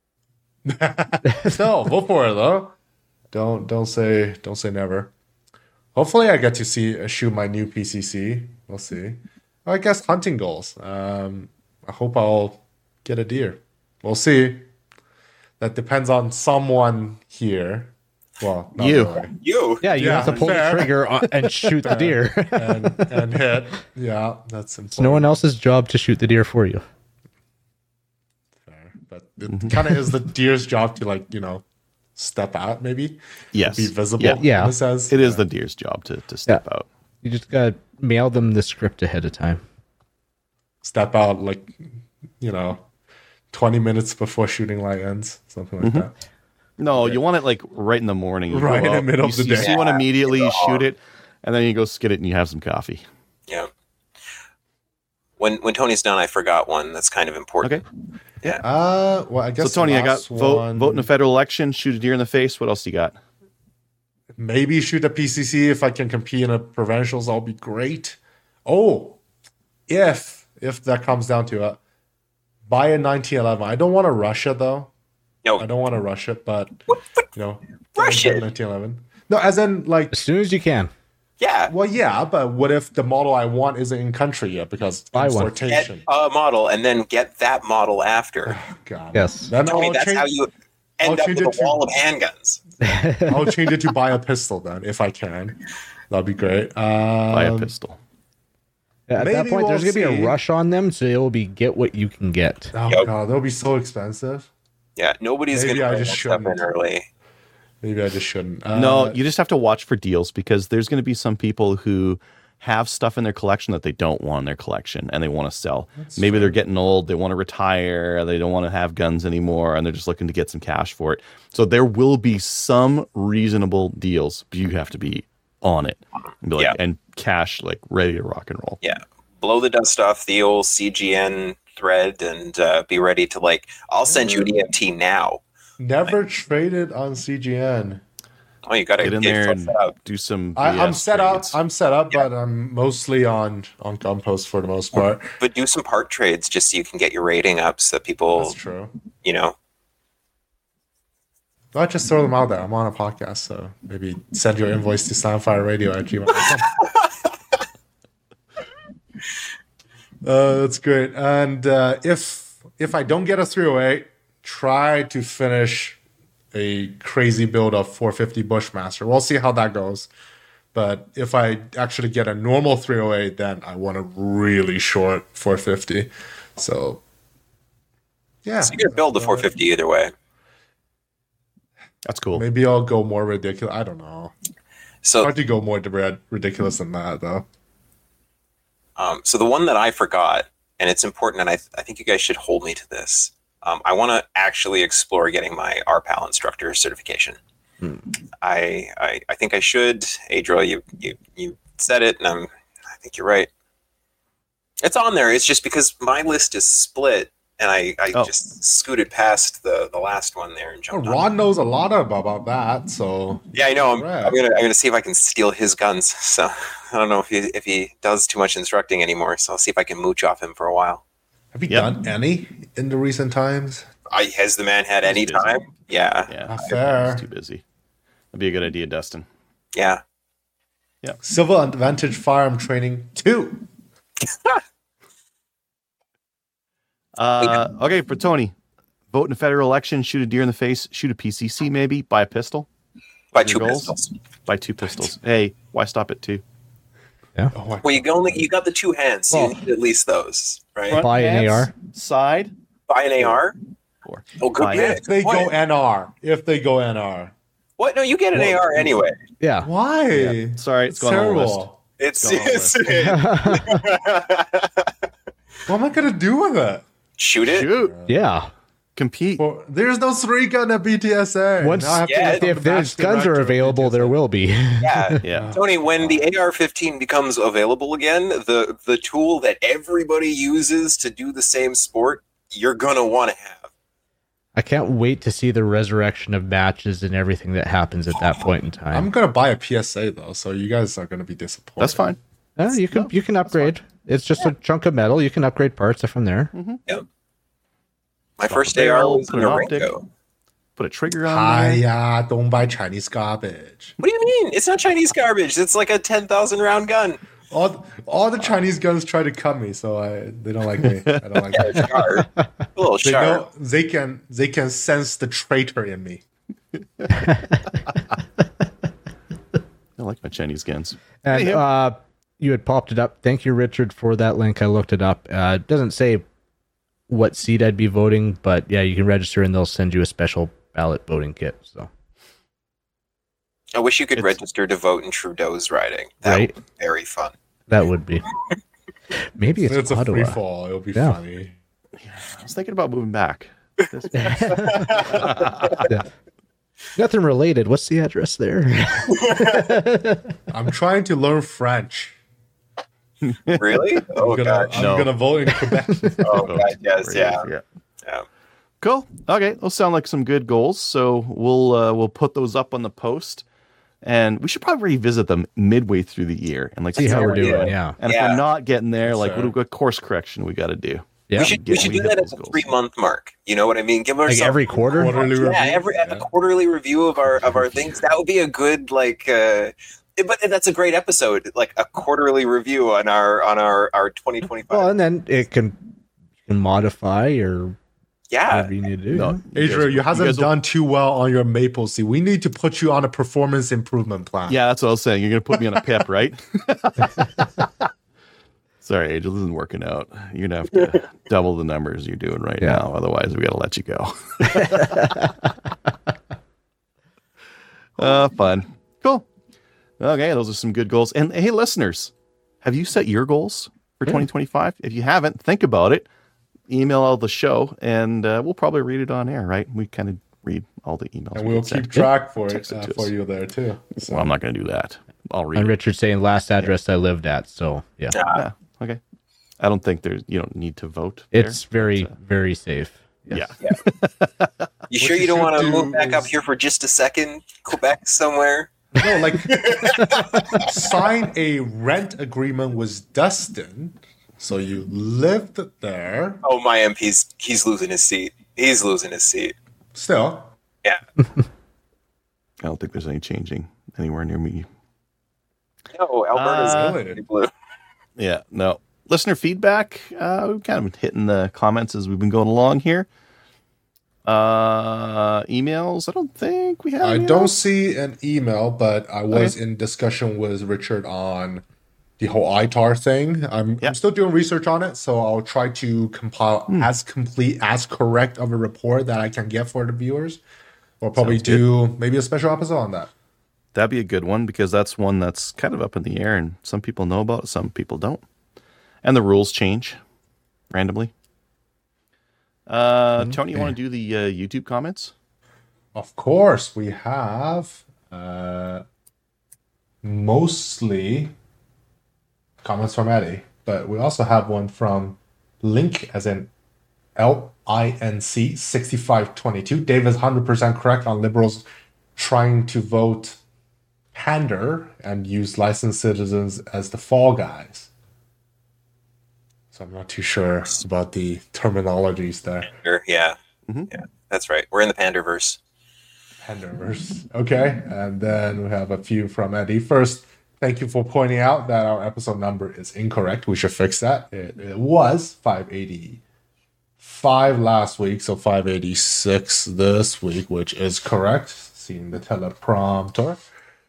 [SPEAKER 6] no, vote for it though. Don't don't say don't say never. Hopefully, I get to see uh, shoot my new P C C. We'll see. I guess hunting goals. Um, I hope I'll get a deer. We'll see. That depends on someone here. Well, not
[SPEAKER 3] You.
[SPEAKER 6] really.
[SPEAKER 5] you,
[SPEAKER 4] Yeah, you
[SPEAKER 6] Yeah,
[SPEAKER 4] have to pull
[SPEAKER 6] fair.
[SPEAKER 4] the trigger on, and shoot the deer.
[SPEAKER 6] and and hit. Yeah, that's important.
[SPEAKER 4] It's no one else's job to shoot the deer for you.
[SPEAKER 6] Fair. But it kind of is the deer's job to like you know step out, maybe
[SPEAKER 3] Yes.
[SPEAKER 6] be visible.
[SPEAKER 3] Yeah.
[SPEAKER 4] Yeah.
[SPEAKER 6] in a sense.
[SPEAKER 3] It is the deer's job to, to step
[SPEAKER 4] Yeah.
[SPEAKER 3] out.
[SPEAKER 4] You just gotta mail them the script ahead of time.
[SPEAKER 6] Step out like you know twenty minutes before shooting light ends, something like that.
[SPEAKER 3] No, you want it like right in the morning. You
[SPEAKER 6] Right
[SPEAKER 3] go
[SPEAKER 6] in the
[SPEAKER 3] out,
[SPEAKER 6] middle
[SPEAKER 3] you
[SPEAKER 6] of the
[SPEAKER 3] see- You
[SPEAKER 6] day.
[SPEAKER 3] see one immediately, you shoot it, and then you go skid it and you have some coffee.
[SPEAKER 5] yeah. When when Tony's done, I forgot one that's kind of important.
[SPEAKER 3] Okay.
[SPEAKER 6] Uh, well, I guess
[SPEAKER 3] So Tony,
[SPEAKER 6] the
[SPEAKER 3] I got
[SPEAKER 6] last
[SPEAKER 3] vote
[SPEAKER 6] one-
[SPEAKER 3] vote in a federal election, shoot a deer in the face. What else you got?
[SPEAKER 6] maybe shoot a P C C if I can compete in the provincials. That'll be great. Oh, if if that comes down to it, buy a nineteen eleven. I don't want to rush it though.
[SPEAKER 5] No,
[SPEAKER 6] I don't want to rush it, but
[SPEAKER 5] what, what?
[SPEAKER 6] you know,
[SPEAKER 5] Rush
[SPEAKER 6] get a
[SPEAKER 5] it.
[SPEAKER 6] nineteen eleven. No, as in like,
[SPEAKER 4] As soon as you can.
[SPEAKER 5] Yeah.
[SPEAKER 6] well, yeah, but what if the model I want isn't in country yet because
[SPEAKER 4] Buy one.
[SPEAKER 5] Get
[SPEAKER 6] importation?
[SPEAKER 5] a model and then get that model after.
[SPEAKER 6] God.
[SPEAKER 4] Yes.
[SPEAKER 6] Then
[SPEAKER 5] Tell me
[SPEAKER 6] I'll
[SPEAKER 5] that's
[SPEAKER 6] change,
[SPEAKER 5] how you end
[SPEAKER 6] I'll
[SPEAKER 5] up
[SPEAKER 6] change
[SPEAKER 5] with
[SPEAKER 6] it
[SPEAKER 5] a
[SPEAKER 6] to-
[SPEAKER 5] wall of handguns.
[SPEAKER 6] I'll change it to buy a pistol then if I can. That'd be great. Um,
[SPEAKER 3] Buy a pistol.
[SPEAKER 4] At that
[SPEAKER 6] Maybe
[SPEAKER 4] point,
[SPEAKER 6] we'll
[SPEAKER 4] there's going to be
[SPEAKER 6] see.
[SPEAKER 4] a rush on them, so it'll be get what you can get.
[SPEAKER 6] Oh
[SPEAKER 5] Yep.
[SPEAKER 6] god, they'll be so expensive.
[SPEAKER 5] Yeah, nobody's
[SPEAKER 6] Maybe
[SPEAKER 5] going
[SPEAKER 6] I
[SPEAKER 5] to
[SPEAKER 6] just
[SPEAKER 5] stuff in
[SPEAKER 6] shouldn't.
[SPEAKER 5] early.
[SPEAKER 6] Maybe I just shouldn't. Uh,
[SPEAKER 3] No, you just have to watch for deals because there's going to be some people who have stuff in their collection that they don't want in their collection and they want to sell. Maybe they're getting old, they want to retire, they don't want to have guns anymore, and they're just looking to get some cash for it. So there will be some reasonable deals, but you have to be on it and, be like,
[SPEAKER 5] Yeah.
[SPEAKER 3] and cash like ready to rock and roll.
[SPEAKER 5] Yeah. Blow the dust off the old C G N thread and uh, be ready to, like, I'll send you an E M T now.
[SPEAKER 6] never traded on C G N.
[SPEAKER 5] Oh, you got to
[SPEAKER 3] Get in there and do some.
[SPEAKER 6] I,
[SPEAKER 3] B S
[SPEAKER 6] I'm set up.
[SPEAKER 3] trades.
[SPEAKER 6] I'm set up, but I'm mostly on on Gunpost for the most part.
[SPEAKER 5] But do some part trades just so you can get your rating up so that people,
[SPEAKER 6] That's true.
[SPEAKER 5] you know.
[SPEAKER 6] Not just throw them out there. I'm on a podcast, so maybe send your invoice to soundfireradio at gmail dot com. uh, that's great. And uh, if if I don't get a three oh eight, try to finish a crazy build of four fifty Bushmaster. We'll see how that goes. But if I actually get a normal three oh eight, then I want a really short four fifty. So, yeah.
[SPEAKER 5] So you're going to build the four fifty either way.
[SPEAKER 3] That's cool.
[SPEAKER 6] Maybe I'll go more ridiculous. I don't know.
[SPEAKER 5] So
[SPEAKER 6] Hard to go more rid- ridiculous than that, though.
[SPEAKER 5] Um, so the one that I forgot, and it's important, and I, th- I think you guys should hold me to this. Um, I want to actually explore getting my R P A L instructor certification.
[SPEAKER 3] Hmm.
[SPEAKER 5] I, I I think I should. Adriel, you you you said it, and I'm, I think you're right. It's on there. It's just because my list is split, and I, I
[SPEAKER 3] Oh.
[SPEAKER 5] just scooted past the, the last one there and jumped on.
[SPEAKER 6] Ron knows a lot about that, so
[SPEAKER 5] Yeah, I know. I'm,
[SPEAKER 6] Right.
[SPEAKER 5] I'm gonna I'm gonna see if I can steal his guns. So I don't know if he if he does too much instructing anymore. So I'll see if I can mooch off him for a while.
[SPEAKER 6] have you
[SPEAKER 3] Yep.
[SPEAKER 6] done any in the recent times?
[SPEAKER 5] I, has the man had
[SPEAKER 3] He's
[SPEAKER 5] any
[SPEAKER 3] busy.
[SPEAKER 5] time? Yeah,
[SPEAKER 3] Yeah,
[SPEAKER 6] Not fair.
[SPEAKER 3] he's too busy. That'd be a good idea, Dustin.
[SPEAKER 5] yeah.
[SPEAKER 6] Civil Advantage Firearm Training two.
[SPEAKER 3] Uh, okay, for Tony, vote in a federal election, shoot a deer in the face, shoot a P C C maybe, buy a pistol,
[SPEAKER 5] By
[SPEAKER 3] Your
[SPEAKER 5] two
[SPEAKER 3] goals?
[SPEAKER 5] pistols.
[SPEAKER 3] buy two pistols. Hey, why stop at two?
[SPEAKER 6] Oh my
[SPEAKER 5] Well, you can only you got the two hands, so
[SPEAKER 6] Well-
[SPEAKER 5] you need at least those, right?
[SPEAKER 3] Front
[SPEAKER 4] Buy an
[SPEAKER 3] hands,
[SPEAKER 4] A R.
[SPEAKER 3] Side,
[SPEAKER 5] Buy an A R.
[SPEAKER 3] four.
[SPEAKER 5] Oh, good
[SPEAKER 3] Buy
[SPEAKER 5] pick.
[SPEAKER 6] If they
[SPEAKER 5] What?
[SPEAKER 6] go N R, if they go N R,
[SPEAKER 5] What? No, you get an A R anyway.
[SPEAKER 4] Yeah.
[SPEAKER 6] why?
[SPEAKER 3] Yeah. Sorry, it's
[SPEAKER 6] It's
[SPEAKER 3] going on the list.
[SPEAKER 6] terrible.
[SPEAKER 5] It's,
[SPEAKER 3] Go on the
[SPEAKER 5] it's
[SPEAKER 6] What am I gonna do with it?
[SPEAKER 5] shoot it.
[SPEAKER 3] Shoot,
[SPEAKER 4] Yeah.
[SPEAKER 3] compete.
[SPEAKER 6] Well, there's no three gun at B T S A.
[SPEAKER 4] Once,
[SPEAKER 6] Now I have to
[SPEAKER 5] Yeah,
[SPEAKER 6] look up
[SPEAKER 4] if
[SPEAKER 6] the
[SPEAKER 4] there's
[SPEAKER 6] match
[SPEAKER 4] guns are
[SPEAKER 6] director of
[SPEAKER 4] available,
[SPEAKER 6] B T S A.
[SPEAKER 4] there will be.
[SPEAKER 5] Yeah.
[SPEAKER 3] Yeah,
[SPEAKER 5] Tony, when the A R fifteen becomes available again, the the tool that everybody uses to do the same sport, you're gonna want to have.
[SPEAKER 4] I can't wait to see the resurrection of matches and everything that happens at that point in
[SPEAKER 6] I'm
[SPEAKER 4] time.
[SPEAKER 6] gonna buy a P S A though, so you guys are gonna be disappointed.
[SPEAKER 3] that's fine.
[SPEAKER 4] Uh, you can you can upgrade. It's just a chunk of metal. You can upgrade parts from there.
[SPEAKER 5] My first
[SPEAKER 3] a
[SPEAKER 5] A R
[SPEAKER 3] barrel,
[SPEAKER 5] was
[SPEAKER 3] put
[SPEAKER 5] an
[SPEAKER 3] an optic.
[SPEAKER 5] Orenco.
[SPEAKER 3] Put a trigger on there.
[SPEAKER 6] Hiya, don't buy Chinese garbage.
[SPEAKER 5] What do you mean? It's not Chinese garbage. It's like a ten thousand round gun.
[SPEAKER 6] All all the Chinese guns try to cut me, so I they don't like me. I don't like
[SPEAKER 5] Yeah,
[SPEAKER 6] them.
[SPEAKER 5] sharp. A little
[SPEAKER 6] They
[SPEAKER 5] sharp.
[SPEAKER 6] know they can they can sense the traitor in me.
[SPEAKER 3] I like my Chinese guns.
[SPEAKER 4] And
[SPEAKER 3] Anyhow.
[SPEAKER 4] uh, you had popped it up. Thank you, Richard, for that link. I looked it up. Uh, it doesn't say what seat I'd be voting, but yeah, you can register and they'll send you a special ballot voting kit. So
[SPEAKER 5] I wish you could
[SPEAKER 3] It's-
[SPEAKER 5] register to vote in Trudeau's riding. That
[SPEAKER 4] Right.
[SPEAKER 5] would be very fun.
[SPEAKER 4] that would be. Maybe it's,
[SPEAKER 6] It's a
[SPEAKER 4] Ottawa.
[SPEAKER 6] free fall. It'll be
[SPEAKER 4] Yeah.
[SPEAKER 6] funny.
[SPEAKER 3] I was thinking about moving back. This-
[SPEAKER 4] Nothing related. What's the address there?
[SPEAKER 6] I'm trying to learn French.
[SPEAKER 5] Really? Oh
[SPEAKER 6] I'm gonna,
[SPEAKER 5] god.
[SPEAKER 6] I'm
[SPEAKER 3] No.
[SPEAKER 6] gonna vote in Quebec.
[SPEAKER 5] Oh god. Yes. Yeah.
[SPEAKER 3] yeah.
[SPEAKER 5] Yeah.
[SPEAKER 3] Cool. Okay, those sound like some good goals. So we'll uh, we'll put those up on the post. And we should probably revisit them midway through the year and like
[SPEAKER 4] See how we're
[SPEAKER 5] idea.
[SPEAKER 4] doing. Yeah.
[SPEAKER 3] And
[SPEAKER 5] Yeah.
[SPEAKER 3] if we're not getting there, like
[SPEAKER 6] Sure.
[SPEAKER 3] what, what course correction we got to do?
[SPEAKER 4] Yeah.
[SPEAKER 5] We should we
[SPEAKER 3] Yeah,
[SPEAKER 5] should
[SPEAKER 3] we
[SPEAKER 5] do
[SPEAKER 3] hit
[SPEAKER 5] that at
[SPEAKER 3] those
[SPEAKER 5] the
[SPEAKER 3] goals.
[SPEAKER 5] three month mark. You know what I mean? Give
[SPEAKER 4] Like
[SPEAKER 5] ourselves
[SPEAKER 4] every quarter.
[SPEAKER 6] Quarterly review.
[SPEAKER 5] yeah, every
[SPEAKER 6] Yeah.
[SPEAKER 5] a quarterly review of our of our things. That would be a good like. Uh, but that's a great episode, like a quarterly review on our on our our twenty twenty
[SPEAKER 4] Well,
[SPEAKER 5] five.
[SPEAKER 4] and then it can, you can modify or
[SPEAKER 5] Yeah,
[SPEAKER 4] whatever you need to do.
[SPEAKER 3] No,
[SPEAKER 4] yeah.
[SPEAKER 3] you
[SPEAKER 6] Adrian,
[SPEAKER 3] guys-
[SPEAKER 6] you hasn't
[SPEAKER 3] guys will-
[SPEAKER 6] done too well on your maple seed. We need to put you on a performance improvement plan.
[SPEAKER 3] Yeah, that's what I was saying. You're going to put me on a pip, right? Sorry, Angel, this isn't working out. You're going to have to double the numbers you're doing right
[SPEAKER 4] Yeah.
[SPEAKER 3] now. Otherwise, we got to let you go. uh, fun. Cool. Okay, those are some good goals. And hey, listeners, have you set your goals for twenty twenty-five? If you haven't, think about it. Email all the show, and uh, we'll probably read it on air, right? We kind of read all the emails.
[SPEAKER 6] And
[SPEAKER 3] we
[SPEAKER 6] we'll
[SPEAKER 3] get sent.
[SPEAKER 6] keep track for it
[SPEAKER 3] Text it
[SPEAKER 6] uh,
[SPEAKER 3] to
[SPEAKER 6] for
[SPEAKER 3] us.
[SPEAKER 6] you there too. So.
[SPEAKER 3] Well, I'm not going to do that. I'll read
[SPEAKER 4] And
[SPEAKER 3] it.
[SPEAKER 4] Richard's saying last address I lived at. So yeah,
[SPEAKER 3] Yeah, okay. I don't think there's, you don't need to vote. there.
[SPEAKER 4] it's very, very safe.
[SPEAKER 3] Yeah.
[SPEAKER 5] you sure
[SPEAKER 6] you
[SPEAKER 5] you don't
[SPEAKER 6] should
[SPEAKER 5] want to
[SPEAKER 6] do
[SPEAKER 5] move back up
[SPEAKER 6] is-
[SPEAKER 5] here for just a second, Quebec somewhere?
[SPEAKER 6] No, like sign a rent agreement with Dustin, so you lived there.
[SPEAKER 5] Oh, my M P's he's losing his seat. He's losing his seat.
[SPEAKER 6] Still,
[SPEAKER 5] Yeah.
[SPEAKER 3] I don't think there's any changing anywhere near me.
[SPEAKER 5] No, Alberta's
[SPEAKER 3] Uh,
[SPEAKER 5] really blue.
[SPEAKER 3] Yeah, no. Listener feedback, uh, we've kind of been hitting the comments as we've been going along here. Uh, emails, I don't think we have
[SPEAKER 6] I
[SPEAKER 3] any
[SPEAKER 6] don't
[SPEAKER 3] else.
[SPEAKER 6] see an email, but I was
[SPEAKER 3] Okay.
[SPEAKER 6] in discussion with Richard on the whole I T A R thing. I'm,
[SPEAKER 3] Yeah.
[SPEAKER 6] I'm still doing research on it, so I'll try to compile
[SPEAKER 3] Hmm.
[SPEAKER 6] as complete, as correct of a report that I can get for the viewers. We'll probably
[SPEAKER 3] Sounds good.
[SPEAKER 6] do maybe a special episode on that.
[SPEAKER 3] That'd be a good one because that's one that's kind of up in the air and some people know about it, some people don't. And the rules change randomly. Uh, Tony, you want to do the uh, YouTube comments?
[SPEAKER 6] Of course, we have uh, mostly comments from Eddie, but we also have one from Link, as in L I N C sixty-five twenty-two. Dave is one hundred percent correct on liberals trying to vote pander and use licensed citizens as the fall guys. So I'm not too sure about the terminologies there.
[SPEAKER 5] Sure, Yeah.
[SPEAKER 3] Mhm.
[SPEAKER 5] Yeah, that's right. We're in the Panderverse.
[SPEAKER 6] Panderverse. Okay, and then we have a few from Eddie. First, thank you for pointing out that our episode number is incorrect. We should fix that. It, it was five eighty-five last week, so five eighty-six this week, which is correct. Seeing the teleprompter.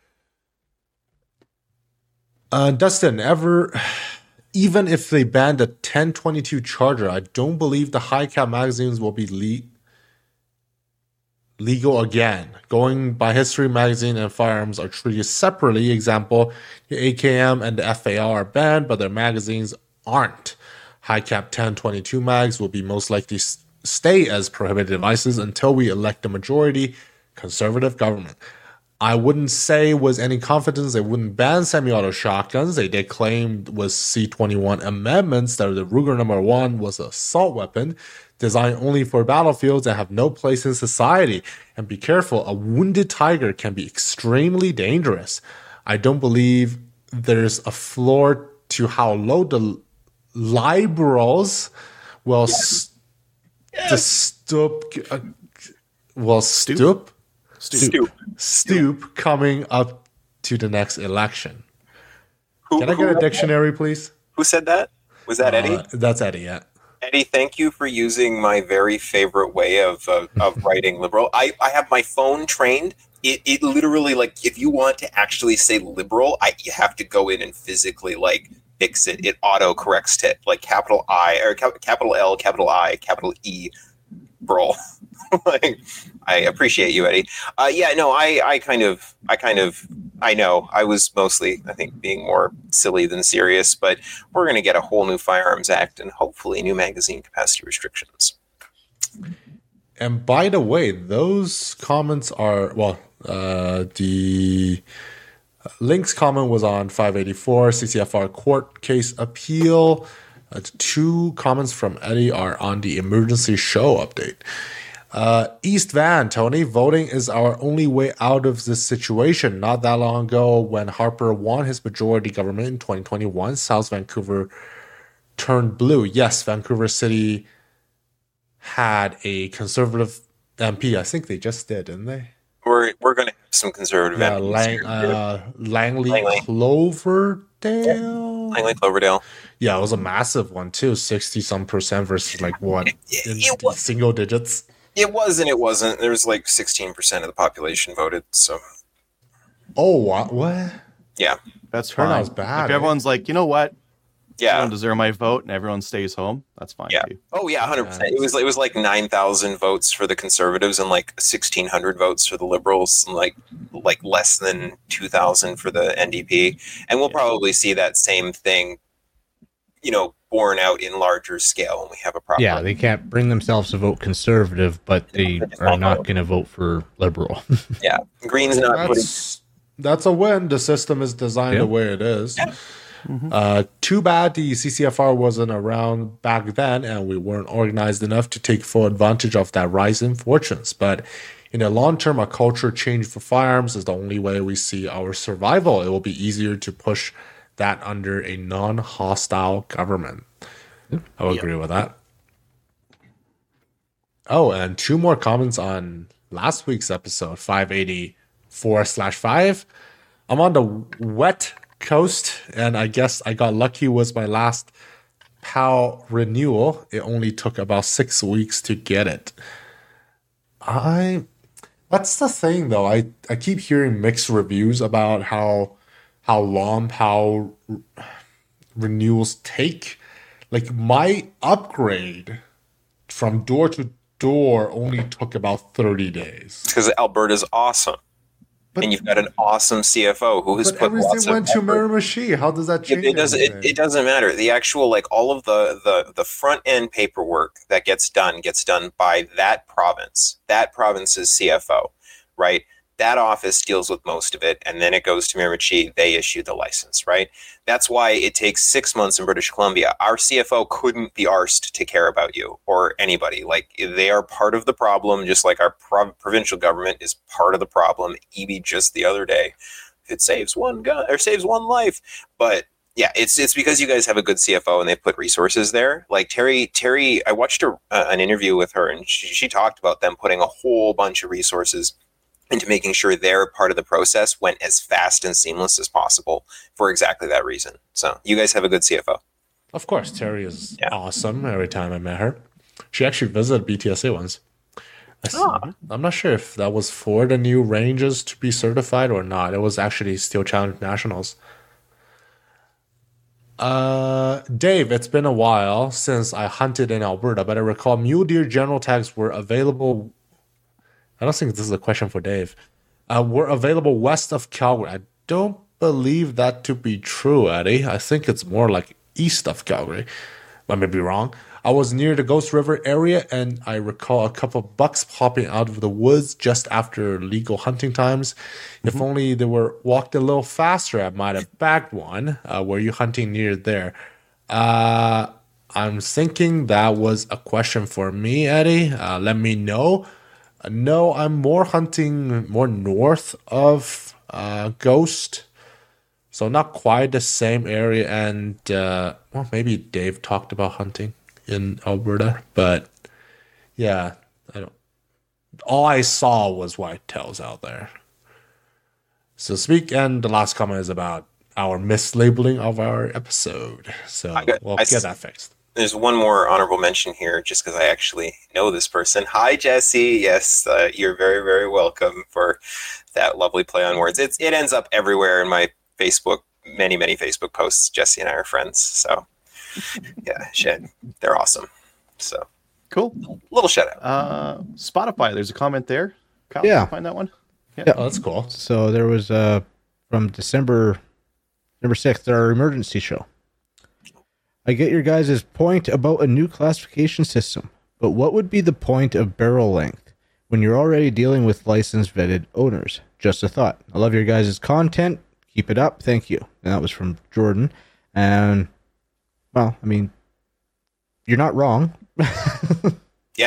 [SPEAKER 6] Uh, Dustin, ever, even if they banned a ten twenty-two Charger, I don't believe the high cap magazines will be le- legal again. Going by history, magazine and firearms are treated separately. Example, the A K M and the F A L are banned, but their magazines aren't. High cap ten twenty-two mags will be most likely s- stay as prohibited devices until we elect a majority conservative government. I wouldn't say with any confidence they wouldn't ban semi-auto shotguns. They did claim with C twenty-one amendments that the Ruger number one was an assault weapon designed only for battlefields and have no place in society. And be careful, a wounded tiger can be extremely dangerous. I don't believe there's a floor to how low the liberals will s- the stoop uh, will stoop
[SPEAKER 5] Stoop.
[SPEAKER 6] stoop coming up to the next election.
[SPEAKER 5] Who,
[SPEAKER 6] Can I
[SPEAKER 5] who,
[SPEAKER 6] get a dictionary, please?
[SPEAKER 5] who said that? Was that Eddie?
[SPEAKER 6] Uh, that's Eddie, yeah.
[SPEAKER 5] Eddie, thank you for using my very favorite way of uh, of writing liberal. I, I have my phone trained. It it literally, like, if you want to actually say liberal, I you have to go in and physically like fix it. It auto corrects to like capital I or cap, capital L, capital I, capital E, bro. Like, I appreciate you, Eddie. Uh, yeah, no, I, I kind of, I kind of, I know I was mostly, I think, being more silly than serious, but we're going to get a whole new Firearms Act and hopefully new magazine capacity restrictions.
[SPEAKER 6] And by the way, those comments are, well, uh, the Link's comment was on five eighty-four, C C F R court case appeal. Uh, two comments from Eddie are on the emergency show update. Uh, East Van, Tony, voting is our only way out of this situation. Not that long ago, when Harper won his majority government in twenty twenty-one, South Vancouver turned blue. Yes, Vancouver City had a conservative M P. I think they just did, didn't they?
[SPEAKER 5] We're we're going to have some conservative
[SPEAKER 6] Yeah,
[SPEAKER 5] M Ps
[SPEAKER 6] Lang,
[SPEAKER 5] here.
[SPEAKER 6] uh, Langley,
[SPEAKER 5] Langley.
[SPEAKER 6] Cloverdale.
[SPEAKER 5] Langley Cloverdale.
[SPEAKER 6] Yeah, it was a massive one too, sixty some percent versus like what, in
[SPEAKER 5] It was-
[SPEAKER 6] single digits.
[SPEAKER 5] It was and it wasn't. There was like sixteen percent of the population voted. So
[SPEAKER 6] Oh, what? What?
[SPEAKER 5] yeah,
[SPEAKER 3] That's
[SPEAKER 6] Turnout's
[SPEAKER 3] fine.
[SPEAKER 6] bad,
[SPEAKER 3] If
[SPEAKER 6] eh?
[SPEAKER 3] everyone's like, you know what, I
[SPEAKER 5] yeah,
[SPEAKER 3] don't deserve my vote, and everyone stays home, that's fine
[SPEAKER 5] yeah.
[SPEAKER 3] too.
[SPEAKER 5] Oh yeah, hundred percent. It was it was like nine thousand votes for the Conservatives and like sixteen hundred votes for the Liberals, and like like less than two thousand for the N D P. And we'll probably see that same thing, you know, borne out in larger scale when we have a proper.
[SPEAKER 4] Yeah, they can't bring themselves to vote conservative, but they are not going to vote for liberal.
[SPEAKER 5] yeah. Green's not putting.
[SPEAKER 6] That's, that's a win. The system is designed
[SPEAKER 4] Yeah.
[SPEAKER 6] the way it is. Uh, too bad the C C F R wasn't around back then and we weren't organized enough to take full advantage of that rise in fortunes. But in the long term, a culture change for firearms is the only way we see our survival. It will be easier to push that under a non-hostile government. I would agree with that. Oh, and two more comments on last week's episode, five eighty-four slash five. I'm on the wet coast, and I guess I got lucky was my last PAL renewal. It only took about six weeks to get it. I... That's the thing, though. I, I keep hearing mixed reviews about how how long PAL re- renewals take. Like, my upgrade from door to door only took about thirty days.
[SPEAKER 5] Because Alberta's awesome,
[SPEAKER 6] But-
[SPEAKER 5] and you've got an awesome C F O who has
[SPEAKER 6] But
[SPEAKER 5] put
[SPEAKER 6] everything
[SPEAKER 5] lots
[SPEAKER 6] went
[SPEAKER 5] of
[SPEAKER 6] to
[SPEAKER 5] effort.
[SPEAKER 6] Miramichi. How does that
[SPEAKER 5] It,
[SPEAKER 6] change
[SPEAKER 5] it doesn't. It,
[SPEAKER 6] anything?
[SPEAKER 5] it doesn't matter. The actual, like, all of the, the the front end paperwork that gets done gets done by that province. That province's C F O, right? That office deals with most of it, and then it goes to Miramichi. They issue the license, right? That's why it takes six months in British Columbia. Our C F O couldn't be arsed to care about you or anybody. Like, they are part of the problem, just like our prov- provincial government is part of the problem. E B just the other day, it saves one gun or saves one life, but yeah, it's it's because you guys have a good C F O and they put resources there. Like Terry, Terry, I watched a, uh, an interview with her, and she, she talked about them putting a whole bunch of resources into making sure their part of the process went as fast and seamless as possible for exactly that reason. So you guys have a good C F O.
[SPEAKER 6] Of course, Terry is
[SPEAKER 5] Yeah.
[SPEAKER 6] awesome every time I met her. She actually visited B T S A once. I s-
[SPEAKER 5] Ah.
[SPEAKER 6] I'm not sure if that was for the new ranges to be certified or not. It was actually Steel Challenge Nationals. Uh, Dave, it's been a while since I hunted in Alberta, but I recall mule deer general tags were available. I don't think this is a question for Dave. Uh, were available west of Calgary. I don't believe that to be true, Eddie. I think it's more like east of Calgary. I may be wrong. I was near the Ghost River area, and I recall a couple of bucks popping out of the woods just after legal hunting times. If only they were walked a little faster, I might have bagged one. Uh, were you hunting near there? Uh, I'm thinking that was a question for me, Eddie. Uh, let me know. Uh, no, I'm more hunting more north of uh, Ghost. So not quite the same area, and uh, well, maybe Dave talked about hunting in Alberta, but yeah, I don't. All I saw was whitetails out there. So speak, and the last comment is about our mislabeling of our episode. So
[SPEAKER 5] I got-
[SPEAKER 6] we'll
[SPEAKER 5] I
[SPEAKER 6] get
[SPEAKER 5] s-
[SPEAKER 6] that fixed.
[SPEAKER 5] There's one more honorable mention here, just because I actually know this person. Hi, Jesse. Yes, uh, you're very, very welcome for that lovely play on words. It's it ends up everywhere in my Facebook, many, many Facebook posts. Jesse and I are friends, so yeah, shit, they're awesome. So
[SPEAKER 3] Cool.
[SPEAKER 5] little shout out.
[SPEAKER 3] Uh, Spotify, there's a comment there. Kyle,
[SPEAKER 4] Yeah.
[SPEAKER 3] can you find that one?
[SPEAKER 6] Oh, that's cool.
[SPEAKER 4] So there was uh from December December sixth, our emergency show. I get your guys' point about a new classification system, but what would be the point of barrel length when you're already dealing with licensed vetted owners? Just a thought. I love your guys' content. Keep it up. Thank you. And that was from Jordan. And well, I mean, you're not wrong.
[SPEAKER 5] Yeah,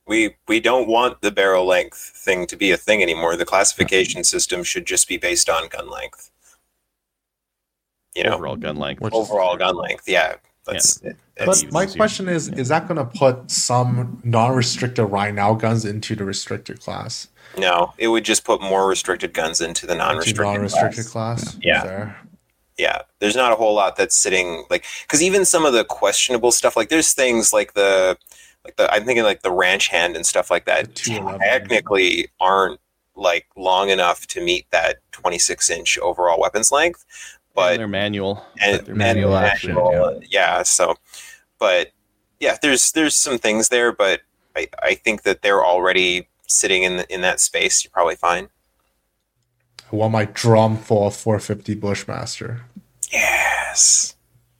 [SPEAKER 5] We we don't want the barrel length thing to be a thing anymore. The classification system should just be based on gun length. You know,
[SPEAKER 3] Overall gun length.
[SPEAKER 6] Which is
[SPEAKER 5] overall
[SPEAKER 6] fair.
[SPEAKER 5] gun length. Yeah, that's. It,
[SPEAKER 6] But
[SPEAKER 5] it's-
[SPEAKER 3] even
[SPEAKER 6] my
[SPEAKER 3] easier.
[SPEAKER 6] question is: Is that going to put some non-restricted right now guns into the restricted class?
[SPEAKER 5] no, it would just put more restricted guns into the
[SPEAKER 6] Into
[SPEAKER 5] non-restricted,
[SPEAKER 6] non-restricted
[SPEAKER 5] class.
[SPEAKER 6] class?
[SPEAKER 5] Yeah.
[SPEAKER 6] Fair.
[SPEAKER 5] Yeah, there's not a whole lot that's sitting like because even some of the questionable stuff, like there's things like the like the I'm thinking like the ranch hand and stuff like
[SPEAKER 6] The
[SPEAKER 5] that
[SPEAKER 6] two eleven.
[SPEAKER 5] technically aren't like long enough to meet that twenty-six inch overall weapons length,
[SPEAKER 3] But
[SPEAKER 5] but
[SPEAKER 3] their manual.
[SPEAKER 5] and
[SPEAKER 3] their
[SPEAKER 4] manual
[SPEAKER 5] and
[SPEAKER 4] action,
[SPEAKER 5] manual, yeah. So, but yeah, there's there's some things there, but I, I think that they're already sitting in the, in that space. You're probably fine.
[SPEAKER 6] I want my drum full of four fifty Bushmaster.
[SPEAKER 5] Yes.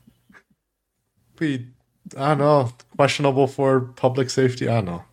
[SPEAKER 6] Be, I don't know, questionable for public safety. I don't know.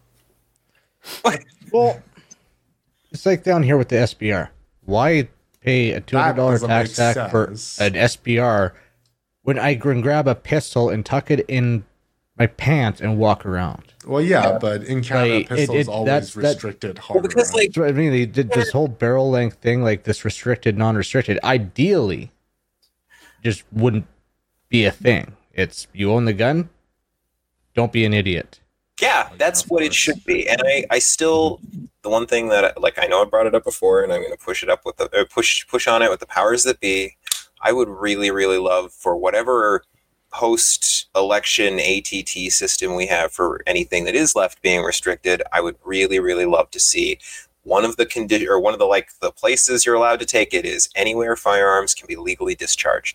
[SPEAKER 4] Well, it's like down here with the S B R. Why pay a two hundred dollars
[SPEAKER 6] doesn't
[SPEAKER 4] tax
[SPEAKER 6] make
[SPEAKER 4] tax for
[SPEAKER 6] sense.
[SPEAKER 4] an S B R when I can grab a pistol and tuck it in my pants and walk around?
[SPEAKER 6] Well, yeah, but in Canada,
[SPEAKER 4] Like, it-
[SPEAKER 6] pistol is
[SPEAKER 4] it-
[SPEAKER 6] always
[SPEAKER 4] that's- that-
[SPEAKER 6] restricted hard.
[SPEAKER 5] because, like,
[SPEAKER 4] So I mean, they did this whole barrel length thing, like this restricted, non-restricted. Ideally, just wouldn't be a thing. It's you own the gun. Don't be an idiot.
[SPEAKER 5] Yeah, that's what it should be. And I, I still, the one thing that, like, I know I brought it up before, and I'm going to push it up with the or push push on it with the powers that be. I would really, really love for whatever post-election A T T system we have for anything that is left being restricted. I would really, really love to see one of the condition or one of the like the places you're allowed to take it is anywhere firearms can be legally discharged.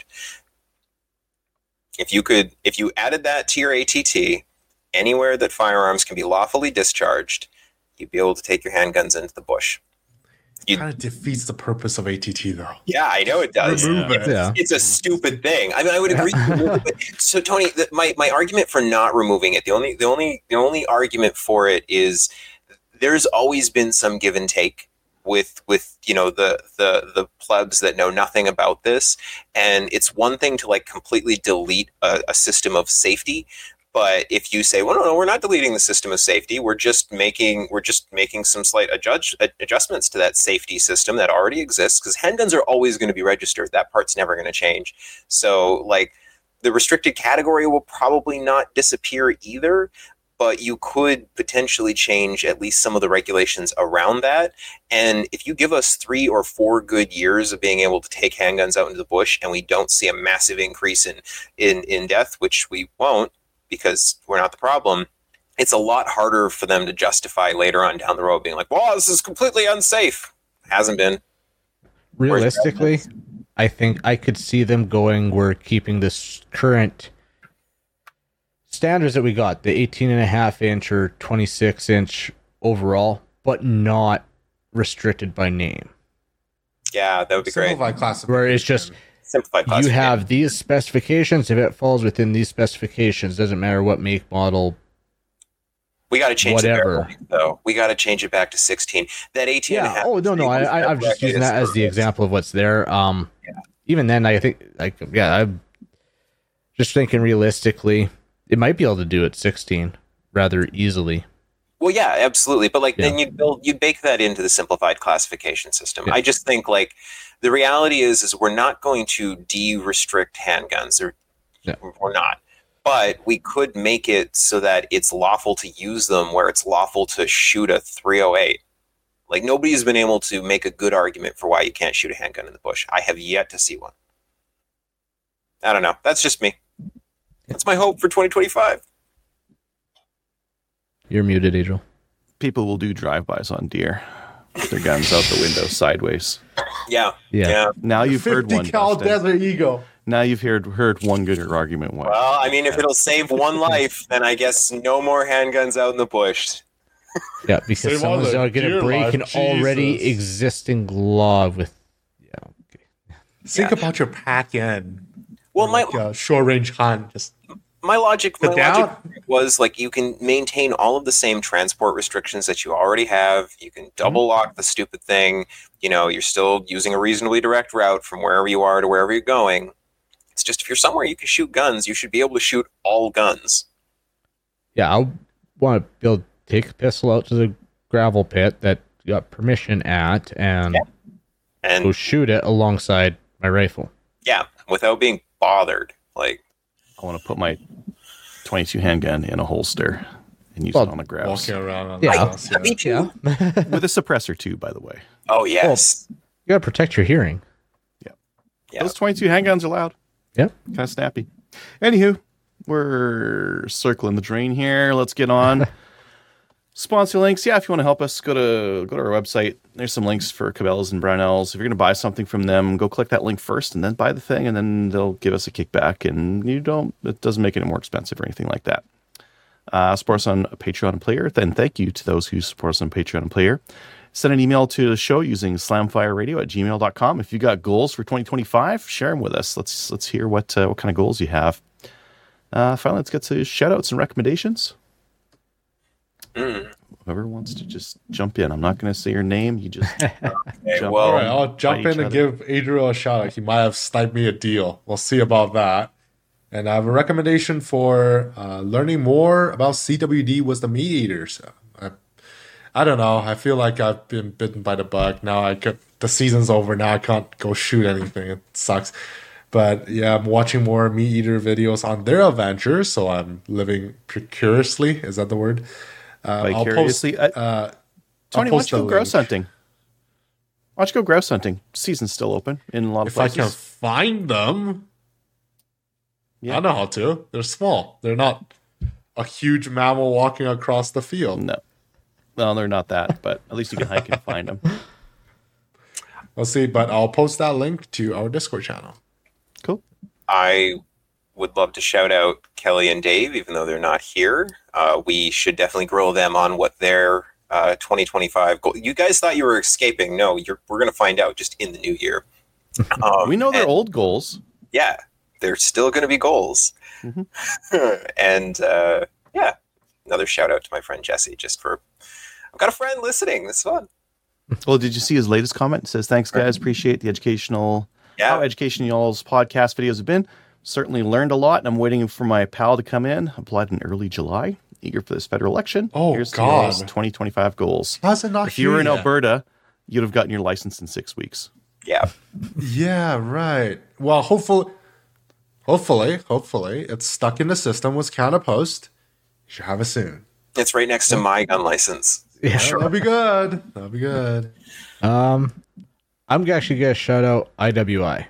[SPEAKER 5] If you could, if you added that to your A T T. Anywhere that firearms can be lawfully discharged, you'd be able to take your handguns into the bush.
[SPEAKER 6] It kind of defeats the purpose of A T T, though.
[SPEAKER 5] Yeah, I know it does.
[SPEAKER 6] Remove it.
[SPEAKER 4] Yeah.
[SPEAKER 5] It's a stupid thing. I mean, I would agree. But, so, Tony, the, my my argument for not removing it, the only the only the only argument for it is there's always been some give and take with with you know the the the plebs that know nothing about this, and it's one thing to like completely delete a, a system of safety. But if you say, well, no, no, we're not deleting the system of safety. We're just making we're just making some slight adjust, adjustments to that safety system that already exists because handguns are always going to be registered. That part's never going to change. So, like, the restricted category will probably not disappear either, but you could potentially change at least some of the regulations around that. And if you give us three or four good years of being able to take handguns out into the bush and we don't see a massive increase in in, in death, which we won't, because we're not the problem, it's a lot harder for them to justify later on down the road being like, well, this is completely unsafe. Hasn't been.
[SPEAKER 4] Realistically, I think I could see them going, we're keeping this current standards that we got, the eighteen and a half inch or twenty-six inch overall, but not restricted by name.
[SPEAKER 5] Yeah, that would be great.
[SPEAKER 6] Simplified classification.
[SPEAKER 4] Where it's just,
[SPEAKER 5] Simplified
[SPEAKER 4] you
[SPEAKER 5] classification.
[SPEAKER 4] have these specifications. If it falls within these specifications, doesn't matter what make, model.
[SPEAKER 5] We got to change
[SPEAKER 4] whatever.
[SPEAKER 5] it, though. We got to change it back to sixteen. That eighteen and a
[SPEAKER 4] Yeah.
[SPEAKER 5] half.
[SPEAKER 4] Oh no, no. I, I, I'm just using that as the example of what's there. Um, even then, I think, like, yeah, I'm just thinking realistically, it might be able to do it sixteen rather easily.
[SPEAKER 5] Well, yeah, absolutely. But like,
[SPEAKER 4] Yeah.
[SPEAKER 5] then you'd build, you'd bake that into the simplified classification system.
[SPEAKER 4] Yeah.
[SPEAKER 5] I just think like the reality is, is we're not going to de-restrict handguns, or
[SPEAKER 4] Yeah.
[SPEAKER 5] we're not. But we could make it so that it's lawful to use them where it's lawful to shoot a three oh eight. Like, nobody's been able to make a good argument for why you can't shoot a handgun in the bush. I have yet to see one. I don't know. That's just me. That's my hope for twenty twenty-five.
[SPEAKER 4] You're muted, Adriel.
[SPEAKER 3] People will do drive-bys on deer with their guns out the window sideways.
[SPEAKER 5] Yeah.
[SPEAKER 4] Yeah.
[SPEAKER 5] Yeah.
[SPEAKER 3] Now you've heard
[SPEAKER 6] fifty
[SPEAKER 3] one.
[SPEAKER 6] cal
[SPEAKER 3] Dustin.
[SPEAKER 6] Desert Eagle.
[SPEAKER 3] Now you've heard heard one good argument. Why?
[SPEAKER 5] Well, I mean, if it'll save one life, then I guess no more handguns out in the bush.
[SPEAKER 4] Yeah, because
[SPEAKER 6] Save all
[SPEAKER 4] someone's
[SPEAKER 6] the
[SPEAKER 4] going to
[SPEAKER 6] deer
[SPEAKER 4] break
[SPEAKER 6] life,
[SPEAKER 4] an already
[SPEAKER 6] Jesus.
[SPEAKER 4] existing law with. Yeah. Okay.
[SPEAKER 6] Think
[SPEAKER 5] Yeah.
[SPEAKER 6] about your pack in.
[SPEAKER 5] Well, my
[SPEAKER 6] like, uh, short range hunt. Just
[SPEAKER 5] my logic, my
[SPEAKER 6] Sit down.
[SPEAKER 5] logic was like you can maintain all of the same transport restrictions that you already have. You can double lock the stupid thing. You know, you're still using a reasonably direct route from wherever you are to wherever you're going. It's just if you're somewhere you can shoot guns, you should be able to shoot all guns.
[SPEAKER 4] Yeah, I want to build take a pistol out to the gravel pit that you got permission at and
[SPEAKER 5] Yeah. And
[SPEAKER 4] go shoot it alongside my rifle.
[SPEAKER 5] yeah, without being bothered. Like,
[SPEAKER 3] I want to put my twenty-two handgun in a holster and use
[SPEAKER 4] Well,
[SPEAKER 3] it on the grouse.
[SPEAKER 6] Walking around on
[SPEAKER 4] Yeah.
[SPEAKER 6] the house, yeah.
[SPEAKER 5] me too.
[SPEAKER 3] With a suppressor too, by the way.
[SPEAKER 5] Oh yes.
[SPEAKER 4] You gotta protect your hearing.
[SPEAKER 5] Yeah.
[SPEAKER 3] Those twenty-two handguns are loud.
[SPEAKER 4] Yep.
[SPEAKER 3] Kind of snappy. Anywho, we're circling the drain here. Let's get on. Sponsor links. Yeah, if you want to help us, go to go to our website. There's some links for Cabela's and Brownells. If you're going to buy something from them, go click that link first and then buy the thing, and then they'll give us a kickback. And you don't, it doesn't make it more expensive or anything like that. Uh, support us on Patreon and Player. Then thank you to those who support us on Patreon and Player. Send an email to the show using slamfireradio at gmail dot com. If you got goals for twenty twenty-five, share them with us. Let's let's hear what uh, what kind of goals you have. Uh, finally, let's get to shout outs and recommendations.
[SPEAKER 5] Mm.
[SPEAKER 3] Whoever wants to just jump in. I'm not going to say your name. You just
[SPEAKER 5] Okay,
[SPEAKER 3] Jump
[SPEAKER 5] well,
[SPEAKER 6] All right, I'll jump
[SPEAKER 3] By
[SPEAKER 6] in
[SPEAKER 3] each
[SPEAKER 6] and give Adriel a shout out. He might have sniped me a deal. We'll see about that. And I have a recommendation for uh, learning more about C W D was the Meat Eaters. I, I don't know. I feel like I've been bitten by the bug. Now I could, the season's over. Now I can't go shoot anything. It sucks. But yeah, I'm watching more Meat Eater videos on their adventures. So I'm living precariously. Is that the word? Uh, I'll post,
[SPEAKER 3] vicariously. Uh,
[SPEAKER 6] uh,
[SPEAKER 3] Tony,
[SPEAKER 6] I'll
[SPEAKER 3] why
[SPEAKER 6] post
[SPEAKER 3] don't you
[SPEAKER 6] the
[SPEAKER 3] go grouse
[SPEAKER 6] link.
[SPEAKER 3] hunting? Why don't you go grouse hunting? Season's still open in a lot of
[SPEAKER 6] If I
[SPEAKER 3] places.
[SPEAKER 6] can find them,
[SPEAKER 3] Yeah.
[SPEAKER 6] I know how to. They're small. They're not a huge mammal walking across the field.
[SPEAKER 3] No. No, they're not that, but at least you can hike and find them.
[SPEAKER 6] We'll see, but I'll post that link to our Discord channel.
[SPEAKER 3] Cool.
[SPEAKER 5] I would love to shout out Kelly and Dave, even though they're not here. Uh, we should definitely grill them on what their uh, twenty twenty-five goal. You guys thought you were escaping. No, you're, we're going to find out just in the new year. Um,
[SPEAKER 3] We know their
[SPEAKER 5] and-
[SPEAKER 3] old goals.
[SPEAKER 5] Yeah, they're still going to be goals.
[SPEAKER 3] Mhm.
[SPEAKER 5] and uh, yeah, another shout out to my friend Jesse, just for I've got a friend listening. It's fun.
[SPEAKER 3] Well, did you see his latest comment? It says, thanks, guys. Appreciate the educational, how
[SPEAKER 5] Yeah,
[SPEAKER 3] educational y'all's podcast videos have been. Certainly learned a lot, and I'm waiting for my pal to come in. Applied in early July. Eager for this federal election.
[SPEAKER 6] Oh,
[SPEAKER 3] Here's to
[SPEAKER 6] God.
[SPEAKER 3] y'all's twenty twenty-five goals.
[SPEAKER 6] How's it not
[SPEAKER 3] If you were in
[SPEAKER 6] here yet?
[SPEAKER 3] Alberta, you'd have gotten your license in six weeks.
[SPEAKER 5] yeah.
[SPEAKER 6] Yeah, right. Well, hopefully, hopefully, hopefully, it's stuck in the system with Canada Post. You should have it soon.
[SPEAKER 5] It's right next to my gun license.
[SPEAKER 4] Yeah.
[SPEAKER 6] That'll be good. That'll be good.
[SPEAKER 4] Um, I'm actually gonna shout out I W I.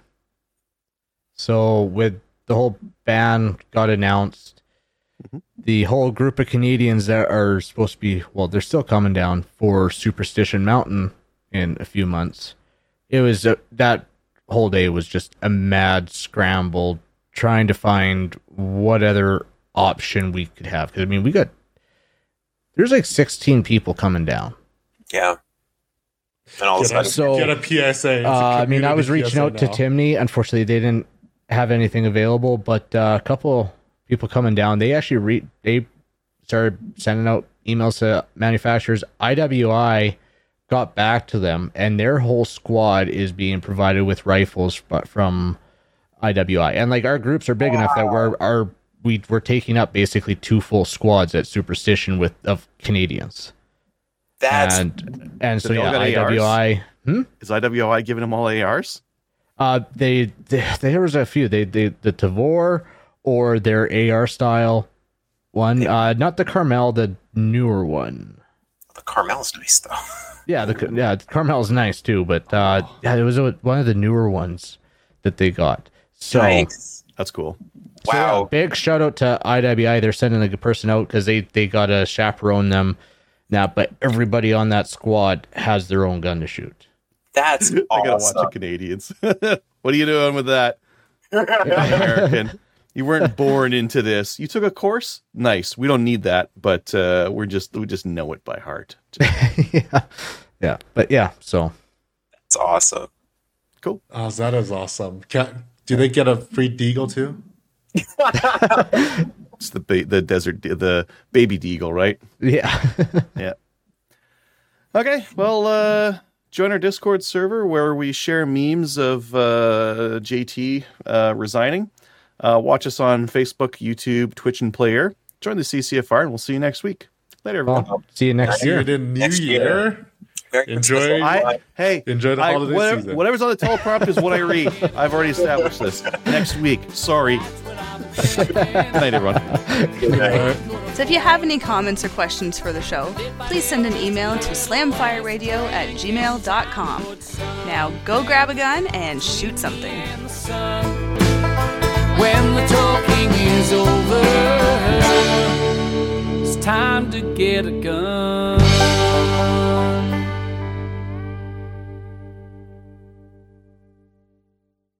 [SPEAKER 4] So with the whole ban got announced, the whole group of Canadians that are supposed to be, well, they're still coming down for Superstition Mountain in a few months. It was a, that whole day was just a mad scramble trying to find what other option we could have. 'Cause, I mean, we got there's like sixteen people coming down.
[SPEAKER 5] Yeah. And all of a
[SPEAKER 6] Get a,
[SPEAKER 5] sudden,
[SPEAKER 4] So-
[SPEAKER 6] get a P S A. It's a
[SPEAKER 4] Uh, I mean, I was
[SPEAKER 6] community
[SPEAKER 4] reaching out
[SPEAKER 6] P S A
[SPEAKER 4] to
[SPEAKER 6] now.
[SPEAKER 4] Timney. Unfortunately, they didn't have anything available, but uh, a couple people coming down, they actually re- they started sending out emails to manufacturers. I W I got back to them, and their whole squad is being provided with rifles, but from I W I. And like our groups are big enough that we're our we we're taking up basically two full squads at Superstition with of Canadians.
[SPEAKER 5] that's
[SPEAKER 4] and and so
[SPEAKER 3] they all
[SPEAKER 4] yeah,
[SPEAKER 3] got
[SPEAKER 4] I W I. Hmm?
[SPEAKER 3] Is I W I giving them all A Rs?
[SPEAKER 4] Uh, they, they there was a few. They they the Tavor or their A R style one. Uh, not the Carmel, the newer one.
[SPEAKER 5] the Carmel's nice though.
[SPEAKER 4] Yeah, the yeah the Carmel's nice too, but uh, yeah, it was a, one of the newer ones that they got. So,
[SPEAKER 5] Nice.
[SPEAKER 3] That's cool.
[SPEAKER 4] so, yeah,
[SPEAKER 5] Wow.
[SPEAKER 4] big shout out to I W I. They're sending a person out because they they got to chaperone them now. But everybody on that squad has their own gun to shoot.
[SPEAKER 5] That's
[SPEAKER 3] I gotta
[SPEAKER 5] awesome.
[SPEAKER 3] watch the Canadians. What are you doing with that? You're not American. You weren't born into this. You took a course? Nice. We don't need that, but uh, we're just we just know it by heart. Just
[SPEAKER 4] yeah, yeah, but yeah. So
[SPEAKER 5] It's awesome.
[SPEAKER 3] cool.
[SPEAKER 6] Oh, that is awesome. Can, do they get a free deagle too?
[SPEAKER 3] It's the ba- the desert de- the baby deagle, right?
[SPEAKER 4] yeah.
[SPEAKER 3] Yeah. Okay. Well, uh, join our Discord server where we share memes of uh, J T uh, resigning. Uh, watch us on Facebook, YouTube, Twitch, and Player. Join the C C F R, and we'll see you next week. Later, everyone.
[SPEAKER 4] Well, see you next
[SPEAKER 6] See you
[SPEAKER 4] year.
[SPEAKER 6] in New
[SPEAKER 5] Next year.
[SPEAKER 6] Year.
[SPEAKER 5] Merry
[SPEAKER 6] Enjoy-
[SPEAKER 5] Christmas.
[SPEAKER 3] I, hey,
[SPEAKER 6] Enjoy the
[SPEAKER 3] I-
[SPEAKER 6] holiday
[SPEAKER 3] whatever-
[SPEAKER 6] season.
[SPEAKER 3] Whatever's on the teleprompt is what I read. I've already established this. Next week. Sorry. Good night, everyone.
[SPEAKER 1] So if you have any comments or questions for the show, please send an email to slamfireradio at gmail dot com. Now go grab a gun and shoot something.
[SPEAKER 2] When the talking is over, it's time to get a gun.